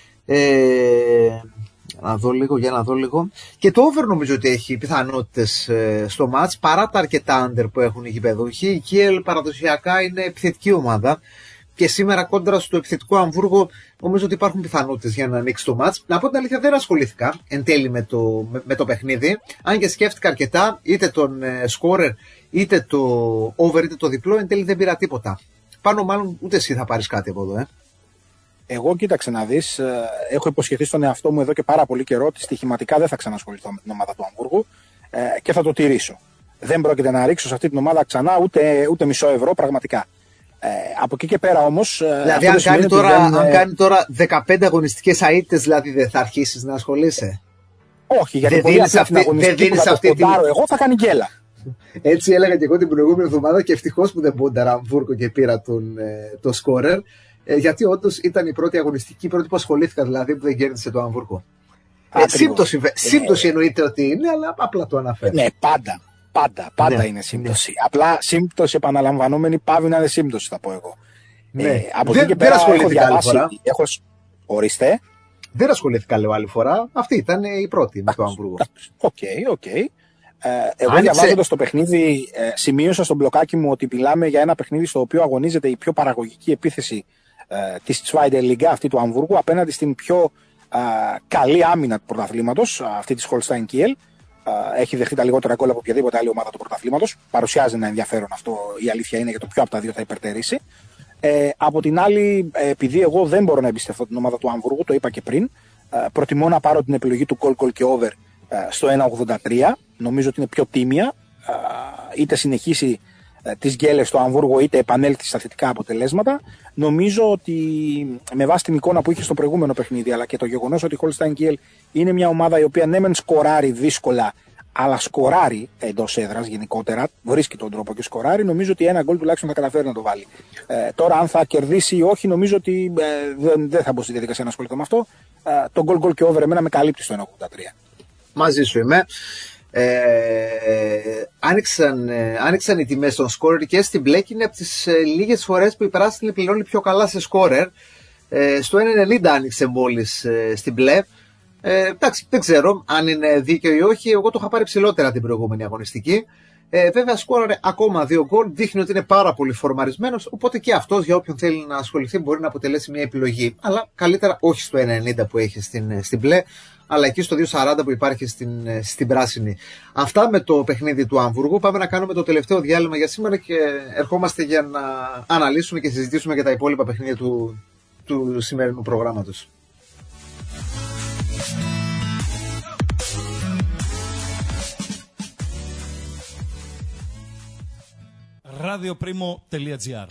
Ε, να δω λίγο, για να δω λίγο. Και το over νομίζω ότι έχει πιθανότητες ε, στο μάτς, παρά τα αρκετά under που έχουν οι γηπεδούχοι. Η Kiel παραδοσιακά είναι επιθετική ομάδα και σήμερα κόντρα στο επιθετικό Αμβούργο νομίζω ότι υπάρχουν πιθανότητες για να ανοίξει το μάτς. Να πω την αλήθεια, δεν ασχολήθηκα εν τέλει με το, με, με το παιχνίδι, αν και σκέφτηκα αρκετά είτε τον ε, scorer είτε το over είτε το διπλό, εν τέλει δεν πήρα τίποτα. Πάνω μάλλον ούτε εσύ θα πάρεις κάτι από εδώ, ε. Εγώ κοίταξε να δεις, έχω υποσχεθεί στον εαυτό μου εδώ και πάρα πολύ καιρό ότι στοιχηματικά δεν θα ξανασχοληθώ με την ομάδα του Αμβούργου ε, και θα το τηρήσω. Δεν πρόκειται να ρίξω σε αυτή την ομάδα ξανά ούτε, ούτε μισό ευρώ πραγματικά. Ε, από εκεί και πέρα όμως. Δηλαδή, αν κάνει, τώρα, δεν, αν κάνει τώρα δεκαπέντε αγωνιστικές αίτητες, δηλαδή δεν θα αρχίσεις να ασχολείσαι? Όχι, γιατί πολύ απλά την αγωνιστική που θα το ποντάρω την... εγώ θα κάνει γκέλα. Έτσι έλεγα και εγώ την προηγούμενη εβδομάδα και ευτυχώς που δεν πόνταρα Αμβούργο και πήρα τον, ε, το σκόρερ. Ε, γιατί όντως ήταν η πρώτη αγωνιστική, η πρώτη που ασχολήθηκα δηλαδή που δεν κέρδισε το Αμβούργο. Ε, σύμπτωση, ε, σύμπτωση εννοείται ότι είναι, αλλά απλά το αναφέρω. Ναι, πάντα. Πάντα, πάντα ναι, είναι σύμπτωση. Ναι. Απλά σύμπτωση επαναλαμβανόμενη πάβει να είναι σύμπτωση, θα πω εγώ. Ναι. Ε, από δεν, εκεί και πέρα δεν ασχολήθηκα έχω άλλη φορά. Έχω... Ορίστε. Δεν ασχολήθηκα, λέω, άλλη φορά. Αυτή ήταν η πρώτη με το Αμβούργο. Οκ, οκ. Εγώ διαβάζοντας το παιχνίδι, ε, σημείωσα στο μπλοκάκι μου ότι μιλάμε για ένα παιχνίδι στο οποίο αγωνίζεται η πιο παραγωγική επίθεση ε, της Zweite Liga, αυτή του Αμβούργου, απέναντι στην πιο ε, καλή άμυνα του πρωταθλήματος, αυτή της Holstein Kiel. Έχει δεχτεί τα λιγότερα γκολ από οποιαδήποτε άλλη ομάδα του πρωταθλήματος. Παρουσιάζει ένα ενδιαφέρον αυτό, η αλήθεια είναι, για το ποιο από τα δύο θα υπερτερήσει. Ε, από την άλλη, επειδή εγώ δεν μπορώ να εμπιστευτώ την ομάδα του Αμβούργου, το είπα και πριν, ε, προτιμώ να πάρω την επιλογή του goal goal και over ε, στο ένα ογδόντα τρία. Νομίζω ότι είναι πιο τίμια. Ε, είτε συνεχίσει ε, τις γκέλες στο Αμβούργο, είτε επανέλθει στα θετικά αποτελέσματα. Νομίζω ότι με βάση την εικόνα που είχε στο προηγούμενο παιχνίδι, αλλά και το γεγονός ότι η Holstein Kiel είναι μια ομάδα η οποία ναι μεν σκοράρει δύσκολα, αλλά σκοράρει εντός έδρας γενικότερα, βρίσκει τον τρόπο και σκοράρει, νομίζω ότι ένα γκολ τουλάχιστον θα καταφέρει να το βάλει. Ε, τώρα, αν θα κερδίσει ή όχι, νομίζω ότι ε, δεν, δεν θα μπω στη διαδικασία να ασχοληθώ με αυτό. Ε, το γκολ γκολ και over εμένα με καλύπτει στο ένα ογδόντα τρία. Μαζί σου είμαι. Ε, άνοιξαν, ε, άνοιξαν οι τιμές των σκόρερ και στην μπλε και είναι από τις ε, λίγες φορές που η πράσινη πληρώνει πιο καλά σε σκόρερ. Ε, στο ένα ενενήντα άνοιξε μόλις ε, στην μπλε. Ε, εντάξει, δεν ξέρω αν είναι δίκαιο ή όχι. Εγώ το είχα πάρει ψηλότερα την προηγούμενη αγωνιστική. Ε, βέβαια, σκόραρε ακόμα δύο γκολ. Δείχνει ότι είναι πάρα πολύ φορμαρισμένος. Οπότε και αυτός, για όποιον θέλει να ασχοληθεί, μπορεί να αποτελέσει μια επιλογή. Αλλά καλύτερα όχι στο ένα ενενήντα που έχει στην, στην μπλε, αλλά εκεί στο δύο σαράντα που υπάρχει στην, στην πράσινη. Αυτά με το παιχνίδι του Αμβούργου. Πάμε να κάνουμε το τελευταίο διάλειμμα για σήμερα και ερχόμαστε για να αναλύσουμε και συζητήσουμε για τα υπόλοιπα παιχνίδια του, του σημερινού προγράμματος. radioprimo.gr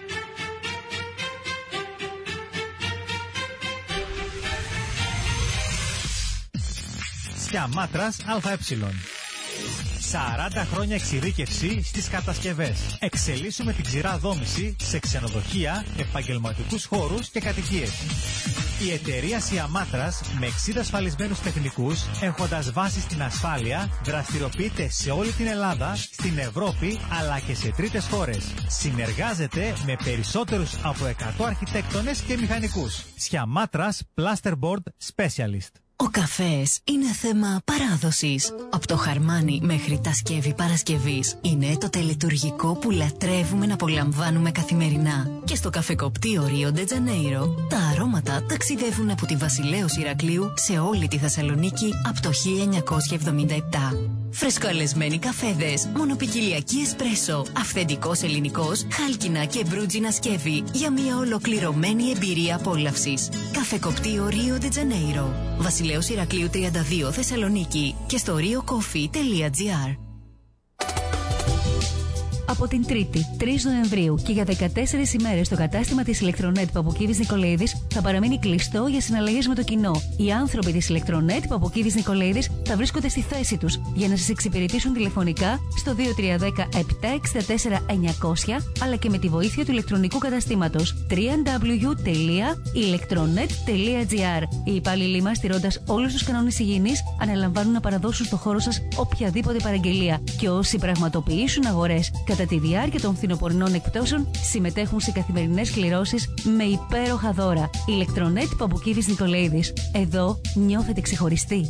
Σκιαμάτρας ΑΕ. σαράντα χρόνια εξειδίκευση στις κατασκευές. Εξελίσσουμε την ξηρά δόμηση σε ξενοδοχεία, επαγγελματικούς χώρους και κατοικίες. Η εταιρεία Σιαμάτρας με εξήντα ασφαλισμένους τεχνικούς, έχοντας βάση στην ασφάλεια, δραστηριοποιείται σε όλη την Ελλάδα, στην Ευρώπη αλλά και σε τρίτες χώρες. Συνεργάζεται με περισσότερους από εκατό αρχιτέκτονες και μηχανικούς. Σιαμάτρας Plasterboard Specialist. Ο καφές είναι θέμα παράδοσης. Από το χαρμάνι μέχρι τα σκεύη Παρασκευής είναι το τελετουργικό που λατρεύουμε να απολαμβάνουμε καθημερινά. Και στο καφεκοπτείο Rio de Janeiro τα αρώματα ταξιδεύουν από τη Βασιλέως Ηρακλείου σε όλη τη Θεσσαλονίκη από το χίλια εννιακόσια εβδομήντα επτά. Φρεσκοαλεσμένοι καφέδες, μονοπικιλιακή εσπρέσο, αυθεντικός ελληνικός, χάλκινα και μπρούτζινα σκεύη για μια ολοκληρωμένη εμπειρία απόλαυσης. Καφεκοπτείο Rio de Janeiro. Βασιλέως Ηρακλείου τριάντα δύο Θεσσαλονίκη και στο rio coffee τελεία gr. Από την Τρίτη, τρεις Νοεμβρίου και για δεκατέσσερις ημέρες το κατάστημα της Ηλεκτρονέτ Παποκίδης Νικολαίδης θα παραμείνει κλειστό για συναλλαγές με το κοινό. Οι άνθρωποι της Ηλεκτρονέτ Παποκίδης Νικολαίδης θα βρίσκονται στη θέση τους για να σας εξυπηρετήσουν τηλεφωνικά στο δύο τρία ένα μηδέν επτά έξι τέσσερα εννιακόσια αλλά και με τη βοήθεια του ηλεκτρονικού καταστήματος double-u double-u double-u τελεία electronet τελεία gr. Οι υπάλληλοι μας, στηρώντας όλους τους κανόνες υγιεινής, αναλαμβάνουν να παραδώσουν στο χώρο σας οποιαδήποτε παραγγελία και όσοι πραγματοποιήσουν αγορές κατά τη διάρκεια των φθινοπορεινών εκπτώσεων συμμετέχουν σε καθημερινές κληρώσεις με υπέροχα δώρα. Ηλεκτρονέτ Παποκίδης Νικολαίδης. Εδώ νιώθετε ξεχωριστοί.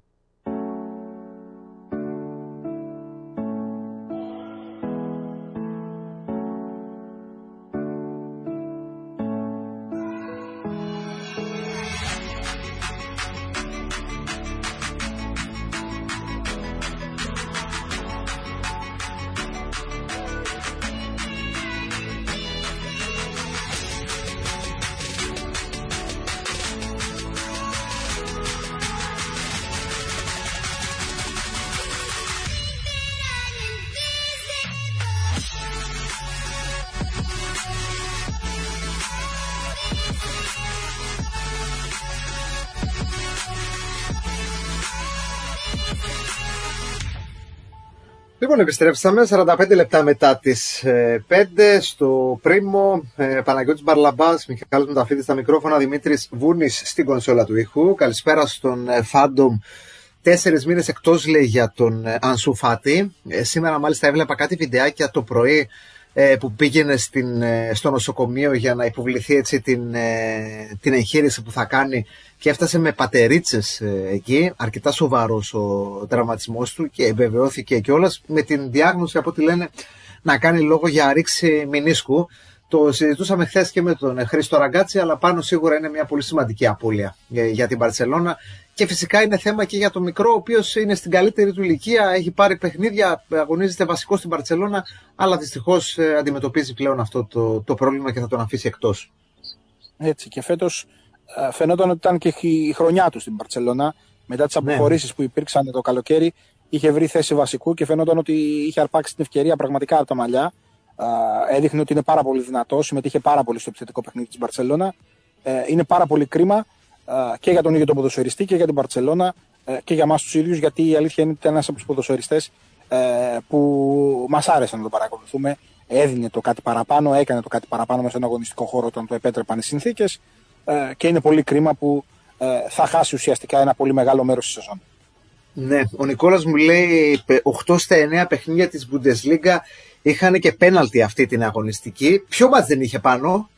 Λοιπόν, επιστρέψαμε σαράντα πέντε λεπτά μετά τις ε, πέντε στο Πρίμο. ε, Παναγιώτης Μπαρλαμπάς, Μιχάλης Μουταφίδης στα μικρόφωνα, Δημήτρης Βούνης στην κονσόλα του ήχου. Καλησπέρα στον ε, Φάντομ. Τέσσερις μήνες εκτός, λέει, για τον ε, Ανσού Φάτι. Ε, σήμερα μάλιστα έβλεπα κάτι βιντεάκια το πρωί ε, που πήγαινε στην, ε, στο νοσοκομείο για να υποβληθεί έτσι την, ε, την εγχείρηση που θα κάνει και έφτασε με πατερίτσες ε, εκεί, αρκετά σοβαρός ο τραυματισμός του και επιβεβαιώθηκε κιόλας με την διάγνωση, από ό,τι λένε, να κάνει λόγο για ρήξη μηνίσκου. Το συζητούσαμε χθες και με τον Χρήστο Ραγκάτση, αλλά πάνω σίγουρα είναι μια πολύ σημαντική απώλεια για, για την Μπαρσελόνα και φυσικά είναι θέμα και για το μικρό, ο οποίος είναι στην καλύτερη του ηλικία, έχει πάρει παιχνίδια, αγωνίζεται βασικό στην Μπαρσελόνα, αλλά δυστυχώς ε, αντιμετωπίζει πλέον αυτό το, το πρόβλημα και θα τον αφήσει εκτός. Έτσι, και φέτος φαινόταν ότι ήταν και η χρονιά του στην Μπαρσελόνα. Μετά τις αποχωρήσεις ναι. που υπήρξαν το καλοκαίρι, είχε βρει θέση βασικού και φαινόταν ότι είχε αρπάξει την ευκαιρία πραγματικά από τα μαλλιά. Έδειχνε ότι είναι πάρα πολύ δυνατός, συμμετείχε πάρα πολύ στο επιθετικό παιχνίδι της Μπαρσελόνα. Είναι πάρα πολύ κρίμα και για τον ίδιο τον ποδοσφαιριστή και για την Μπαρσελόνα και για εμάς τους ίδιους, γιατί η αλήθεια είναι ότι ήταν ένας από τους ποδοσφαιριστές που μας άρεσε να τον παρακολουθούμε. Έδινε το κάτι παραπάνω, έκανε το κάτι παραπάνω μέσα στον αγωνιστικό χώρο όταν το επέτρεπαν οι συνθήκες. Και είναι πολύ κρίμα που ε, θα χάσει ουσιαστικά ένα πολύ μεγάλο μέρος της σεζόν. Ναι, ο Νικόλας μου λέει οκτώ στα εννέα παιχνίδια της Bundesliga είχαν και πέναλτι αυτή την αγωνιστική. Ποιο μάτς δεν είχε πάνω?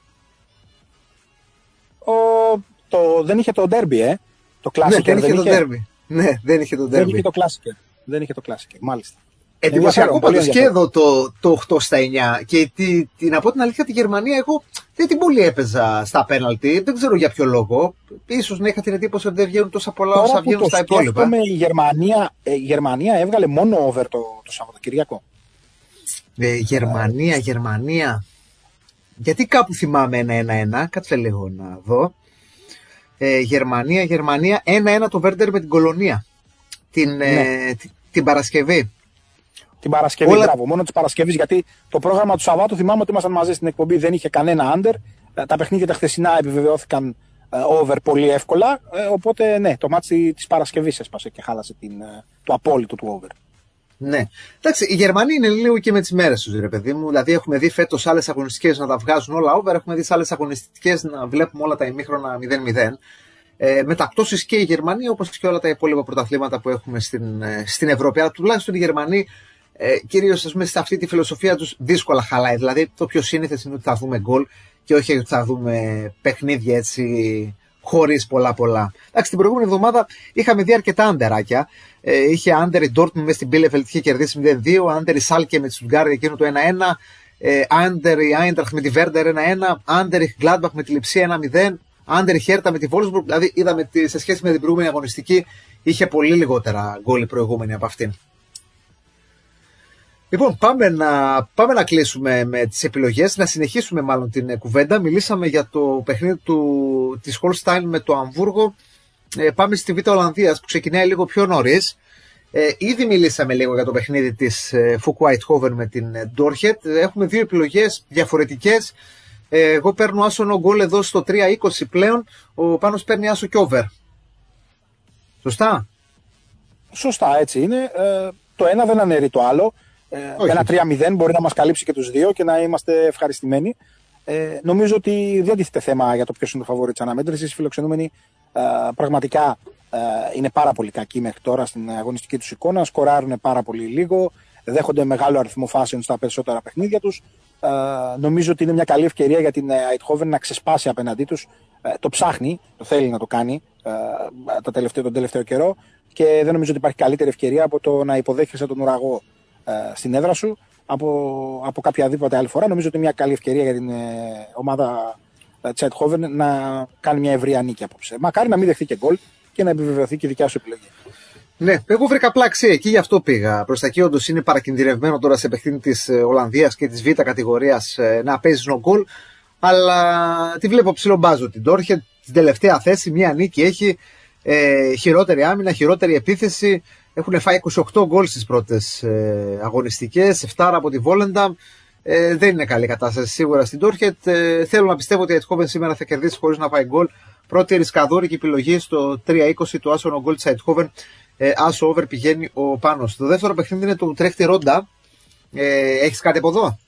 Ο, το, δεν είχε το ντέρμπι, ε. Το Classic. Ναι, δεν είχε το ντέρμπι. Ναι, δεν είχε το ντέρμπι. Δεν είχε το Classic. Δεν είχε το Classic, μάλιστα. Εντυπωσιακό πάντως και εδώ το, το οκτώ στα εννέα. Και τι, τι, να πω την αλήθεια, τη Γερμανία εγώ δεν την πολύ έπαιζα στα πέναλτι. Δεν ξέρω για ποιο λόγο. Ίσως να είχα την εντύπωση ότι δεν βγαίνουν τόσα πολλά Τώρα όσα βγαίνουν στα υπόλοιπα. Η Γερμανία, η Γερμανία έβγαλε μόνο over το, το Σαββατοκυριακό. Ε, Γερμανία, Γερμανία. Γιατί κάπου θυμάμαι ένα ένα ένα. Κάτσε λίγο να δω. Ε, Γερμανία, Γερμανία. ένα ένα το Βέρντερ με την Κολονία. Την, ναι. ε, την, την Παρασκευή. Την Παρασκευή, Όλα... μπράβο, μόνο τη Παρασκευή. Γιατί το πρόγραμμα του Σαββάτου, θυμάμαι ότι ήμασταν μαζί στην εκπομπή, δεν είχε κανένα under. Τα παιχνίδια τα χθεσινά επιβεβαιώθηκαν over πολύ εύκολα. Οπότε, ναι, το μάτι τη Παρασκευή έσπασε και χάλασε την, το απόλυτο του over. Ναι. Εντάξει, οι Γερμανοί είναι λίγο και με τις μέρες τους, ρε παιδί μου. Δηλαδή, έχουμε δει φέτος άλλες αγωνιστικές να τα βγάζουν όλα over, έχουμε δει άλλες αγωνιστικές να βλέπουμε όλα τα ημίχρονα μηδέν μηδέν. Ε, μεταπτώσεις και η Γερμανία, όπως και όλα τα υπόλοιπα πρωταθλήματα που έχουμε στην, στην Ευρώπη. Αλλά τουλάχιστον οι Γερμανοί, ε, κυρίως ας πούμε, σε αυτή τη φιλοσοφία τους, δύσκολα χαλάει. Δηλαδή, το πιο σύνηθες είναι ότι θα δούμε γκολ και όχι ότι θα δούμε παιχνίδια έτσι χωρίς πολλά πολλά. Εντάξει, την προηγούμενη εβδομάδα είχαμε δει αρκετά άντεράκια. Ε, είχε άντερ η Dortmund μέσα στην Bielefeld, είχε κερδίσει μηδέν δύο, άντερ η Schalke με τη Stuttgart εκείνο το ένα ένα, ε, άντερ η Eintracht με τη Werder ένα ένα, άντερ η Gladbach με τη Λιψία ένα μηδέν, άντερ η Hertha με τη Wolfsburg. Δηλαδή είδαμε σε σχέση με την προηγούμενη αγωνιστική είχε πολύ λιγότερα γκολ η προηγούμενη από αυτήν. Λοιπόν, πάμε να, πάμε να κλείσουμε με τις επιλογές, να συνεχίσουμε μάλλον την κουβέντα. Μιλήσαμε για το παιχνίδι του, της Holstein με το Αμβούργο. Ε, πάμε στη Β' Ολλανδίας που ξεκινάει λίγο πιο νωρίς. Ε, ήδη μιλήσαμε λίγο για το παιχνίδι της ε, Φουκ Eindhoven με την Dortmund. Έχουμε δύο επιλογές διαφορετικές. Ε, εγώ παίρνω άσο γκολ εδώ στο τρία είκοσι πλέον. Ο Πάνος παίρνει άσο και over. Σωστά? Σωστά, έτσι είναι. Ε, το ένα δεν αναιρεί το άλλο. Ε, ένα τρία μηδέν μπορεί να μας καλύψει και τους δύο και να είμαστε ευχαριστημένοι. Ε, νομίζω ότι δεν τίθεται θέμα για το ποιος είναι το φαβόρι της αναμέτρησης. Οι φιλοξενούμενοι ε, πραγματικά ε, είναι πάρα πολύ κακοί μέχρι τώρα στην αγωνιστική τους εικόνα. Σκοράρουν πάρα πολύ λίγο. Δέχονται μεγάλο αριθμό φάσεων στα περισσότερα παιχνίδια τους. Ε, νομίζω ότι είναι μια καλή ευκαιρία για την Eindhoven να ξεσπάσει απέναντί τους. Ε, το ψάχνει, το θέλει να το κάνει ε, το τελευταίο, τον τελευταίο καιρό και δεν νομίζω ότι υπάρχει καλύτερη ευκαιρία από το να υποδέχεσαι τον ουραγό στην έδρα σου από, από κάποια δίποτε άλλη φορά. Νομίζω ότι είναι μια καλή ευκαιρία για την ε, ομάδα της Eindhoven να κάνει μια ευρεία νίκη απόψε. Μακάρι να μην δεχτεί και γκολ και να επιβεβαιωθεί και η δικιά σου επιλογή. Ναι, εγώ βρήκα απλά αξία εκεί, γι' αυτό πήγα. Προς τα εκεί όντως είναι παρακινδυνευμένο τώρα σε παιχνίδι της Ολλανδίας και της Β' κατηγορίας να παίζει no goal, αλλά τη βλέπω ψηλό μπάζο την Dortmund, στην τελευταία θέση, μια νίκη έχει, ε, χειρότερη άμυνα, χειρότερη επίθεση. Έχουν φάει είκοσι οκτώ γκολ στις πρώτες ε, αγωνιστικές, επτά από τη Volendam. Ε, δεν είναι καλή κατάσταση σίγουρα στην Dortmund. Ε, θέλω να πιστεύω ότι η Eindhoven σήμερα θα κερδίσει χωρίς να φάει γκολ. Πρώτη ρισκαδόρικη επιλογή στο τρία είκοσι του άσο γκολ της Eindhoven. Ε, άσο over πηγαίνει ο Πάνος. Το δεύτερο παιχνίδι είναι το Utrecht Ronda. Ε, έχεις κάτι από εδώ?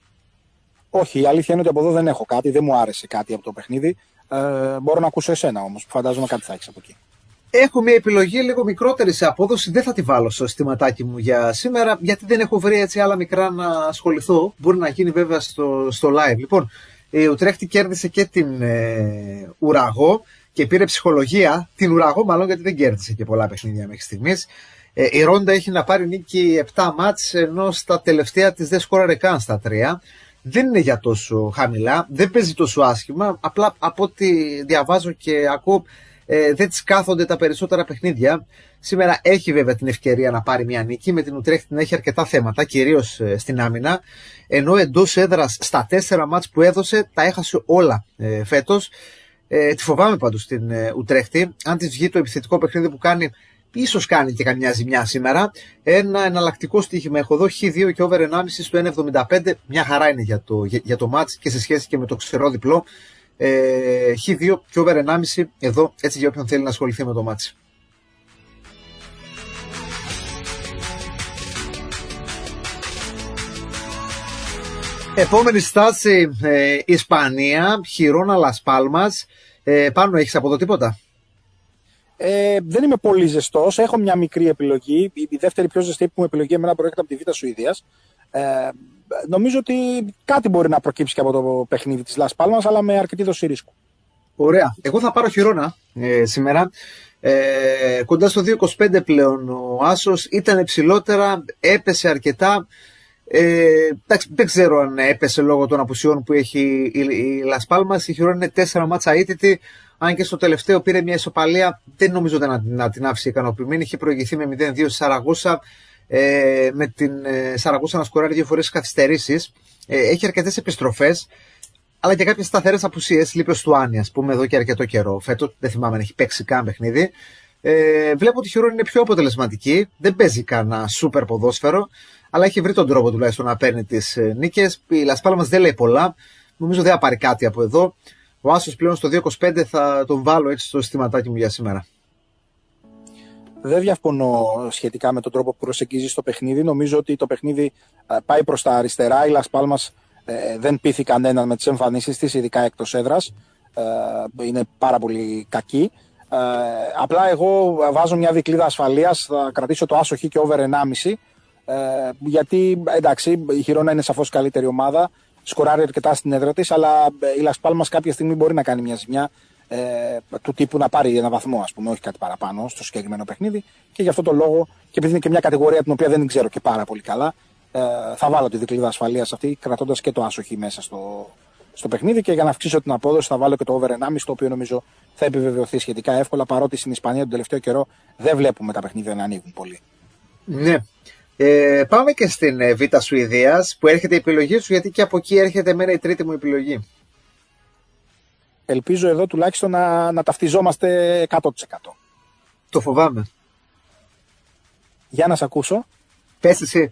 Όχι, η αλήθεια είναι ότι από εδώ δεν έχω κάτι. Δεν μου άρεσε κάτι από το παιχνίδι. Ε, μπορώ να ακούσω εσένα όμως, που φαντάζομαι κάτι θα έχεις από εκεί. Έχω μια επιλογή λίγο μικρότερη σε απόδοση, δεν θα τη βάλω στο συστηματάκι μου για σήμερα, γιατί δεν έχω βρει έτσι άλλα μικρά να ασχοληθώ. Μπορεί να γίνει βέβαια στο, στο live. Λοιπόν, η Ουτρέχτη κέρδισε και την ε, Ουραγό και πήρε ψυχολογία. Την Ουραγό μάλλον, γιατί δεν κέρδισε και πολλά παιχνίδια μέχρι στιγμής. Ε, η Ρόντα έχει να πάρει νίκη επτά μάτς, ενώ στα τελευταία της δεν σκόραρε καν στα τρία. Δεν είναι για τόσο χαμηλά, δεν παίζει τόσο άσχημα, απλά από ό,τι διαβάζω και ακούω, Ε, δεν τις κάθονται τα περισσότερα παιχνίδια. Σήμερα έχει βέβαια την ευκαιρία να πάρει μια νίκη. Με την Ουτρέχτη να έχει αρκετά θέματα, κυρίως ε, στην άμυνα. Ενώ εντός έδρας στα τέσσερα μάτς που έδωσε τα έχασε όλα ε, φέτος. Ε, τη φοβάμαι πάντως στην ε, Ουτρέχτη. Αν της βγει το επιθετικό παιχνίδι που κάνει, ίσως κάνει και καμιά ζημιά σήμερα. Ένα εναλλακτικό στοίχημα έχω εδώ, χ δύο και over ενάμιση στο ένα εβδομήντα πέντε. Μια χαρά είναι για το, για, για το μάτς και σε σχέση και με το ξερό διπλό. Ε, χ δύο και over ενάμιση εδώ, έτσι για όποιον θέλει να ασχοληθεί με το μάτσι. Επόμενη στάση, ε, Ισπανία, Χιρόνα Λας Πάλμας. ε, Πάνω έχεις από εδώ τίποτα? Ε, δεν είμαι πολύ ζεστός. Έχω μια μικρή επιλογή. Η δεύτερη πιο ζεστή που μου επιλογή εμένα προέρχεται από τη Β' Σουηδίας. Ε, νομίζω ότι κάτι μπορεί να προκύψει και από το παιχνίδι της Las Palmas, αλλά με αρκετή δόση ρίσκου. Ωραία. Εγώ θα πάρω Χιρόνα ε, σήμερα. Ε, κοντά στο δύο είκοσι πέντε πλέον ο Άσος. Ήταν υψηλότερα, έπεσε αρκετά. Ε, εντάξει, δεν ξέρω αν έπεσε λόγω των απουσιών που έχει η, η Las Palmas. Η Χιρόνα είναι τέσσερα μάτσα αίτητη. Αν και στο τελευταίο πήρε μια ισοπαλία, δεν νομίζω να, να την άφησε ικανοποιημένη. Είχε προηγηθεί με μηδέν δύο στη Σαραγούσα, ε, με την ε, Σαραγούσα να σκοράρει δύο φορές καθυστερήσεις. Ε, έχει αρκετές επιστροφές, αλλά και κάποιες σταθερές απουσίες. Λείπει ο Στουάνι, ας πούμε, εδώ και αρκετό καιρό. Φέτος δεν θυμάμαι αν έχει παίξει καν παιχνίδι. Ε, βλέπω ότι η Χιρόνα είναι πιο αποτελεσματική. Δεν παίζει κανένα σούπερ ποδόσφαιρο, αλλά έχει βρει τον τρόπο τουλάχιστον να παίρνει τις ε, νίκες. Η Las Palmas δεν λέει πολλά. Νομίζω δεν θα πάρει κάτι από εδώ. Ο Άσος πλέον στο δύο είκοσι πέντε θα τον βάλω έτσι στο συστηματάκι μου για σήμερα. Δεν διαφωνώ σχετικά με τον τρόπο που προσεγγίζει το παιχνίδι. Νομίζω ότι το παιχνίδι πάει προς τα αριστερά. Η Las Palmas ε, δεν πείθει κανέναν με τις εμφανίσεις της, ειδικά εκτός έδρας. Ε, είναι πάρα πολύ κακή. Ε, απλά εγώ βάζω μια δικλείδα ασφαλείας. Θα κρατήσω το άσο χ και over ενάμιση. Ε, γιατί εντάξει, η Χιρόνα είναι σαφώς καλύτερη ομάδα. Σκοράρει αρκετά στην έδρα της, αλλά η Las Palmas κάποια στιγμή μπορεί να κάνει μια ζημιά ε, του τύπου να πάρει ένα βαθμό, ας πούμε, όχι κάτι παραπάνω στο συγκεκριμένο παιχνίδι. Και γι' αυτό το λόγο, και επειδή είναι και μια κατηγορία την οποία δεν ξέρω και πάρα πολύ καλά, ε, θα βάλω τη δικλείδα ασφαλείας αυτή, κρατώντας και το άσοχη μέσα στο, στο παιχνίδι. Και για να αυξήσω την απόδοση, θα βάλω και το over ενάμιση, το οποίο νομίζω θα επιβεβαιωθεί σχετικά εύκολα, παρότι στην Ισπανία τον τελευταίο καιρό δεν βλέπουμε τα παιχνίδια να ανοίγουν πολύ. Ναι. Ε, πάμε και στην ε, Β' Σουηδίας που έρχεται η επιλογή σου, γιατί και από εκεί έρχεται εμένα η τρίτη μου επιλογή. Ελπίζω εδώ τουλάχιστον να, να ταυτιζόμαστε εκατό τοις εκατό. Το φοβάμαι. Για να σε ακούσω. Πες εσύ.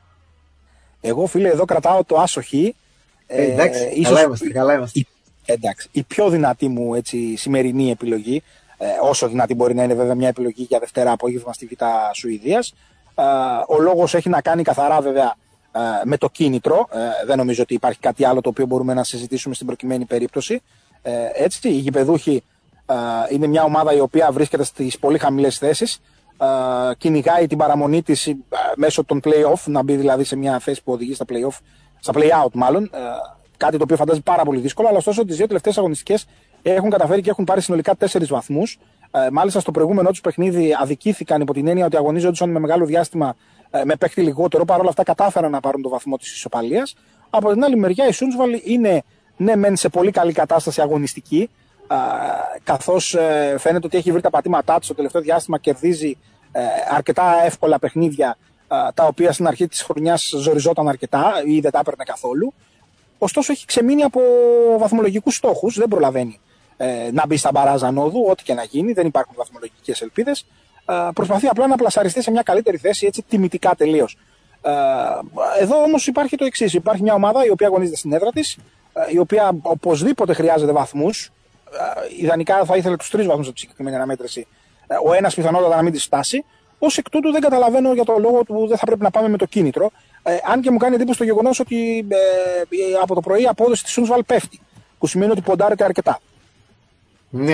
Εγώ, φίλε, εδώ κρατάω το άσο χ. Ε, εντάξει, ε, ίσως, καλά είμαστε, καλά είμαστε. Η, εντάξει, η πιο δυνατή μου έτσι, σημερινή επιλογή, ε, όσο δυνατή μπορεί να είναι βέβαια μια επιλογή για Δευτέρα απόγευμα στη Β' Σουηδίας. Ο λόγος έχει να κάνει καθαρά βέβαια με το κίνητρο. Δεν νομίζω ότι υπάρχει κάτι άλλο το οποίο μπορούμε να συζητήσουμε στην προκειμένη περίπτωση. Έτσι, οι γηπεδούχοι είναι μια ομάδα η οποία βρίσκεται στις πολύ χαμηλές θέσεις. Κυνηγάει την παραμονή της μέσω των play-off, να μπει δηλαδή σε μια θέση που οδηγεί στα play-off, στα play-out μάλλον. Κάτι το οποίο φαντάζει πάρα πολύ δύσκολο, αλλά ωστόσο τις δύο τελευταίες αγωνιστικές έχουν καταφέρει και έχουν πάρει συνολικά τέσσερις βαθμούς. Ε, μάλιστα στο προηγούμενο τους παιχνίδι αδικήθηκαν υπό την έννοια ότι αγωνίζονταν με μεγάλο διάστημα ε, με παίχτη λιγότερο. Παρ' όλα αυτά κατάφεραν να πάρουν το βαθμό της ισοπαλίας. Από την άλλη μεριά η Sundsvall είναι ναι μεν σε πολύ καλή κατάσταση αγωνιστική, ε, καθώς ε, φαίνεται ότι έχει βρει τα πατήματά της στο τελευταίο διάστημα, κερδίζει ε, αρκετά εύκολα παιχνίδια ε, τα οποία στην αρχή της χρονιάς ζοριζόταν αρκετά ή δεν τα έπαιρνε καθόλου. Ωστόσο έχει ξεμείνει από βαθμολογικούς στόχους, δεν προλαβαίνει ε, να μπει στα μπαράζ ανόδου, ό,τι και να γίνει, δεν υπάρχουν βαθμολογικές ελπίδες. Ε, προσπαθεί απλά να πλασαριστεί σε μια καλύτερη θέση, έτσι τιμητικά τελείως. Ε, εδώ όμως υπάρχει το εξής: υπάρχει μια ομάδα η οποία αγωνίζεται στην έδρα της, ε, η οποία οπωσδήποτε χρειάζεται βαθμούς. Ε, ιδανικά θα ήθελε τους τρεις βαθμούς από τη συγκεκριμένη αναμέτρηση. Ε, ο ένας πιθανότατα να μην τη φτάσει. Ως εκ τούτου δεν καταλαβαίνω για το λόγο που δεν θα πρέπει να πάμε με το κίνητρο. Ε, αν και μου κάνει εντύπωση το γεγονός ότι ε, από το πρωί η απόδοση της Sundsvall πέφτει, που σημαίνει ότι ποντάρεται αρκετά. Ναι.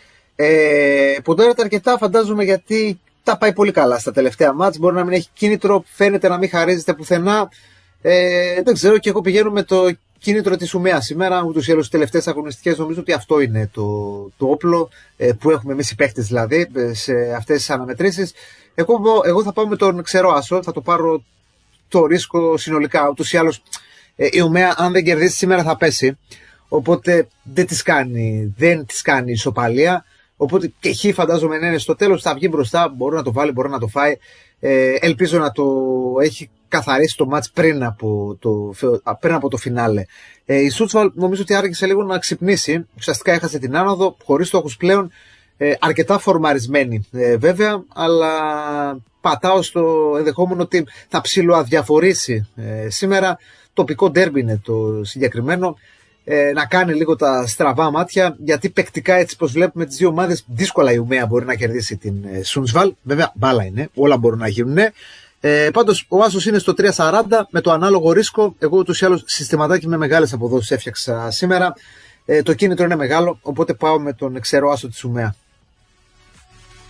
Ε, ποντάρεται αρκετά, φαντάζομαι, γιατί τα πάει πολύ καλά στα τελευταία μάτς. Μπορεί να μην έχει κίνητρο, φαίνεται να μην χαρίζεται πουθενά. Ε, δεν ξέρω, και εγώ πηγαίνω με το κίνητρο της Ουμέα σήμερα. Ούτως ή άλλως στις τελευταίες αγωνιστικές νομίζω ότι αυτό είναι το, το όπλο ε, που έχουμε εμείς οι παίχτες δηλαδή σε αυτές τις αναμετρήσεις. Εγώ, εγώ θα πάω με τον ξερό άσο, θα το πάρω το ρίσκο συνολικά. Ούτως ή άλλως ε, η Ουμέα αν δεν κερδίσει σήμερα θα πέσει. Οπότε δεν της κάνει, δεν της κάνει ισοπαλία. Οπότε και χ φαντάζομαι να είναι στο τέλος, θα βγει μπροστά, μπορεί να το βάλει, μπορεί να το φάει. Ε, ελπίζω να το έχει καθαρίσει το μάτς πριν από το, πριν από το φινάλε. Ε, η Sundsvall νομίζω ότι άργησε λίγο να ξυπνήσει. Ουσιαστικά έχασε την άνοδο, χωρίς στόχους πλέον. Ε, αρκετά φορμαρισμένη ε, βέβαια, αλλά πατάω στο ενδεχόμενο ότι θα ψιλοαδιαφορήσει ε, σήμερα. Τοπικό ντέρμπι είναι το συγκεκριμένο. Ε, να κάνει λίγο τα στραβά μάτια, γιατί παικτικά έτσι πως βλέπουμε τις δύο ομάδες δύσκολα η Ουμέα μπορεί να κερδίσει την ε, Sundsvall. Βέβαια μπάλα είναι, όλα μπορούν να γίνουν. Ε, πάντως ο άσος είναι στο τρία σαράντα με το ανάλογο ρίσκο. Εγώ ούτως ή άλλως συστηματάκι με μεγάλες αποδόσεις έφτιαξα σήμερα. Ε, το κίνητρο είναι μεγάλο, οπότε πάω με τον ξερό άσο της Ουμέα.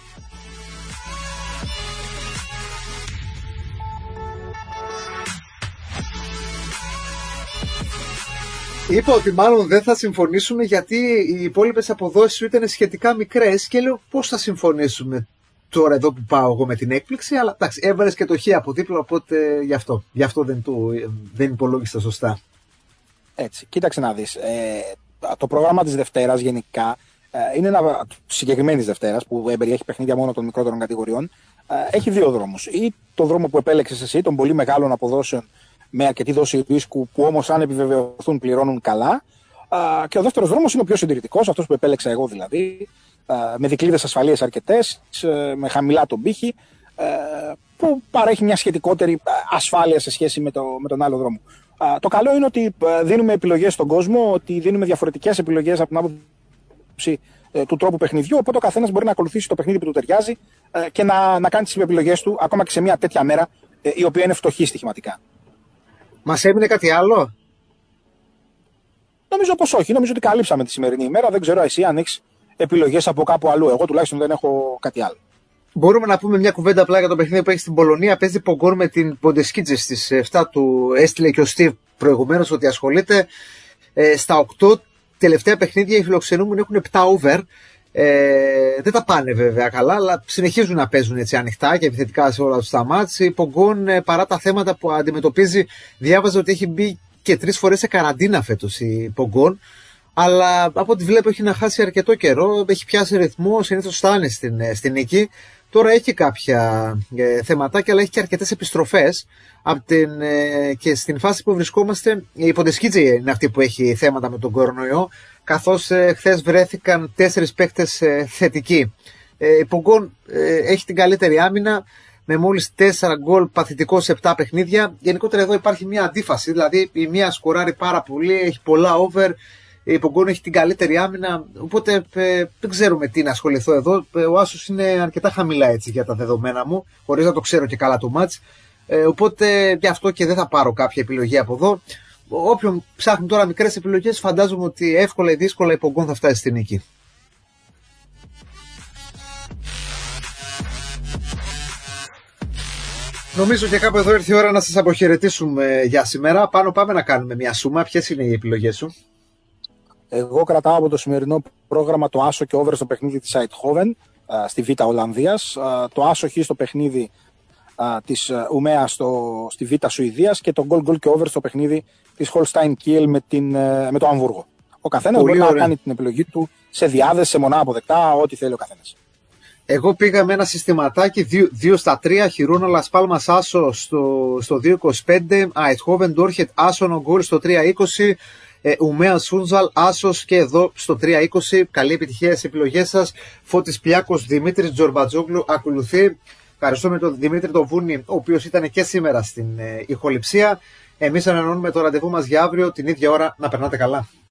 Είπα ότι μάλλον δεν θα συμφωνήσουμε γιατί οι υπόλοιπες αποδόσεις σου ήταν σχετικά μικρές και λέω πώς θα συμφωνήσουμε τώρα εδώ που πάω εγώ με την έκπληξη, αλλά εντάξει, έβαλες και το χ από δίπλα, οπότε γι' αυτό, γι' αυτό δεν, του, δεν υπολόγισα σωστά. Έτσι, κοίταξε να δεις. Ε, το πρόγραμμα της Δευτέρας γενικά ε, είναι ένα συγκεκριμένης Δευτέρας που περιέχει παιχνίδια μόνο των μικρότερων κατηγοριών. Ε, έχει δύο δρόμους. Ή το δρόμο που επέλεξες εσύ, των πολύ μεγάλων αποδόσεων με αρκετή δόση ρίσκου, που όμως αν επιβεβαιωθούν πληρώνουν καλά. Ε, και ο δεύτερος δρόμος είναι ο πιο συντηρητικός, αυτός που επέλεξα εγώ δηλαδή, ε, με δικλείδες ασφαλείας αρκετές, ε, με χαμηλά τον πύχη, ε, που παρέχει μια σχετικότερη ασφάλεια σε σχέση με, το, με τον άλλο δρόμο. Uh, το καλό είναι ότι uh, δίνουμε επιλογές στον κόσμο, ότι δίνουμε διαφορετικές επιλογές από την άποψη uh, του τρόπου παιχνιδιού. Οπότε ο καθένας μπορεί να ακολουθήσει το παιχνίδι που του ταιριάζει uh, και να, να κάνει τις επιλογές του, ακόμα και σε μια τέτοια μέρα, uh, η οποία είναι φτωχή στοιχηματικά. Μας έμεινε κάτι άλλο? Νομίζω πως όχι. Νομίζω ότι καλύψαμε τη σημερινή ημέρα. Δεν ξέρω εσύ αν έχεις επιλογές από κάπου αλλού. Εγώ τουλάχιστον δεν έχω κάτι άλλο. Μπορούμε να πούμε μια κουβέντα απλά για το παιχνίδι που έχει στην Πολωνία. Παίζει Πογκόν με την Ποντεσκίτζε στις εφτά του. Έστειλε και ο Στίβ προηγουμένως ότι ασχολείται. Ε, στα οκτώ τελευταία παιχνίδια οι φιλοξενούμενοι έχουν επτά over. Ε, δεν τα πάνε βέβαια καλά, αλλά συνεχίζουν να παίζουν έτσι ανοιχτά και επιθετικά σε όλα τους τα μάτς. Η Πογκόν, ε, παρά τα θέματα που αντιμετωπίζει, διάβαζε ότι έχει μπει και τρεις φορές σε καραντίνα φέτος η Πογκόν. Αλλά από ό,τι βλέπω έχει να χάσει αρκετό καιρό, έχει πιάσει ρυθμό, συνήθως φτάνει στην, στην νίκη. Τώρα έχει κάποια ε, θεματάκια, αλλά έχει και αρκετές επιστροφές. Από την, ε, και στην φάση που βρισκόμαστε, η Ποντεσκίτζε είναι αυτή που έχει θέματα με τον κορονοϊό, καθώς ε, χθες βρέθηκαν τέσσερις παίκτες ε, θετικοί. Ε, η Πογκόν ε, έχει την καλύτερη άμυνα, με μόλις τέσσερα γκολ παθητικό σε επτά παιχνίδια. Γενικότερα εδώ υπάρχει μια αντίφαση, δηλαδή η μία σκοράρει πάρα πολύ, έχει πολλά over. Η Πογκόν έχει την καλύτερη άμυνα, οπότε ε, δεν ξέρουμε τι να ασχοληθώ εδώ. Ε, ο άσος είναι αρκετά χαμηλά έτσι για τα δεδομένα μου, χωρίς να το ξέρω και καλά το μάτς. Ε, οπότε γι' αυτό και δεν θα πάρω κάποια επιλογή από εδώ. Όποιον ψάχνει τώρα μικρές επιλογές, φαντάζομαι ότι εύκολα ή δύσκολα η Πογκόν θα φτάσει στη νίκη. Νομίζω και κάπου εδώ ήρθε η ώρα να σας αποχαιρετήσουμε για σήμερα. Πάνω πάμε να κάνουμε μια σούμα. Ποιες είναι οι επιλογές σου? Εγώ κρατάω από το σημερινό πρόγραμμα το άσο και over στο παιχνίδι της Eindhoven στη Β' Ολλανδίας, το άσο χ στο παιχνίδι της Ουμέα στη Β' Σουηδίας και το goal goal και over στο παιχνίδι της Holstein Kiel με, την, με το Αμβούργο. Ο καθένας μπορεί ωραία να κάνει την επιλογή του σε διάδεση, σε μονά αποδεκτά, ό,τι θέλει ο καθένας. Εγώ πήγα με ένα συστηματάκι δύο στα τρία, Χιρούνα Λας Πάλμας άσο στο, στο δύο είκοσι πέντε, Eindhoven Dortmund άσο γκολ στο τρία είκοσι, Ουμέα Σούντζαλ άσος και εδώ στο τρία είκοσι. Καλή επιτυχία στις επιλογές σας. Φώτης Πλιάκος, Δημήτρης Τζορμπατζόγλου ακολουθεί. Ευχαριστούμε τον Δημήτρη τον Βούνη, ο οποίος ήταν και σήμερα στην ε, ηχοληψία. Εμείς ανανεώνουμε το ραντεβού μας για αύριο την ίδια ώρα. Να περνάτε καλά.